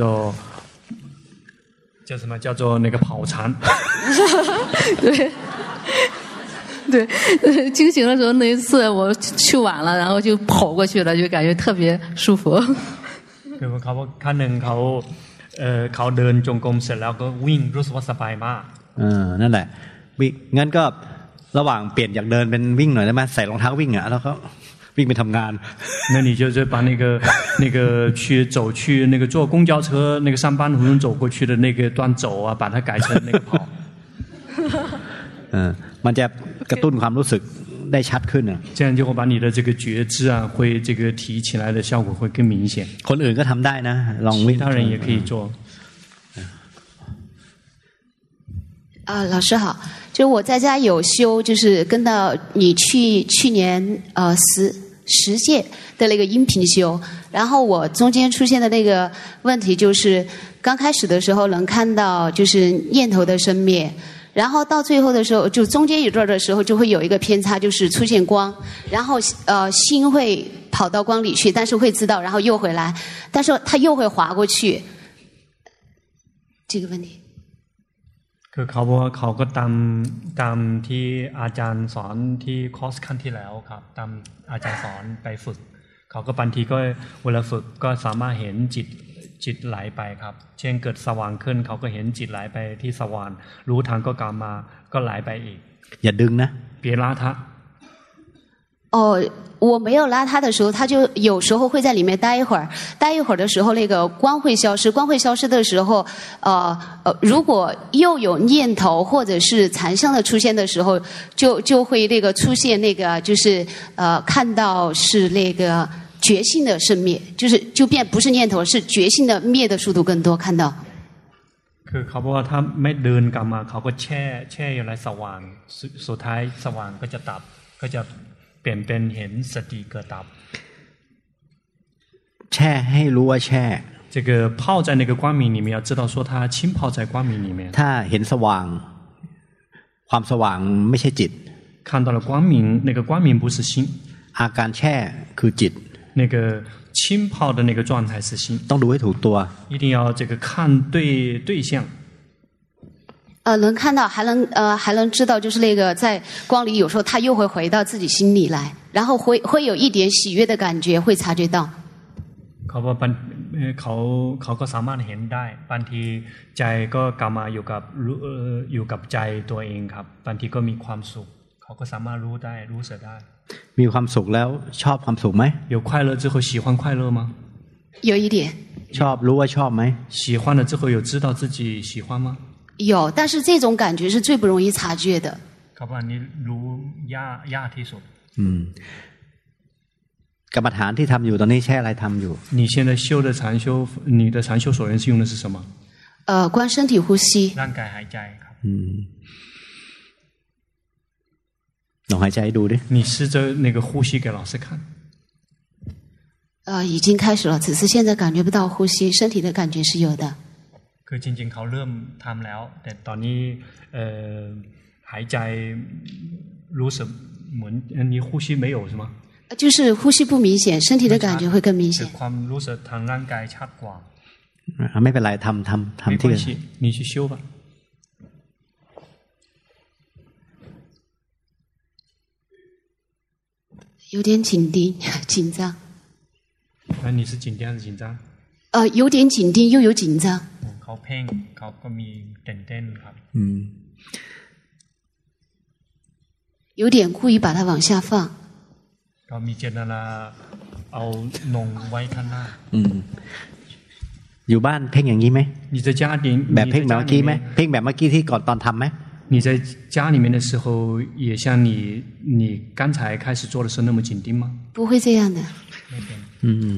叫什么？叫做那个跑禅。 对，对，惊醒的时候那一次我去晚了，然后就跑过去了，就感觉特别舒服。 คือเขาขั้นหนึ่งเขาเอ่อเขาเดินจงกรมเสร็จแล้วก็วิ่งรู้สึกว่าสบายมากเออนั่นแหละวิ่งงั้นก็ระหว่างเปลี่ยนจากเดินเป็นวิ่งหน่อยได้ไหมใส่รองเท้าวิ่งอ่ะแล้วก็วิ่งไปทำงาน那你就是把那个那个去走去那个坐公交车那个上班途中走过去的那个段走啊把它改成那个跑เออมันจะกระตุ้นความรู้สึกได้ชัดขึ้นอ่ะ这样就会把你的这个觉知啊会这个提起来的效果会更明显คนอื่นก็ทำได้นะลองวิ่ง其他人也可以做啊老师好就我在家有修就是跟到你去去年呃十十届的那个音频修然后我中间出现的那个问题就是刚开始的时候能看到就是念头的生灭然后到最后的时候就中间一段的时候就会有一个偏差就是出现光然后呃心会跑到光里去但是会知道然后又回来但是它又会滑过去这个问题คือเขาบอกว่าเขาก็ตามตามที่อาจารย์สอนที่คอร์สขั้นที่แล้วครับตามอาจารย์สอนไปฝึกเขาก็บางทีก็เวลาฝึกก็สามารถเห็นจิตจิตไหลไปครับเช่นเกิดสว่างขึ้นเขาก็เห็นจิตไหลไปที่สว่างรู้ทางก็กลับมาก็ไหลไปอีกอย่าดึงนะ别拉他。 哦，我没有拉他的时候，他就有时候会在里面待一会儿，待一会儿的时候，那个光会消失。光会消失的时候，呃呃，如果又有念头或者是残像的出现的时候，就就会那个出现那个就是呃看到是那个觉性的生灭，就是就变不是念头，是觉性的灭的速度更多，看到。 คือเขาบอกว่าถ้าไม่เดินกลับมาเขาก็แช่แช่อยู่ในสว่างสุดท้ายสว่างก็จะดับก็จะเปลี่ยนเป็นเห็นสติเกิดดับแช่ให้รู้ว่าแช่这个泡在那个光明里面要知道说它浸泡在光明里面ถ้าเห็นสว่างความสว่างไม่ใช่จิต看到了光明那个光明不是心อาการแช่คือจิต那个浸泡的那个状态是心ต้องดูให้ถูกตัว一定要这个看对对象呃，能看到，还能呃，还能知道，就是那个在光里，有时候他又会回到自己心里来，然后会会有一点喜悦的感觉，会察觉到。 เขาบอกเขาเขาก็สามารถเห็นได้บางทีใจก็กลับมาอยู่กับอยู่กับใจตัวเองครับบางทีก็มีความสุขเขาก็สามารถรู้ได้รู้สึกได้มีความสุขแล้วชอบความสุขไหม有快乐之后喜欢快乐吗有一点ชอบรู้ว่าชอบไหม喜欢了之后有知道自己喜欢吗有，但是这种感觉是最不容易察觉的。 ครับว่านี่รู้ยากยากที่สุดอืมกรรมฐานที่ทำอยู่ตอนนี้ใช้อะไรทำอยู่你现在修的禅修你的禅修所缘是用的是什么呃观身体呼吸ร่างกายหายใจครับอืมลองหายใจดูดิ你试着那个呼吸给老师看呃已经开始了只是现在感觉不到呼吸身体的感觉是有的คือจริงๆเขาเริ่มทำแล้วแต่ตอนนี้เอ่อหายใจรู้สึกเหมือน你呼吸没有是吗就是呼吸不明显身体的感觉会更明显ความรู้สึกทางร่างกายชัดกว่าไม่เป็นไรทำทำทำที่你去修吧有点紧盯紧张那你是紧张还是紧张呃有点紧盯又有紧张เขาเพ่งเขาก็มีตื่นเต้นครับอืม有点故意把它往下放เขามีเจตนาเอานงไว้ข้างหน้าอืมอยู่บ้านเพ่งอย่างนี้ไหม你在家里แบบเพ่งแบบเมื่อกี้ไหมเพ่งแบบเมื่อกี้ที่ก่อนตอนทำไหม你在家里面的时候也像你你刚才开始做的时候那么紧盯吗不会这样的อืม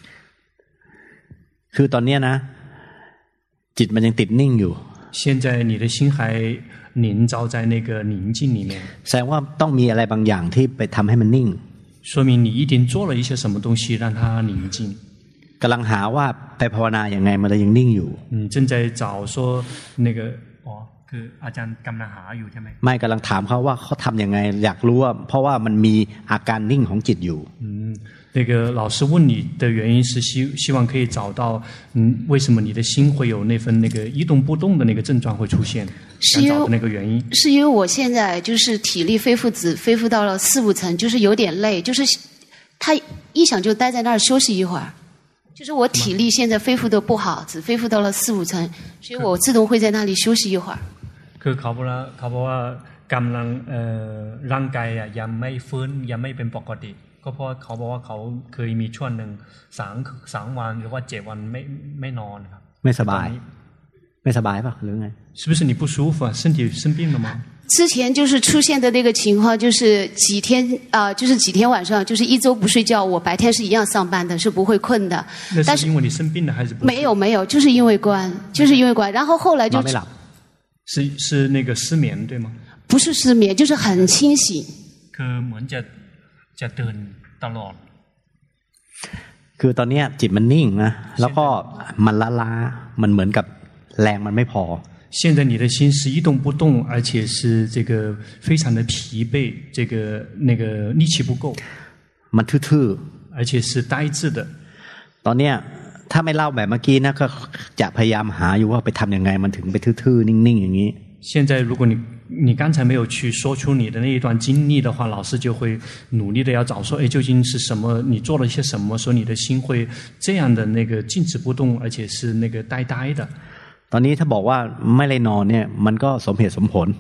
คือตอนนี้นะจิตมันยังติดนิ่งอยู่现在你的心还凝照在那个宁静里面แสดงว่าต้องมีอะไรบางอย่างที่ไปทำให้มันนิ่ง说明你一定做了一些什么东西让它宁静กำลังหาว่าไปภาวนาอย่างไงมันเลยยังนิ่งอยู่嗯正在找说那个อ๋อคืออาจารย์กำลังหาอยู่ใช่ไหมไม่กำลังถามเขาว่าเขาทำยังไงอยากรู้ว่าเพราะว่ามันมีอาการนิ่งของจิตอยู่อืม那个老师问你的原因是希希望可以找到，嗯，为什么你的心会有那份那个一动不动的那个症状会出现？ 是因为那个原因， 是因为我现在就是体力恢复只恢复到了四五成，就是有点累，就是他一想就待在那儿休息一会儿，就是我体力现在恢复的不好，只恢复到了四五成，所以我自动会在那里休息一会儿。 คือเขาบอกว่าเขาบอกว่ากำลังเอ่อร่างกายอ่ะยังไม่ฟื้นยังไม่เป็นปกติก็เพราะเขาบอกว่าเขาเคยมีช่วงหนึ่งสามสามวันหรือว่าเจ็ดวันไม่ไม่นอนครับไม่สบายไม่สบายป่ะหรือไง是不是你不舒服啊身体生病了吗之前就是出现的那个情况就是几天啊、呃、就是几天晚上就是一周不睡觉我白天是一样上班的是不会困的那是因为你生病了还是没有没有就是因为关就是因为关然后后来就是是那个失眠对吗不是失眠就是很清醒คือเหมือนจะจะตื่นตลอดคือตอนนี้จิตมันนิ่งนะแล้วก็มันละล้ามันเหมือนกับแรงมันไม่พอ现在你的心是一动不动而且是这个非常的疲惫这个那个力气不够มันทื่อๆ而且是呆滞的ตอนนี้ถ้าไม่เล่าแบบเมื่อกี้นะก็จะพยายามหาอยู่ว่าไปทำยังไงมันถึงไปทื่อๆนิ่งๆอย่างนี้现在如果你你刚才没有去说出你的那一段经历的话老师就会努力的要找说诶究竟是什么你做了些什么说你的心会这样的那个静止不动而且是那个呆呆的ตอนนี้ถ้าบอกว่าไม่ได้นอนเนี่ยมันก็สมเหตุสมผล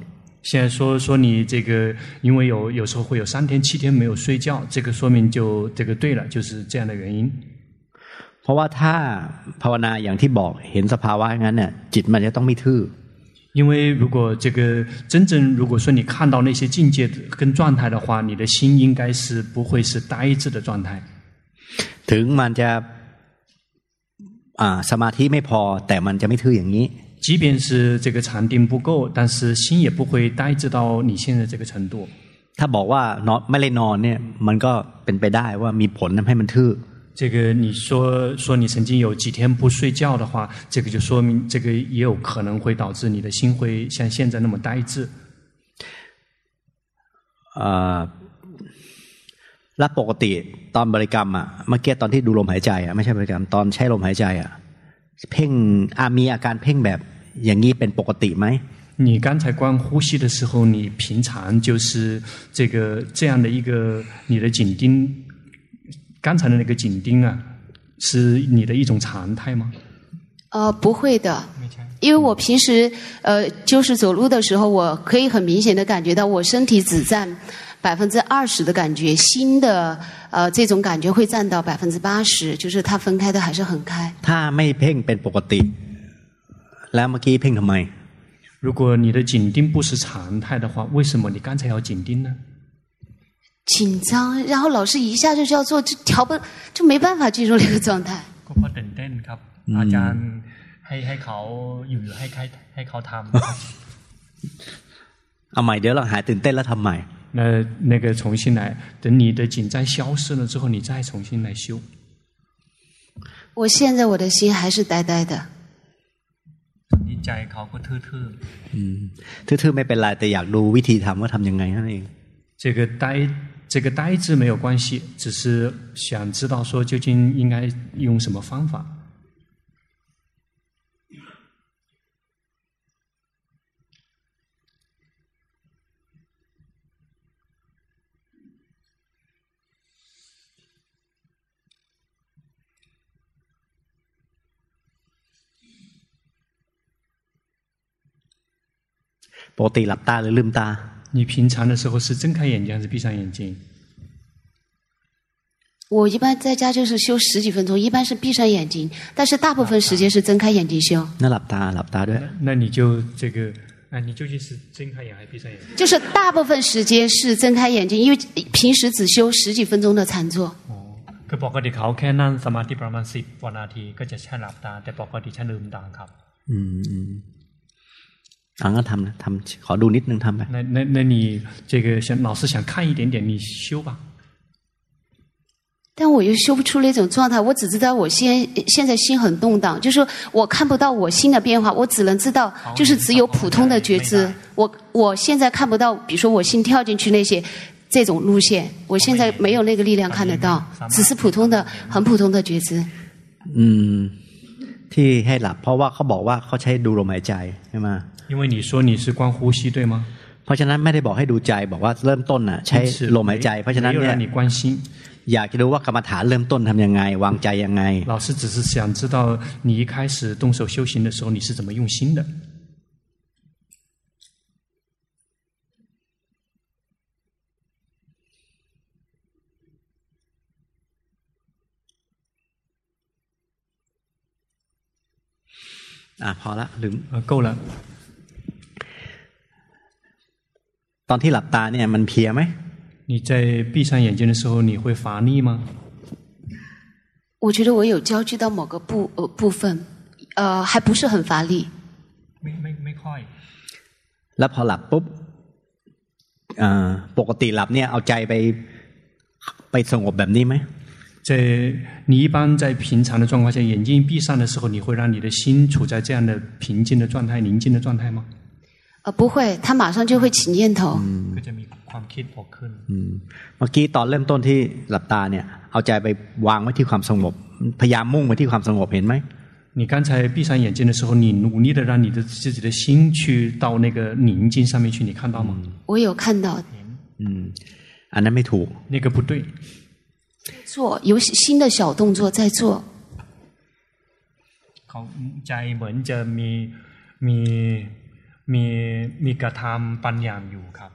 现在说说你这个，因为有有时候会有三天七天没有睡觉，这个说明就这个对了，就是这样的原因。 เพราะว่าถ้าภาวนาอย่างที่บอกเห็นสภาวะงั้นเนี่ยจิตมันจะต้องไม่ทื่อ因为如果这个真正如果说你看到那些境界跟状态的话，你的心应该是不会是呆滞的状态。 ถึงมันจะอ่าสมาธิไม่พอแต่มันจะไม่ทื่ออย่างนี้即便是这个禅定不够，但是心也不会呆滞到你现在这个程度。 ถ้าบอกว่านอนไม่ได้นอนเนี่ยมันก็เป็นไปได้ว่ามีผลทำให้มันทื่อ这个你说说你曾经有几天不睡觉的话，这个就说明这个也有可能会导致你的心会像现在那么呆滞。 เอ่อแล้วปกติตอนบริกรรมอ่ะเมื่อกี้ตอนที่ดูลมหายใจอ่ะไม่ใช่บริกรรมตอนใช้ลมหายใจอ่ะเพ่งอามีอาการเพ่งแบบอย่างนี้เป็นปกติไหม你刚才观呼吸的时候，你平常就是这个这样的一个你的紧盯，刚才的那个紧盯啊，是你的一种常态吗？ 呃，不会的，因为我平时呃就是走路的时候，我可以很明显的感觉到我身体只占百分之二十的感觉，心的呃这种感觉会占到百分之八十，就是它分开的还是很开。 ถ้าไม่เพ่งเป็นปกติแล้วเมื่อกี้เพ่งทำไม如果你的紧盯不是常态的话，为什么你刚才要紧盯呢？ 紧张，然后老师一下就要做，就调不就没办法进入那个状态。 ก็เพราะตื่นเต้นครับอาจารย์ให้ให้เขาอยู่ให้ให้ให้เขาทำเอาใหม่เดี๋ยวเราหายตื่นเต้นแล้วทำใหม่那那个重新来，等你的紧张消失了之后，你再重新来修。 我现在我的心还是呆呆的。 ใจเขาก็ทื่อๆอืมทื่อๆไม่เป็นไรแต่อยากดูวิธีทำว่าทำยังไงนั่นเอง这个呆这个呆滞没有关系，只是想知道说究竟应该用什么方法。 ปกติหลับตาหรือลืมตา你平常的时候是睁开眼睛还是闭上眼睛？ 我一般在家就是修十几分钟，一般是闭上眼睛，但是大部分时间是睁开眼睛修。 那หลับตาหลับตาด้วย那你就这个，那你究竟是睁开眼还是闭上眼睛？ 就是大部分时间是睁开眼睛，因为平时只修十几分钟的禅坐。 哦，คือปกติเขาแค่นั่งสมาธิประมาณสิบกว่านาทีก็จะใช้หลับตาแต่ปกติใช้ลืมตาครับอืมอ่ะงั้นทำนะทำขอดูนิดนึงทำไป那那那你这个想老师想看一点点，你修吧。 但我又修不出那种状态，我只知道我现现在心很动荡，就是我看不到我心的变化，我只能知道就是只有普通的觉知。我我现在看不到，比如说我心跳进去那些这种路线，我现在没有那个力量看得到，只是普通的很普通的觉知。 嗯，ที่ให้หลับเพราะว่าเขาบอกว่าเขาใช้ดูลมหายใจใช่ไหม因为你说你是观呼吸对吗？ เพราะฉะนั้นไม่ได้บอกให้ดูใจบอกว่าเริ่มต้นน่ะใช้ลมหายใจเพราะฉะนั้นเนี่ยอยากจะรู้ว่ากรรมฐานเริ่มต้นทำยังไงวางใจยังไง老师只是想知道你一开始动手修行的时候你是怎么用心的อ่ะพอละลืม够了ตอนที่หลับตาเนี่ยมันเพลียไหม你在闭上眼睛的时候你会乏力吗我觉得我有焦距到某个部呃部分呃还不是很乏力ไม่ไม่ไม่ค่อยแล้วพอหลับปุ๊บอ่าปกติหลับเนี่ยเอาใจไปไปสงบแบบนี้ไหม在你一般在平常的状况下眼睛闭上的时候你会让你的心处在这样的平静的状态宁静的状态吗呃不会他马上就会起念头ก็จะมีความคิดออกขึ้นเมื่อกี้ตอนเริ่มต้นที่หลับตาเนี่ยเอาใจไปวางไว้ที่ความสงบพยายามมุ่งไปที่ความสงบเห็นไหม你刚才闭上眼睛的时候你努力的让你的自己的心去到那个宁静上面去你看到吗我有看到อืมอันนั้นไม่ถูก那个不对做有新的小动作在做เขาใจเหมือนจะมีมีมีมีกระทำปัญญาอยู่ครับ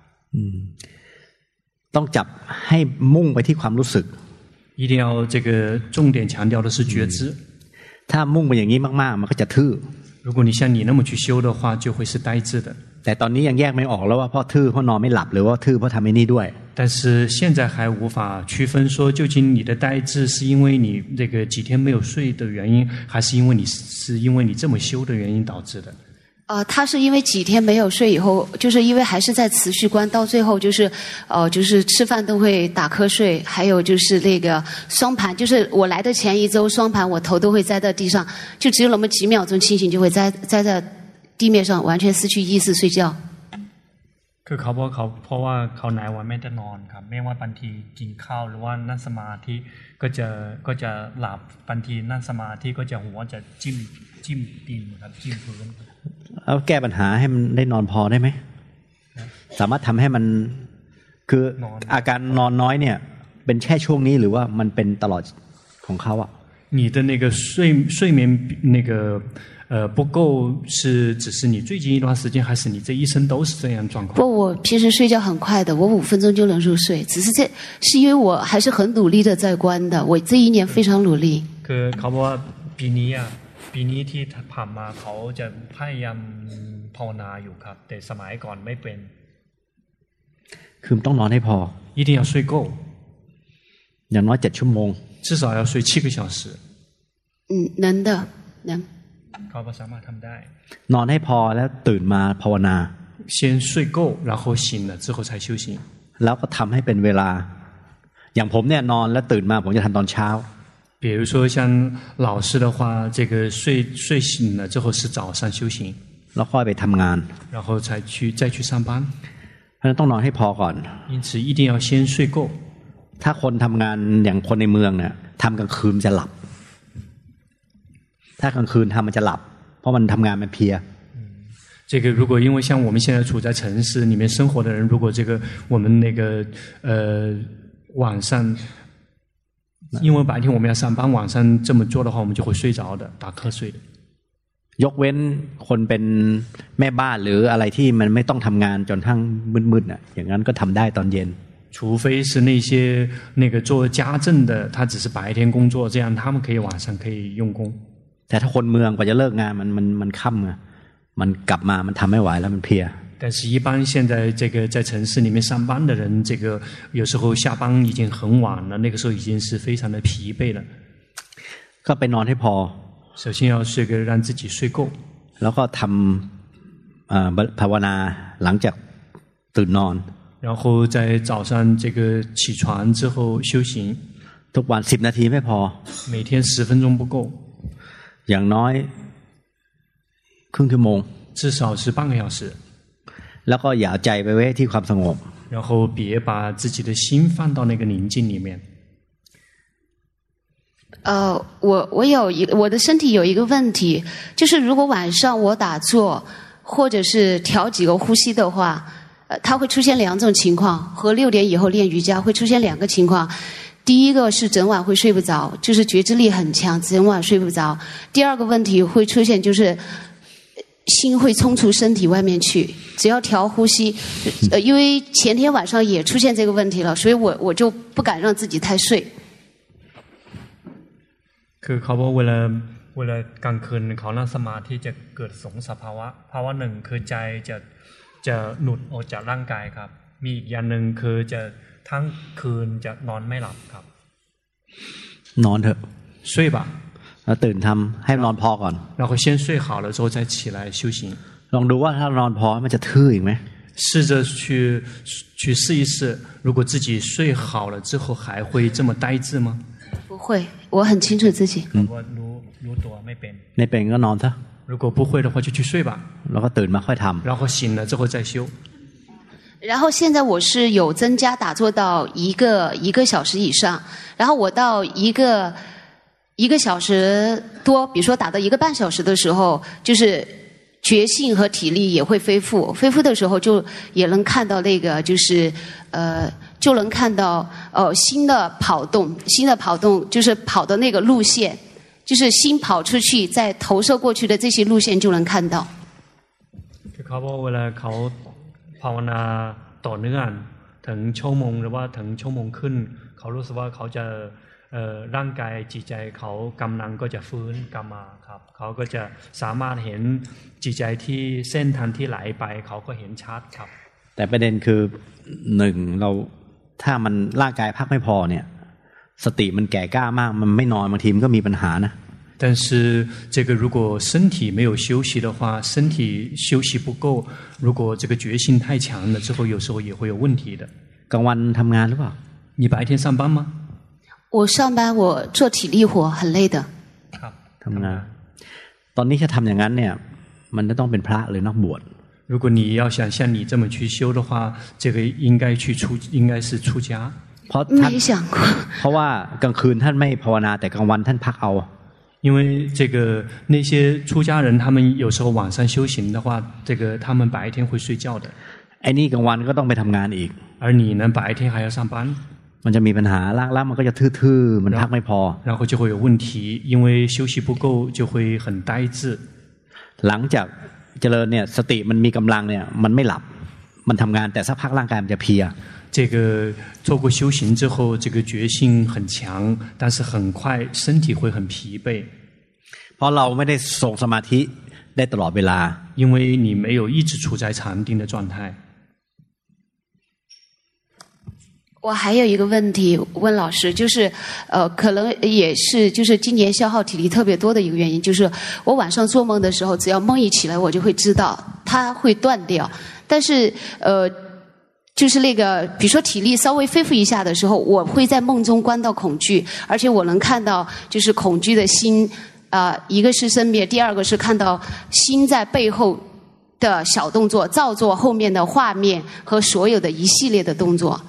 ต้องจับให้มุ่งไปที่ความรู้สึก一定要这个重点强调的是觉知ถ้ามุ่งไปอย่างนี้มากๆมันก็จะทื่อ如果你像你那么去修的话就会是呆滞的แต่ตอนนี้ยังแยกไม่ออกแล้วว่าเพราะทื่อเพราะนอนไม่หลับหรือว่าทื่อเพราะทำไอ้นี่ด้วย但是现在还无法区分说究竟你的呆滞是因为你这个几天没有睡的原因还是因为你是因为你这么修的原因导致的呃，他是因为几天没有睡以后，就是因为还是在持续观，到最后就是，呃，就是吃饭都会打瞌睡，还有就是那个双盘，就是我来的前一周双盘，我头都会栽在地上，就只有那么几秒钟清醒，就会栽栽在地面上，完全失去意识睡觉。 คือเขาบอกเขาเพราะว่าเขาหลายวันไม่ได้นอนครับไม่ว่าบางทีกินข้าวหรือว่านั่งสมาธิก็จะก็จะหลับบางทีนั่งสมาธิก็จะหัวจะจิ้มจิ้มดินครับจิ้มพื้นแล้วแก้ปัญหาให้มันได้นอนพอได้ไหมสามารถทำให้มันคืออาการนอนน้อยเนี่ยเป็นแค่ช่วงนี้หรือว่ามันเป็นตลอดของเขาอ่ะ你的那个睡睡眠那个呃不够是只是你最近一段时间还是你这一生都是这样状况不我平时睡觉很快的我五分钟就能入睡只是这是因为我还是很努力的在观的我这一年非常努力คือเขาบอกว่าปีนี้อ่ะปีนี้ที่ผ่านมาเขาจะพยายามภาวนาอยู่ครับแต่สมัยก่อนไม่เป็นคือต้องนอนให้พอ一定要睡够อย่างน้อยเจ็ดชั่วโมง至少要睡七个小时嗯能的能เขาก็สามารถทำได้นอนให้พอแล้วตื่นมาภาวนา先睡够然后醒了之后才修行แล้วก็ทำให้เป็นเวลาอย่างผมเนี่ยนอนแล้วตื่นมาผมจะทำตอนเช้า比如说像老师的话这个睡睡醒了之后是早上修行แล้วค่อยไปทำงาน然后才去再去上班เพราะฉะนั้นต้องนอนให้พอก่อน因此一定要先睡够ถ้าคนทำงานอย่างคนในเมืองเนี่ยทำกลางคืนจะหลับถ้ากลางคืนทำมันจะหลับเพราะมันทำงานมันเพลีย这个如果因为像我们现在处在城市里面生活的人如果这个我们那个呃晚上因为白天我们要上班晚上这么做的话我们就会睡着的打瞌睡的ยกเว้นคนเป็นแม่บ้านหรืออะไรที่มันไม่ต้องทำงานจนทั้งมืดๆน่ะอย่างนั้นก็ทำได้ตอนเย็น除非是那些那个做家政的他只是白天工作这样他们可以晚上可以用功แต่ถ้าคนเมืองกว่าจะเลิกงานมันมันมันค่ำอ่ะมันกลับมามันทำไม่ไหวแล้วมันเพลีย但是一般现在这个在城市里面上班的人这个有时候下班已经很晚了那个时候已经是非常的疲惫了ก็ไปนอนให้พอ首先要这个让自己睡够แล้วก็ทำภาวนาหลังจากตื่นนอน然后在早上这个起床之后修行ทุกวันสิบนาทีไม่พอ每天十分钟不够อย่างน้อยครึ่งชั่วโมง至少是半个小时แล้วก็อย่าใจไปไว้ที่ความสงบ然后别把自己的心放到那个宁静里面呃我我有一我的身体有一个问题就是如果晚上我打坐或者是调几个呼吸的话呃它会出现两种情况和六点以后练瑜伽会出现两个情况第一个是整晚会睡不着就是觉知力很强整晚睡不着第二个问题会出现就是心会冲出身体外面去只要调呼吸呃因为前天晚上也出现这个问题了所以我我就不敢让自己太睡คือเขาบอกเวลาเวลากลางคืนเขานั่งสมาธิจะเกิดสองสภาวะภาวะหนึ่งคือใจจะจะหลุดออกจากร่างกายครับมีอีกอย่างหนึ่งคือจะทั้งคืนจะนอนไม่หลับครับนอนเถอะ睡吧แล้วตื่นทำให้นอนพอก่อน然后先睡好了之后再起来修行ลองดูว่าถ้านอนพอมันจะทื่ออีกไหม试着去去试一试如果自己睡好了之后还会这么呆滞吗不会我很清楚自己รู้รู้ตัวไม่เป็นไม่เป็นก็นอนซะ如果不会的话就去睡吧แล้วก็ตื่นมาค่อยทำ然后醒了之后再修然后现在我是有增加打坐到一个一个小时以上然后我到一个一个小时多比如说打到一个半小时的时候就是觉性和体力也会恢复恢复的时候就也能看到那个就是呃就能看到呃新的跑动新的跑动就是跑的那个路线就是心跑出去再投射过去的这些路线就能看到เเขาบอกเวลาเขาภาวนาต่อเนื่องถึงชั่วโมงหรือว่าถึงชั่วโมงขึ้นเขารู้สึกว่าเขาจะร่างกายจิตใจเขากำลังก็จะฟื้นกลับมาครับเขาก็จะสามารถเห็นจิตใจที่เส้นทางที่ไหลไปเขาก็เห็นชัดครับแต่ประเด็นคือหนึ่งเราถ้ามันร่างกายพักไม่พอเนี่ยสติมันแก่กล้ามากมันไม่นอนบางทีมันก็มีปัญหานะ但是这个如果身体没有休息的话，身体休息不够，如果这个决心太强了之后，有时候也会有问题的。 กลางวันทำงานหรือเปล่า你白天上班吗？ 我上班，我做体力活，很累的。 ครับทำงานตอนนี้จะทำอย่างนั้นเนี่ยมันจะต้องเป็นพระหรือนักบวช如果你要想像你这么去修的话，这个应该去出，应该是出家。 เพราะเพราะว่ากลางคืนท่านไม่ภาวนาแต่กลางวันท่านพักเอา因为这个那些出家人，他们有时候晚上修行的话，这个他们白天会睡觉的。 ไอ้นี่กลางวันก็ต้องไปทำงานอีก而你呢，白天还要上班。 มันจะมีปัญหาร่างร่างมันก็จะทื่อๆมันพักไม่พอ然后就会有问题，因为休息不够就会很呆滞。 หลังจากเจริญเนี่ยสติมันมีกำลังเนี่ยมันไม่หลับมันทำงานแต่สักพักร่างกายมันจะเพลีย这个做过修行之后，这个决心很强，但是很快身体会很疲惫。 เพราะเราไม่ได้ทรงสมาธิได้ตลอดเวลา因为你没有一直处在禅定的状态。 我还有一个问题问老师，就是呃，可能也是就是今年消耗体力特别多的一个原因，就是我晚上做梦的时候，只要梦一起来，我就会知道它会断掉，但是呃。就是那个比如说体力稍微恢复一下的时候，我会在梦中观到恐惧，而且我能看到就是恐惧的心啊、呃，一个是生灭，第二个是看到心在背后的小动作，造作后面的画面和所有的一系列的动作。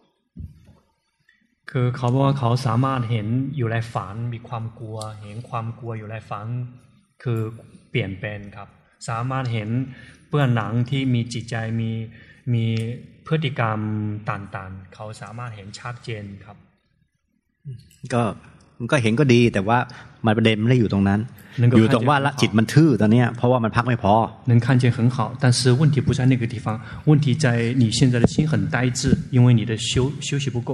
คือเขาบอกว่าเขาสามารถเห็นอยู่ในฝันมีความกลัวเห็นความกลัวอยู่ในฝันคือเปลี่ยนแปลงครับสามารถเห็นเบื้องหลังที่มีจิตใจมีมีพฤติกรรมต่างๆเขาสามารถเห็นชัดเจนครับก็มันก็เห็นก็ดีแต่ว่ามันประเด็นไม่ได้อยู่ตรงนั้นอยู่ตรงว่าจิตมันทื่อตอนนี้เพราะว่ามันพักไม่พอ能看见很好但是问题不在那个地方问题在你现在的心很呆滞因为你的休休息不够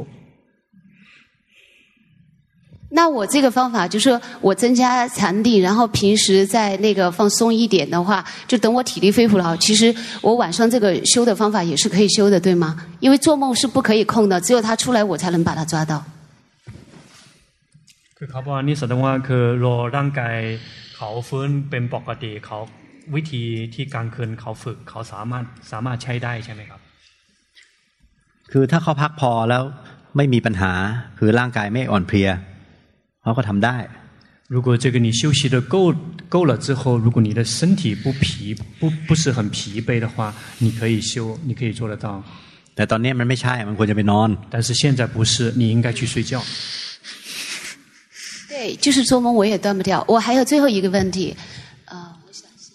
那我这个方法就是我增加禅定，然后平时在那个放松一点的话，就等我体力恢复了。其实我晚上这个修的方法也是可以修的，对吗？因为做梦是不可以控的，只有他出来我才能把他抓到。 คือเขาบอกนี่แสดงว่าคือรอร่างกายเขาฟื้นเป็นปกติเขาวิธีที่กลางคืนเขาฝึกเขาสามารถสามารถใช้ได้ใช่ไหมครับคือถ้าเขาพักพอแล้วไม่มีปัญหาคือร่างกายไม่อ่อนเพลียเขาก็ทำได้如果这个你休息的够够了之后如果你的身体不疲不不是很疲惫的话你可以修你可以做得到แต่ตอนนี้มันไม่ใช่มันควรจะไปนอน但是现在不是你应该去睡觉对就是做梦我也断不掉我还有最后一个问题呃我想想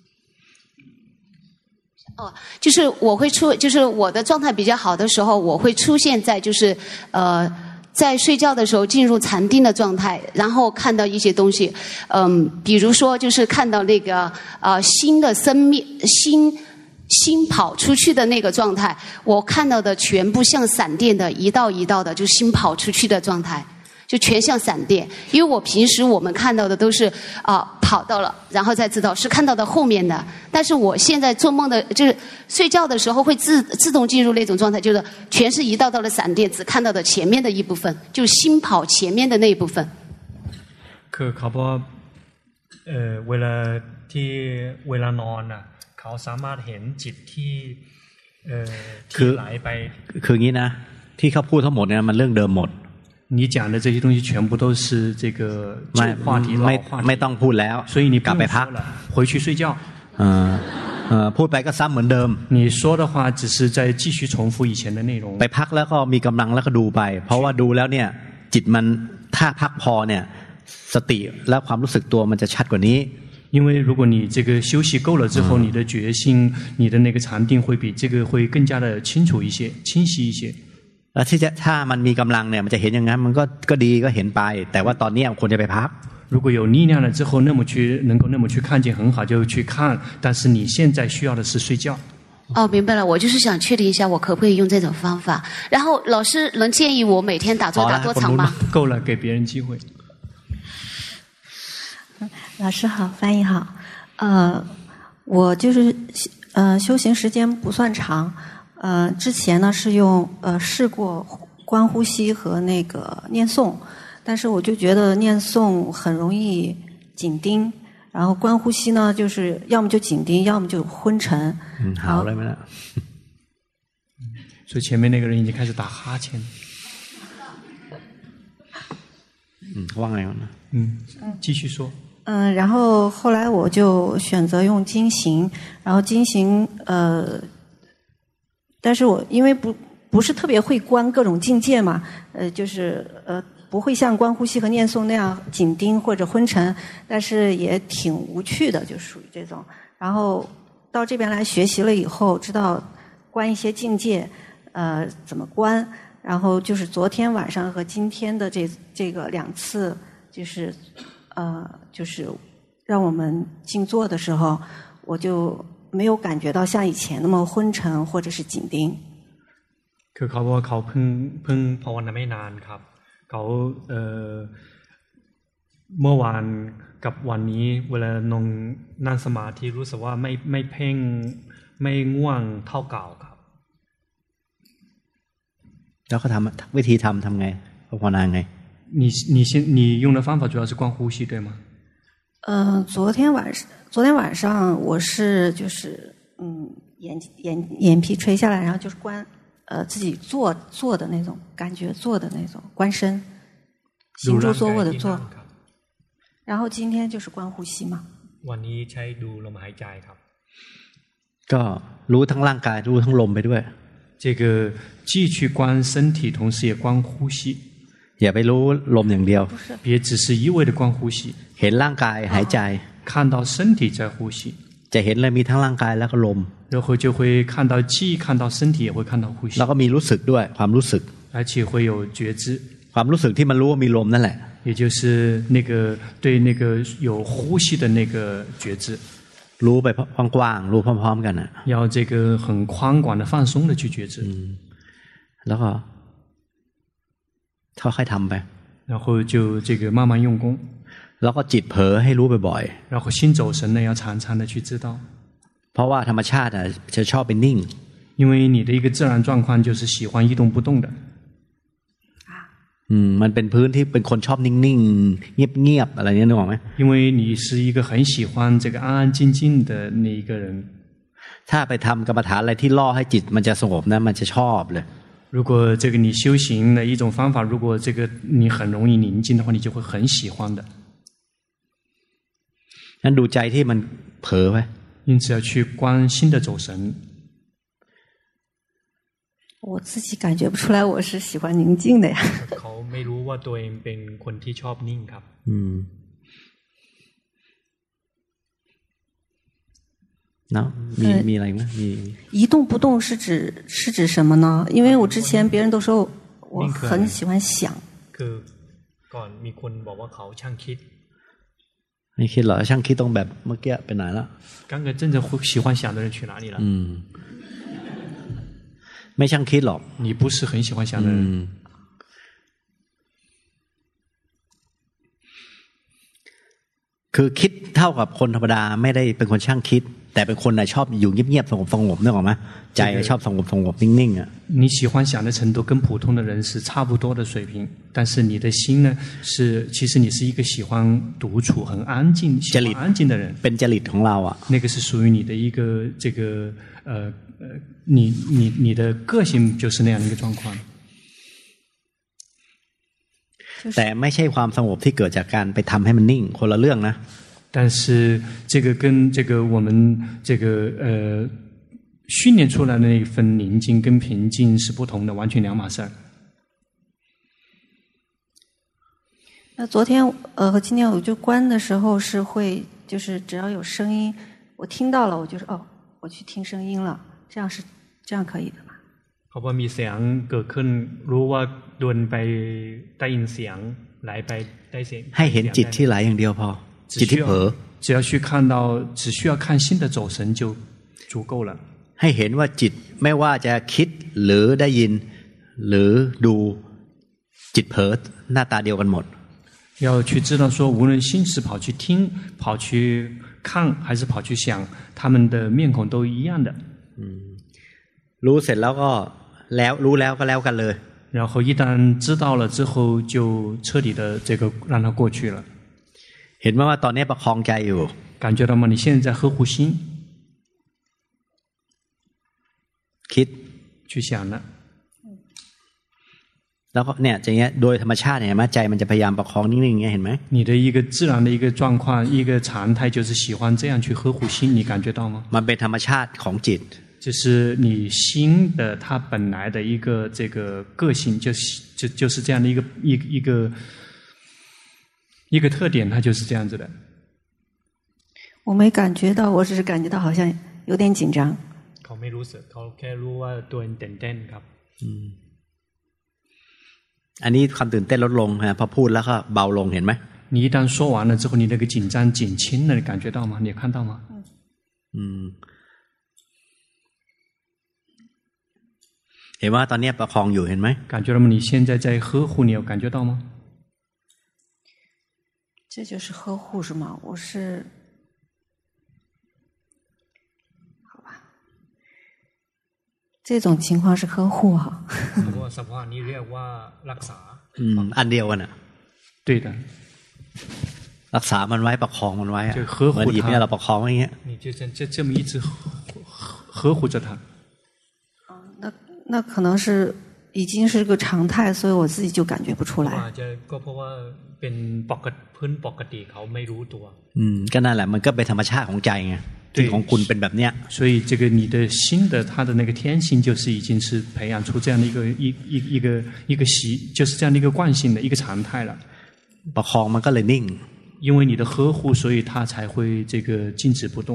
哦就是我会出就是我的状态比较好的时候我会出现在就是呃在睡觉的时候进入禅定的状态然后看到一些东西嗯比如说就是看到那个呃心的生命心心跑出去的那个状态我看到的全部像闪电的一道一道的就心跑出去的状态就全像闪电因为我平时我们看到的都是啊、呃、跑到了然后再知道是看到的后面的但是我现在做梦的就是睡觉的时候会自自动进入那种状态就是全是一道道的闪电只看到的前面的一部分就心跑前面的那一部分คือเขาบอกเอ่อเวลาที่เวลานอนน่ะเขาสามารถเห็นจิตที่เอ่อที่ไหลไปคืองี้นะที่เขาพูดทั้งหมดเนี่ยมันเรื่องเดิมหมด你讲的这些东西全部都是这个旧话题老话题ไม่ต้องพูดแล้ว所以你กลับไปพัก回去睡觉เออเออพูดไปก็ซ้ำเหมือนเดิม你说的话只是在继续重复以前的内容ไปพักแล้วก็มีกำลังแล้วก็ดูไปเพราะว่าดูแล้วเนี่ยจิตมันถ้าพักพอเนี่ยสติและความรู้สึกตัวมันจะชัดกว่านี้因为如果你这个休息够了之后你的决心你的那个禅定会比这个会更加的清楚一些清晰一些แล้วที่จะถ้ามันมีกำลังเนี่ยมันจะเห็นอย่างนั้นมันก็ก็ดีก็เห็นไปแต่ว่าตอนนี้ควรจะไปพัก如果有力量了之后，那么去能够那么去看见很好，就去看。但是你现在需要的是睡觉。 哦，明白了。我就是想确定一下，我可不可以用这种方法？然后老师能建议我每天打坐打多长吗？ 够了，给别人机会。 老师好，翻译好。呃，我就是呃修行时间不算长。呃，之前呢是用呃试过观呼吸和那个念诵，但是我就觉得念诵很容易紧盯。然后观呼吸呢，就是要么就紧盯，要么就昏沉。 嗯，好了没了。 所以前面那个人已经开始打哈欠。 嗯，忘了呢。 嗯，继续说。 嗯，然后后来我就选择用经行，然后经行呃，但是我因为不不是特别会观各种境界嘛，呃，就是呃。不会像观呼吸和念诵那样紧盯或者昏沉，但是也挺无趣的，就属于这种。然后到这边来学习了以后，知道观一些境界，呃，怎么观。然后就是昨天晚上和今天的这这个两次，就是呃，就是让我们静坐的时候，我就没有感觉到像以前那么昏沉或者是紧盯。 คือเขาว่าเขาเพิ่งเพิ่งภาวนาไม่นานครับเขาเอ่อเมื่อวานกับวันนี้เวลานงนั่งสมาธิรู้สึกว่าไม่ไม่เพ่งไม่ง่วงเท่าเก่าครับแล้วเขาทำวิธีทำทำไงภาวนาไง你你先你用的方法主要是观呼吸对吗？ 嗯、呃，昨天晚上昨天晚上我是就是嗯眼眼眼皮垂下来，然后就是观。呃，自己坐坐的那种感觉，坐的那种观身，行住坐卧的坐。然后今天就是观呼吸嘛。 วันนี้ใช้ดูลมหายใจครับก็รู้ทั้งร่างกายรู้ทั้งลมไปด้วย这个既去观身体，同时也观呼吸。 อย่าไปรู้ลมอย่างเดียว别只是一味的观呼吸。 เห็นร่างกายหายใจ看到身体在呼吸。 จะเห็นเลยมีทั้งร่างกายแล้วก็ลม然后就会看到既看到身体也会看到呼吸แล้วก็มีรู้สึกด้วยความรู้สึก而且会有觉知ความรู้สึกที่มันรู้ว่ามีลมนั่นแหละ也就是那个对那个有呼吸的那个觉知รู้ไปกว้างๆรู้พร้อมๆกันน่ะ要这个很宽广的放松的去觉知แล้วก็ค่อยๆทำไป然后就这个慢慢用功แล้วก็จิตเผลอให้รู้บ่อยๆ然后心走神呢要常常的去知道เพราะว่าธรรมชาติจะชอบเป็นนิ่ง因为你的一个自然状况就是喜欢一动不动的อืมมันเป็นพื้นที่เป็นคนชอบนิ่งๆเงียบๆอะไรเนี่ยนึกออกมั้ย因为你是一个很喜欢这个安安静静的那一个人ถ้าไปทำกรรมฐานอะไรที่ล่อให้จิตมันจะสงบนะมันจะชอบเลย如果这个你修行的一种方法如果这个你很容易宁静的话你就会很喜欢的งั้นดูใจที่มันเผลอไป因此要去观心的走神我自己感觉不出来我是喜欢宁静的呀เขาไม่รู้ว่าตัวเองเป็นคนที่ชอบนิ่งครับอืม那มีมีอะไรมั้ยมี一动不动是指是指什么呢因为我之前别人都说我很喜欢想คือก่อนมีคนบอกว่าเขาช่างคิดไม่คิดหรอช่างคิดตรงแบบเมื่อกี้ไปไหนละ刚刚真正喜欢想的人去哪里了อืมไม่ช่างคิดหรอก你不是很喜欢想的人คือคิดเท่ากับคนธรรมดาไม่ได้เป็นคนช่างคิดแต่เป็นคนน่ะชอบอยู่เงียบๆสงบๆนึกออกมั้ยใจชอบสงบๆนิ่งๆอ่ะ你喜欢想的程度跟普通的人是差不多的水平但是你的心呢是其实你是一个喜欢独处很安静喜欢安静的人เป็นจริตของเราอ่ะ那个是属于你的一个这个呃呃你你你的个性就是那样的一个状况แต่ไม่ใช่ความสงบที่เกิดจากการไปทำให้มันนิ่งคนละเรื่องนะ但是这个跟这个我们这个呃训练出来的那份宁静跟平静是不同的完全两码事儿那昨天呃和今天我就观的时候是会就是只要有声音我听到了我就是哦我去听声音了这样是这样可以的吗เขาว่ามีเสียงเกิดขึ้นรู้ว่าโดนไปได้ยินเสียง来ไปได้เสียงให้เห็นจิตที่ไหลอย่างเดียวพอจิตที่เผลอ只要去看到只需要看心的走神就足够了ให้เห็นว่าจิตไม่ว่าจะคิดหรือได้ยินหรือดูจิตเผลอหน้าตาเดียวกันหมด要去知道说无论心是跑去听跑去看还是跑去想他们的面孔都一样的รู้เสร็จแล้วก็แล้วรู้แล้วก็แล้วกันเลย然后一旦知道了之后就彻底的这个让它过去了เห็นไหมว่าตอนนี้ประคองใจอยู่感觉到吗你现在在呵护心คิด去想了แล้วก็เนี่ยอย่างเงี้ยโดยธรรมชาติเนี่ยใจมันจะพยายามประคองนิ่งๆอย่างเงี้ยเห็นไหม你的一个自然的一个状况一个常态就是喜欢这样去呵护心你感觉到吗มันเป็นธรรมชาติของจิต就是你心的它本来的一个这个个性就是就就是这样的一个一一个一个特点它就是这样子的我没感觉到我只是感觉到好像有点紧张เขาไม่รู้สึกเขาแค่รู้ว่าตัวเองตื่นเต้นครับอืมอันนี้ความตื่นเต้นลดลงฮะพอพูดแล้วก็เบาลงเห็นไหม你一旦说完了之后你那个紧张减轻了你感觉到吗你看到吗อืมเห็นว่าตอนนี้ประคองอยู่เห็นไหม感觉到吗你现在在呵护你有感觉到吗这就是呵护是吗我是好吧这种情况是呵护哈สภาวะนี้เรียกว่ารักษาอืมอันเดียวกันอ่ะ对的รักษามันไว้ประคองมันไว้อ่ะเหมือนหยิบเนี่ยเราประคองอย่างเงี้ย你就这这这么一直呵護着它那那可能是已经是个常态所以我自己就感觉不出来อาจจะก็เพราะว่าเป็นปกติพื้นปกติเขาไม่รู้ตัวอืมก็นั่นแหละมันก็เป็นธรรมชาติของใจไงที่ของคุณเป็นแบบเนี้ย所以这个你的心的它的那个天性就是已经是培养出这样的一个一一一个一个习就是这样的一个惯性的一个常态了ประคองมันก็เลยนิ่ง因为你的呵护所以它才会这个静止不动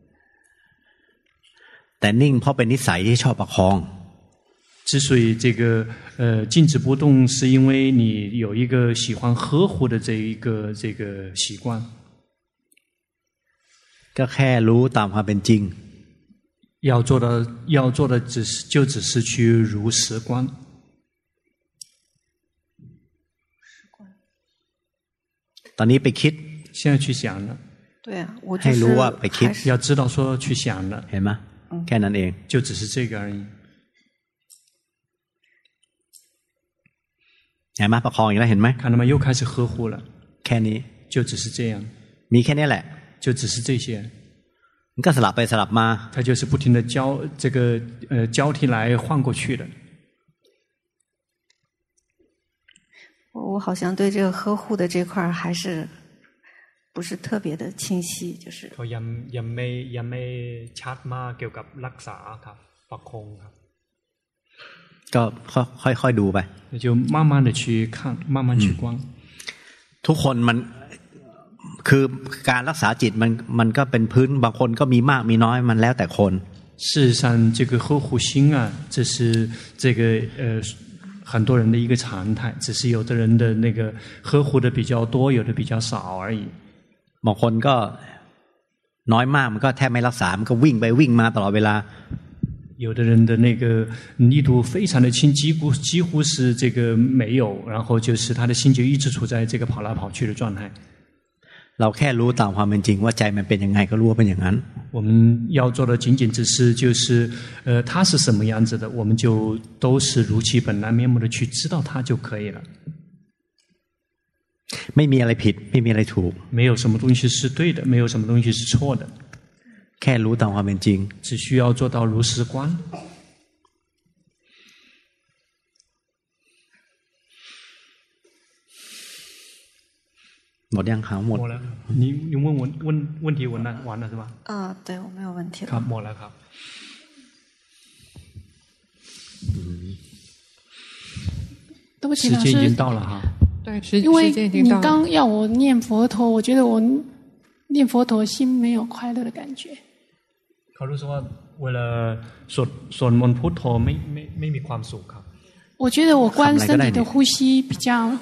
แต่นิ่งเพราะเป็นนิสัยที่ชอบประคอง之所以这个呃静止不动是因为你有一个喜欢呵护的这一个这个习惯ก็แค่รู้ตามความเป็นจริง要做的要做的只是就只是去如实观ตอนนี้ไปคิด现在去想了对啊我ให้รู้ว่าไปคิด要知道说去想了เห็นไหมแค่นั้นเอง就只是这个而已เห็นไหมประคองอีกแล้วเห็นไหม看到吗又开始呵护了แค่นี้就只是这样มีแค่นี้แหละ就只是这些มันก็สลับไปสลับมา它就是不停的交这个呃交替来换过去的我好像对这个呵护的这块还是不是特别的清晰就是เขายังยังไม่ยังไม่ชัดมากเกี่ยวกับรักษาครับประคองครับก็ค่อยๆดูไป就慢慢的去看慢慢去观ทุกคนมันคือการรักษาจิตมันมันก็เป็นพื้นบางคนก็มีมากมีน้อยมันแล้วแต่คน事实上这个呵护心啊这是这个呃很多人的一个常态只是有的人的那个呵护的比较多有的比较少而已บางคนก็น้อยมากมันก็แทบไม่รักษามันก็วิ่งไปวิ่งมาตลอดเวลา有的人的那个力度非常的轻几乎几乎是这个没有然后就是他的心就一直处在这个跑来跑去的状态เราแค่รู้ตามความเป็นจริงว่าใจมันเป็นยังไงก็รู้ว่าเป็นอย่างนั้น我们要做的仅仅只是就是呃它是什么样子的我们就都是如其本来面目的去知道它就可以了ไม่มีอะไรผิดไม่มีอะไรถูก没有什么东西是对的没有什么东西是错的แค่รู้ตามความเป็นจริง只需要做到如实观หมดยังครับหมดแล้ว你你问问问问题问了完了是吧啊对我没有问题ครับหมดแล้วครับ对不起时间已经到了哈对因为你刚要我念佛陀我觉得我念佛陀心没有快乐的感觉เขารู้สึกว่าเวลาสวดสวดมนต์พุทโธไม่ไม่ไม่มีความสุขครับ我觉得我观身体的呼吸比较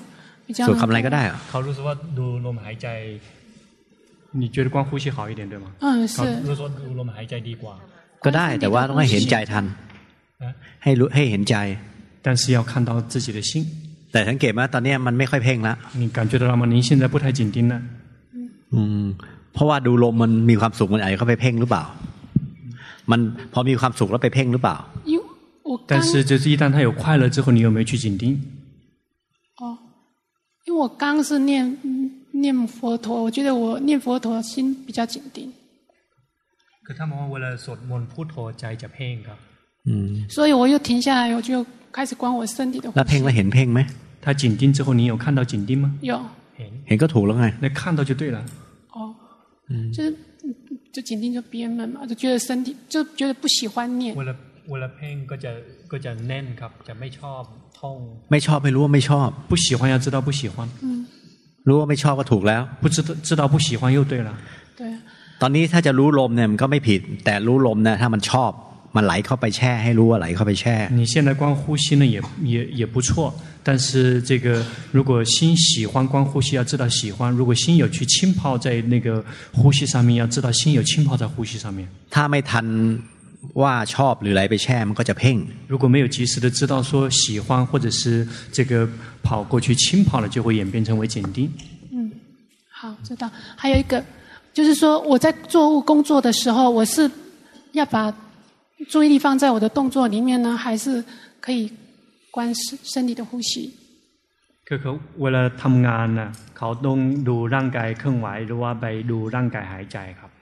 比较สวดคำอะไรก็ได้เหรอเขารู้สึกว่าดูลมหายใจ你觉得光呼吸好一点对吗嗯是如果说ดูลมหายใจดีกว่าก็ได้แต่ว่าต้องให้เห็นใจทันให้รู้ให้เห็นใจ但是要看到自己的心แต่สังเกตว่าตอนนี้มันไม่ค่อยเพ่งละ你感觉到了吗您现在不太紧盯了อืมเพราะว่าดูลมมันมีความสุขมันอาจจะเข้าไปเพ่งหรือเปล่ามันพอมีความสุขแล้วไปเพ่งหรือเปล่า但是就是一旦他有快乐之后你有没有去紧盯哦因为我刚是念念佛陀我觉得我念佛陀心比较紧盯คือถ้ามองเวลาสวดมนต์พุทโธใจจะเพ่งครับ所以我又停下来我就开始观我身体的呼吸แล้วเพ่งแล้วเห็นเพ่งไหม他紧盯之后你有看到紧盯吗有เห็นก็ถูกแล้วไง那看到就对了哦就是就紧盯就憋闷嘛就觉得身体就觉得不喜欢念เวลาเวลาเพ่งก็จะก็จะแน่นครับจะไม่ชอบท่องไม่ชอบไม่รู้ว่าไม่ชอบ不喜欢要知道不喜欢รู้ว่าไม่ชอบก็ถูกแล้ว不知道知道不喜欢又对了对ตอนนี้ถ้าจะรู้ลมเนี่ยมันก็ไม่ผิดแต่รู้ลมเนี่ยถ้ามันชอบมันไหลเข้าไปแช่ให้รู้ว่าไหลเข้าไปแช่你现在光呼吸呢也也也不错但是这个如果心喜欢光呼吸要知道喜欢如果心有去浸泡在那个呼吸上面要知道心有浸泡在呼吸上面ถ้าไม่ทันว่าชอบหรือไหลไปแช่มันก็จะเพ่ง如果没有及时的知道说喜欢或者是这个跑过去浸泡了就会演变成为紧盯嗯好知道还有一个就是说我在做务工作的时候我是要把注意力放在我的动作里面呢还是可以观身体的呼吸คือเขาเวลาทำงานน่ะเขาต้องดูร่างกายเคลื่อนไหวหรือว่าไปดูร่างกายหายใจครับ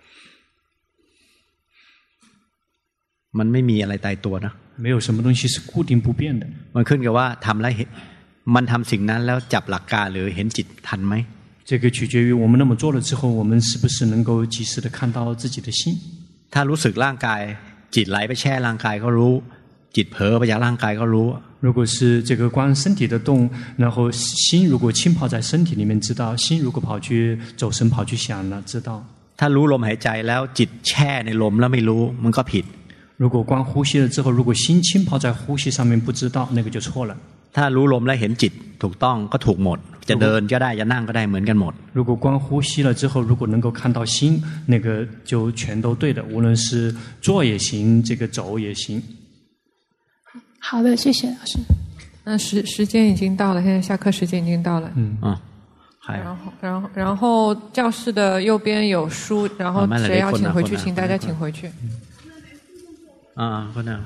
มันไม่มีอะไรตายตัวนะ没有什么东西是固定不变的มันขึ้นกับว่าทำแล้วมันทำสิ่งนั้นแล้วจับหลักการหรือเห็นจิตทันไหม这个取决于我们那么做了之后我们是不是能够及时的看到自己的心ถ้ารู้สึกร่างกายจิตไหลไปแช่ร่างกายก็รู้จิตเผลอไปจากร่างกายก็รู้如果是这个光身体的动然后心如果浸泡在身体里面知道心如果跑去走神跑去想了知道ถ้ารู้ลมหายใจแล้วจิตแช่ในลมแล้วไม่รู้มันก็ผิด如果光呼吸了之后如果心浸泡在呼吸上面不知道那个就错了ถ้ารู้ลมแล้วเห็นจิตถูกต้องก็ถูกหมดจะเดินก็ได้จะนั่งก็ได้เหมือนกันหมด如果光呼吸了之后如果能够看到心那个就全都对的无论是坐也行这个走也行好的谢谢老师那时时间已经到了现在下课时间已经到了嗯啊然后然后然后教室的右边有书然后谁要请回去请大家请回去啊คนนั้น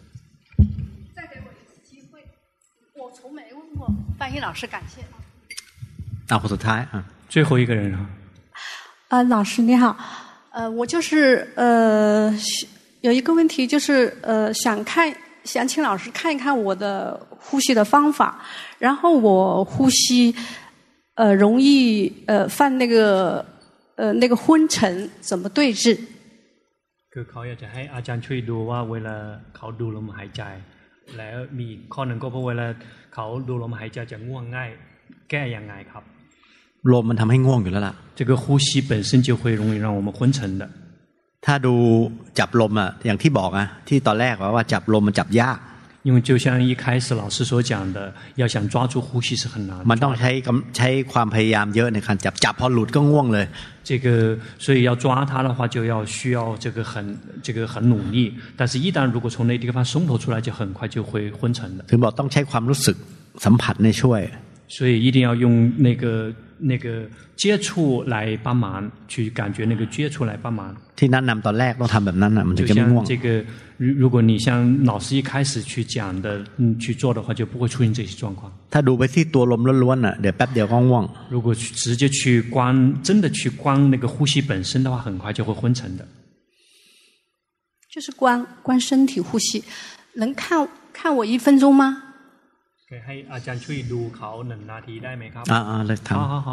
范一老师感谢啊คนสุดท้าย啊最后一个人啊啊老师你好呃我就是呃有一个问题就是呃想看想请老师看一看我的呼吸的方法然后我呼吸呃容易呃犯那个呃那个昏沉怎么对治คือเขาอยากจะให้อาจารย์ช่วยดูว่าเวลาเขาดูลมหายใจแล้วมีข้อหนึ่งก็เพราะเวลาเขาดูลมหายใจจะง่วงง่ายแก้ยังไงครับลมมันทำให้ง่วงอยู่แล้วล่ะ这个呼吸本身就会容易让我们昏沉的ถ้าดูจับลมอ่ะอย่างที่บอกอ่ะที่ตอนแรกว่าว่าจับลมมันจับยาก因为就像一开始老师所讲的要想抓住呼吸是很难มันต้องใช้ใช้ความพยายามเยอะในการจับจับพอหลุดก็ง่วงเลย这个所以要抓它的话就要需要这个很这个很努力但是一旦如果从那地方松脱出来就很快就会昏沉的ถึงบอกต้องใช้ความรู้สึกสัมผัสในช่วย所以一定要用那个那个接触来帮忙去感觉那个接触来帮忙ที่แนะนำตอนแรกต้องทำแบบนั้นน่ะมันถึงจะไม่ง่วง这个如果你像老师一开始去讲的嗯去做的话就不会出现这些状况ถ้าดูไปที่ตัวลมล้วนๆน่ะเดี๋ยวแป๊บเดียวก็ง่วง如果直接去观真的去观那个呼吸本身的话很快就会昏沉的就是观观身体呼吸能看看我一分钟吗ให้อาจารย์ช่วยดูเขาหนึ่งนาทีได้ไหมครับอ่าๆเลยทำ好好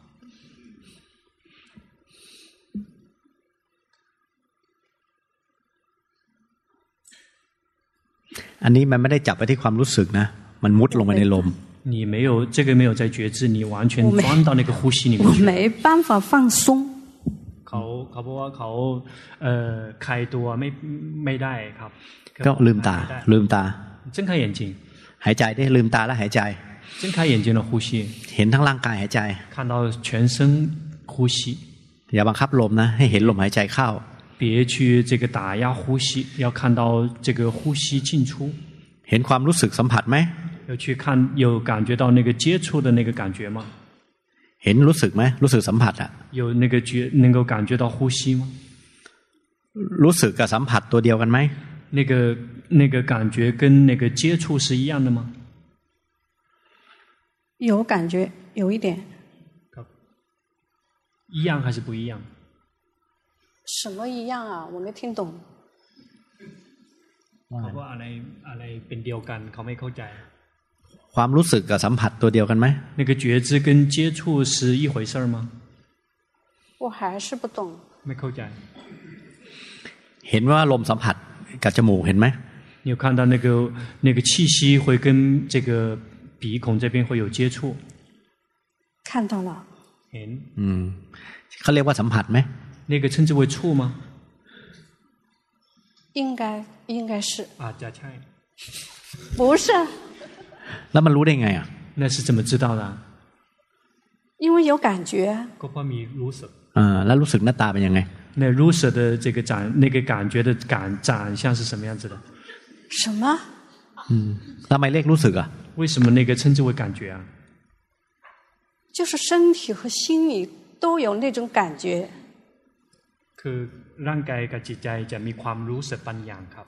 อันนี้มันไม่ได้จับไปที่ความรู้สึกนะมันมุดลงไปในลม你没有这个没有在觉知你完全钻到那个呼吸里面去我没办法放松เขาเขาบอกว่าเขาเอ่อคลายตัวไม่ไม่ได้ครับก็ลืมตาลืมตา睁开眼睛หายใจได้ลืมตาแล้วหายใจ睁开眼睛的呼吸เห็นทั้งร่างกายหายใจ看到全身呼吸อย่าบังคับลมนะให้เห็นลมหายใจเข้า别去这个打压呼吸要看到这个呼吸进出เห็นความรู้สึกสัมผัสไหม要去看有感觉到那个接触的那个感觉吗เห็นรู้สึกไหมรู้สึกสัมผัสอ่ะ有那个觉能够感觉到呼吸吗รู้สึกกับสัมผัสตัวเดียวกันไหม那个那个感觉跟那个接触是一样的吗有感觉有一点一样还是不一样什么一样啊我没听懂เขาว่าอะไรอะไรเป็นเดียวกันเขาไม่เข้าใจความรู้สึกกับสัมผัสตัวเดียวกันไหม那个觉知跟接触是一回事吗我还是不懂ไม่เข้าใจเห็นว่าลมสัมผัสกับจมูกเห็นไหม你有看到那个那个气息会跟这个鼻孔这边会有接触看到了เห็นอืมเขาเรียกว่าสัมผัสไหม那个称之为触吗应该应该是อาจจะใช่不是แล้วมันรู้ได้ไงอ่ะ那是怎么知道的因为有感觉ก็เพราะมีรู้สึกอ่าแล้วรู้สึกหน้าตาเป็นยังไง那รู้สึก的这个展那个感觉的感展相是什么样子的什么อืมทำไมเรียกรู้สึกอ่ะ为什么那个称之为感觉啊就是身体和心里都有那种感觉คือร่างกายกับจิตใจจะมีความรู้สึกบางอย่างครับ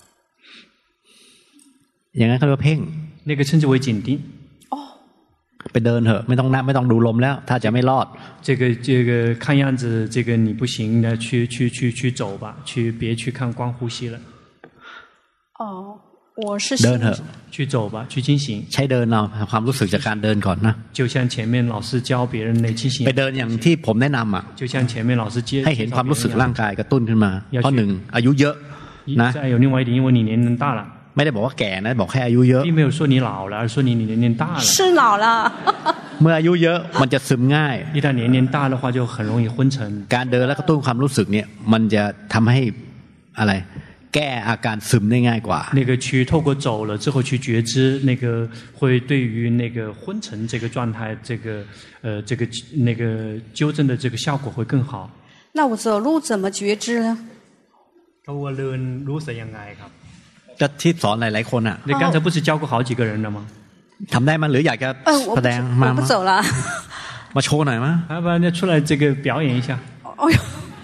อย่างนั้นเขาเรียกว่าเพ่ง那个称之为紧盯哦ไปเดินเถอะไม่ต้องนั่งไม่ต้องดูลมแล้วถ้าจะไม่รอด这个这个看样子这个你不行呢去去去去走吧去别去看光呼吸了哦我是เดินเถอะ去走吧去进行ใช้เดินเอาความรู้สึกจากการเดินก่อนนะ就像前面老师教别人来进行ไปเดินอย่างที่ผมแนะนำอ่ะ就像前面老师接ให้เห็นความรู้สึกร่างกายกระตุ้นขึ้นมาเพราะหนึ่งอายุเยอะนะ再有另外一点因为你年龄大了ไม่ได้บอกว่าแก่นะบอกแค่อายุเยอะ并没有说你老了而说你年龄大了是老了เมื่ออายุเยอะมันจะซึมง่าย一旦年龄大的话就很容易昏沉การเดินและกระตุ้นความรู้สึกเนี่ยมันจะทำให้อะไรแก้อาการซึมได้ง่ายกว่า那个去透过走了之后去觉知那个会对于那个昏沉这个状态这个呃这个那个纠正的这个效果会更好那我走路怎么觉知呢เขาว่าเดินรู้สึกยังไงครับก็ที่สอนหลายๆคนอ่ะ你刚才不是教过好几个人了吗ทำได้มั้ยหรืออยากจะแสดงมา不走了มาโชว์หน่อยมั้ย要不然就出来这个表演一下哎呦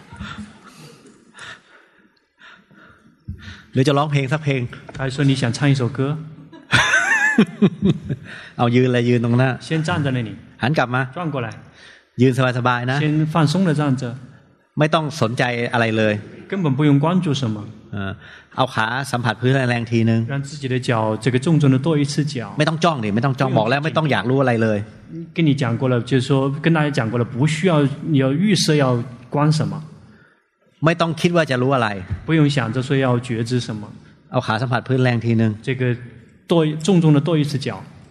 หรือจะร้องเพลงสักเพลง还是说你想唱一首歌เอายืนเลยยืนตรงหน้า先站在那里หันกลับมา转过来ยืนสบายๆนะ先放松地站着ไม่ต้องสนใจอะไรเลย根本不用关注什么เอาขาสัมผัสพื้นแรงๆทีนึง让自己的脚这个重重地跺一次脚ไม่ต้องจ้องดิไม่ต้องจ้องบอกแล้วไม่ต้องอยากรู้อะไรเลย跟你讲过了就是说跟大家讲过了不需要你要预设要观什么ไม่ต้องคิดว่าจะรู้อะไร不用想着说要觉知什么เอาขาสัมผัสพื้นแรงทีนึง这个跺重重地跺一次脚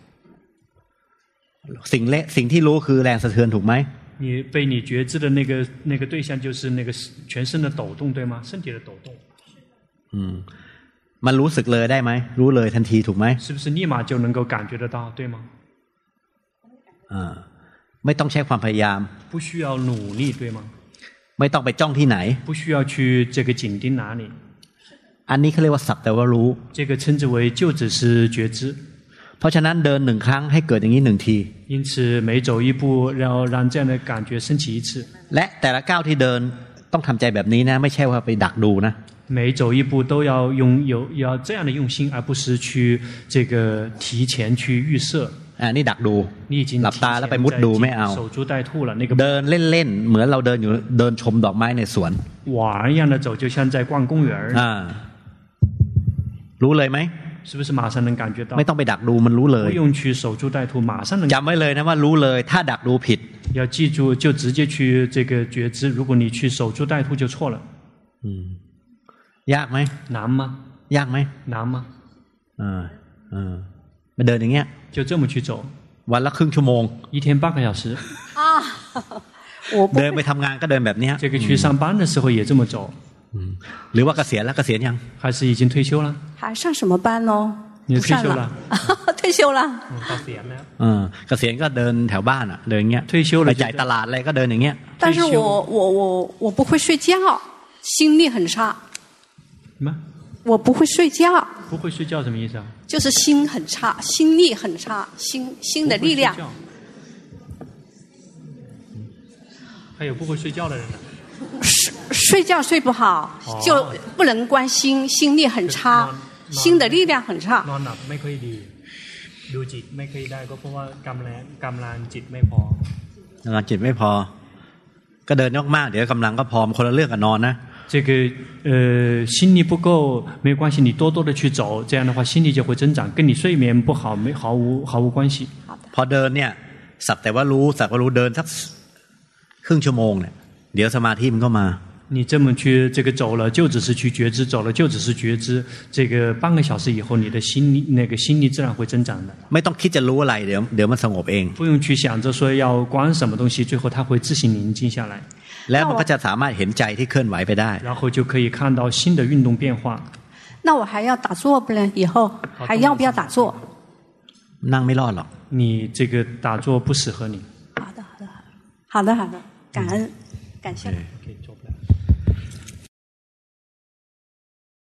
สิ่งเละสิ่งที่รู้คือแรงสะเทือนถูกไหม你被你觉知的那个那个对象就是那个全身的抖动对吗身体的抖动อืมมันรู้สึกเลยได้ไหมรู้เลยทันทีถูกไหม是不是立马就能够感觉得到对吗อ่าไม่ต้องใช้ความพยายาม不需要努力对吗ไม่ต้องไปจ้องที่ไหน不需要去这个紧盯哪里อันนี้เขาเรียกว่าสักแต่ว่ารู้这个称之为就只是觉知เพราะฉะนั้นเดินหนึ่งครั้งให้เกิดอย่างนี้หนึ่งที因此每走一步要让这样的感觉升起一次และแต่ละก้าวที่เดินต้องทำใจแบบนี้นะไม่ใช่ว่าไปดักดูนะ每走一步都要用有要这样的用心而不是去这个提前去预设อ่านี่ดักดู你已经หลับตาแล้วไปมุดดูไม่เอา守株待兔了那个เดินเล่นๆเหมือนเราเดินอยู่เดินชมดอกไม้ในสวน玩一样的走就像在逛公园อ่ารู้เลยไหม是不是马上能感觉到ไม่ต้องไปดักดูมันรู้เลย不用去守株待兔马上能จำไว้เลยนะว่ารู้เลยถ้าดักดูผิด要记住就直接去这个觉知如果你去守株待兔就错了อืมยากไหม难吗ยากไหม难吗อ่าอ่ามาเดินอย่างเงี้ย就这么去走วันละครึ่งชั่วโมง一天半个小时啊我เดินไปทำงานก็เดินแบบนี้这个去上班的时候也这么走หรือว่าเกษียณแล้วเกษียณยัง还是已经退休了还上什么班呢不善了，退休了。 嗯，เกษียณก็เดินแถวบ้านอ่ะเดินอย่างเงี้ยไปจ่ายตลาดอะไรก็เดินอย่างเงี้ย但是我我我我不会睡觉，心力很差。 什么？ 我不会睡觉。 不会睡觉什么意思啊？ 就是心很差，心力很差，心心的力量。 还有不会睡觉的人呢？ 睡睡觉睡不好，哦、就不能关心，心力很差，心的力量很差。 นอนหลับไม่ค่อยดีดูจิตไม่ค่อยได้ก็เพราะว่ากำลังกำลังจิตไม่พอกำลังจิตไม่พอก็เดินมากๆเดี๋ยวกำลังก็พอคนละเรื่องกับนอนนะ这个呃心力不够没有关系，你多多的去走，这样的话心力就会增长，跟你睡眠不好没毫无毫无关系。 พอเดินเนี่ยสักแต่ว่ารู้สักว่ารู้เดินสักครึ่งชั่วโมงเนี่ยเดี๋ยวสมาธิมันก็มา你这么去这个走了，就只是去觉知；走了，就只是觉知。这个半个小时以后，你的心力那个心力自然会增长的。 ไม่ต้องคิดจะรู้อะไรเดี๋ยวเดี๋ยวมันสงบเอง不用去想着说要观什么东西，最后它会自行宁静下来。 แล้วมันก็จะสามารถเห็นใจที่เคลื่อนไหวไปได้然后就可以看到心的运动变化。 那我还要打坐不呢？以后还要不要打坐？ นั่งไม่รอดหรอก你这个打坐不适合你。 好的，好的，好的，好的，好的，感恩，感谢。 可以做不了。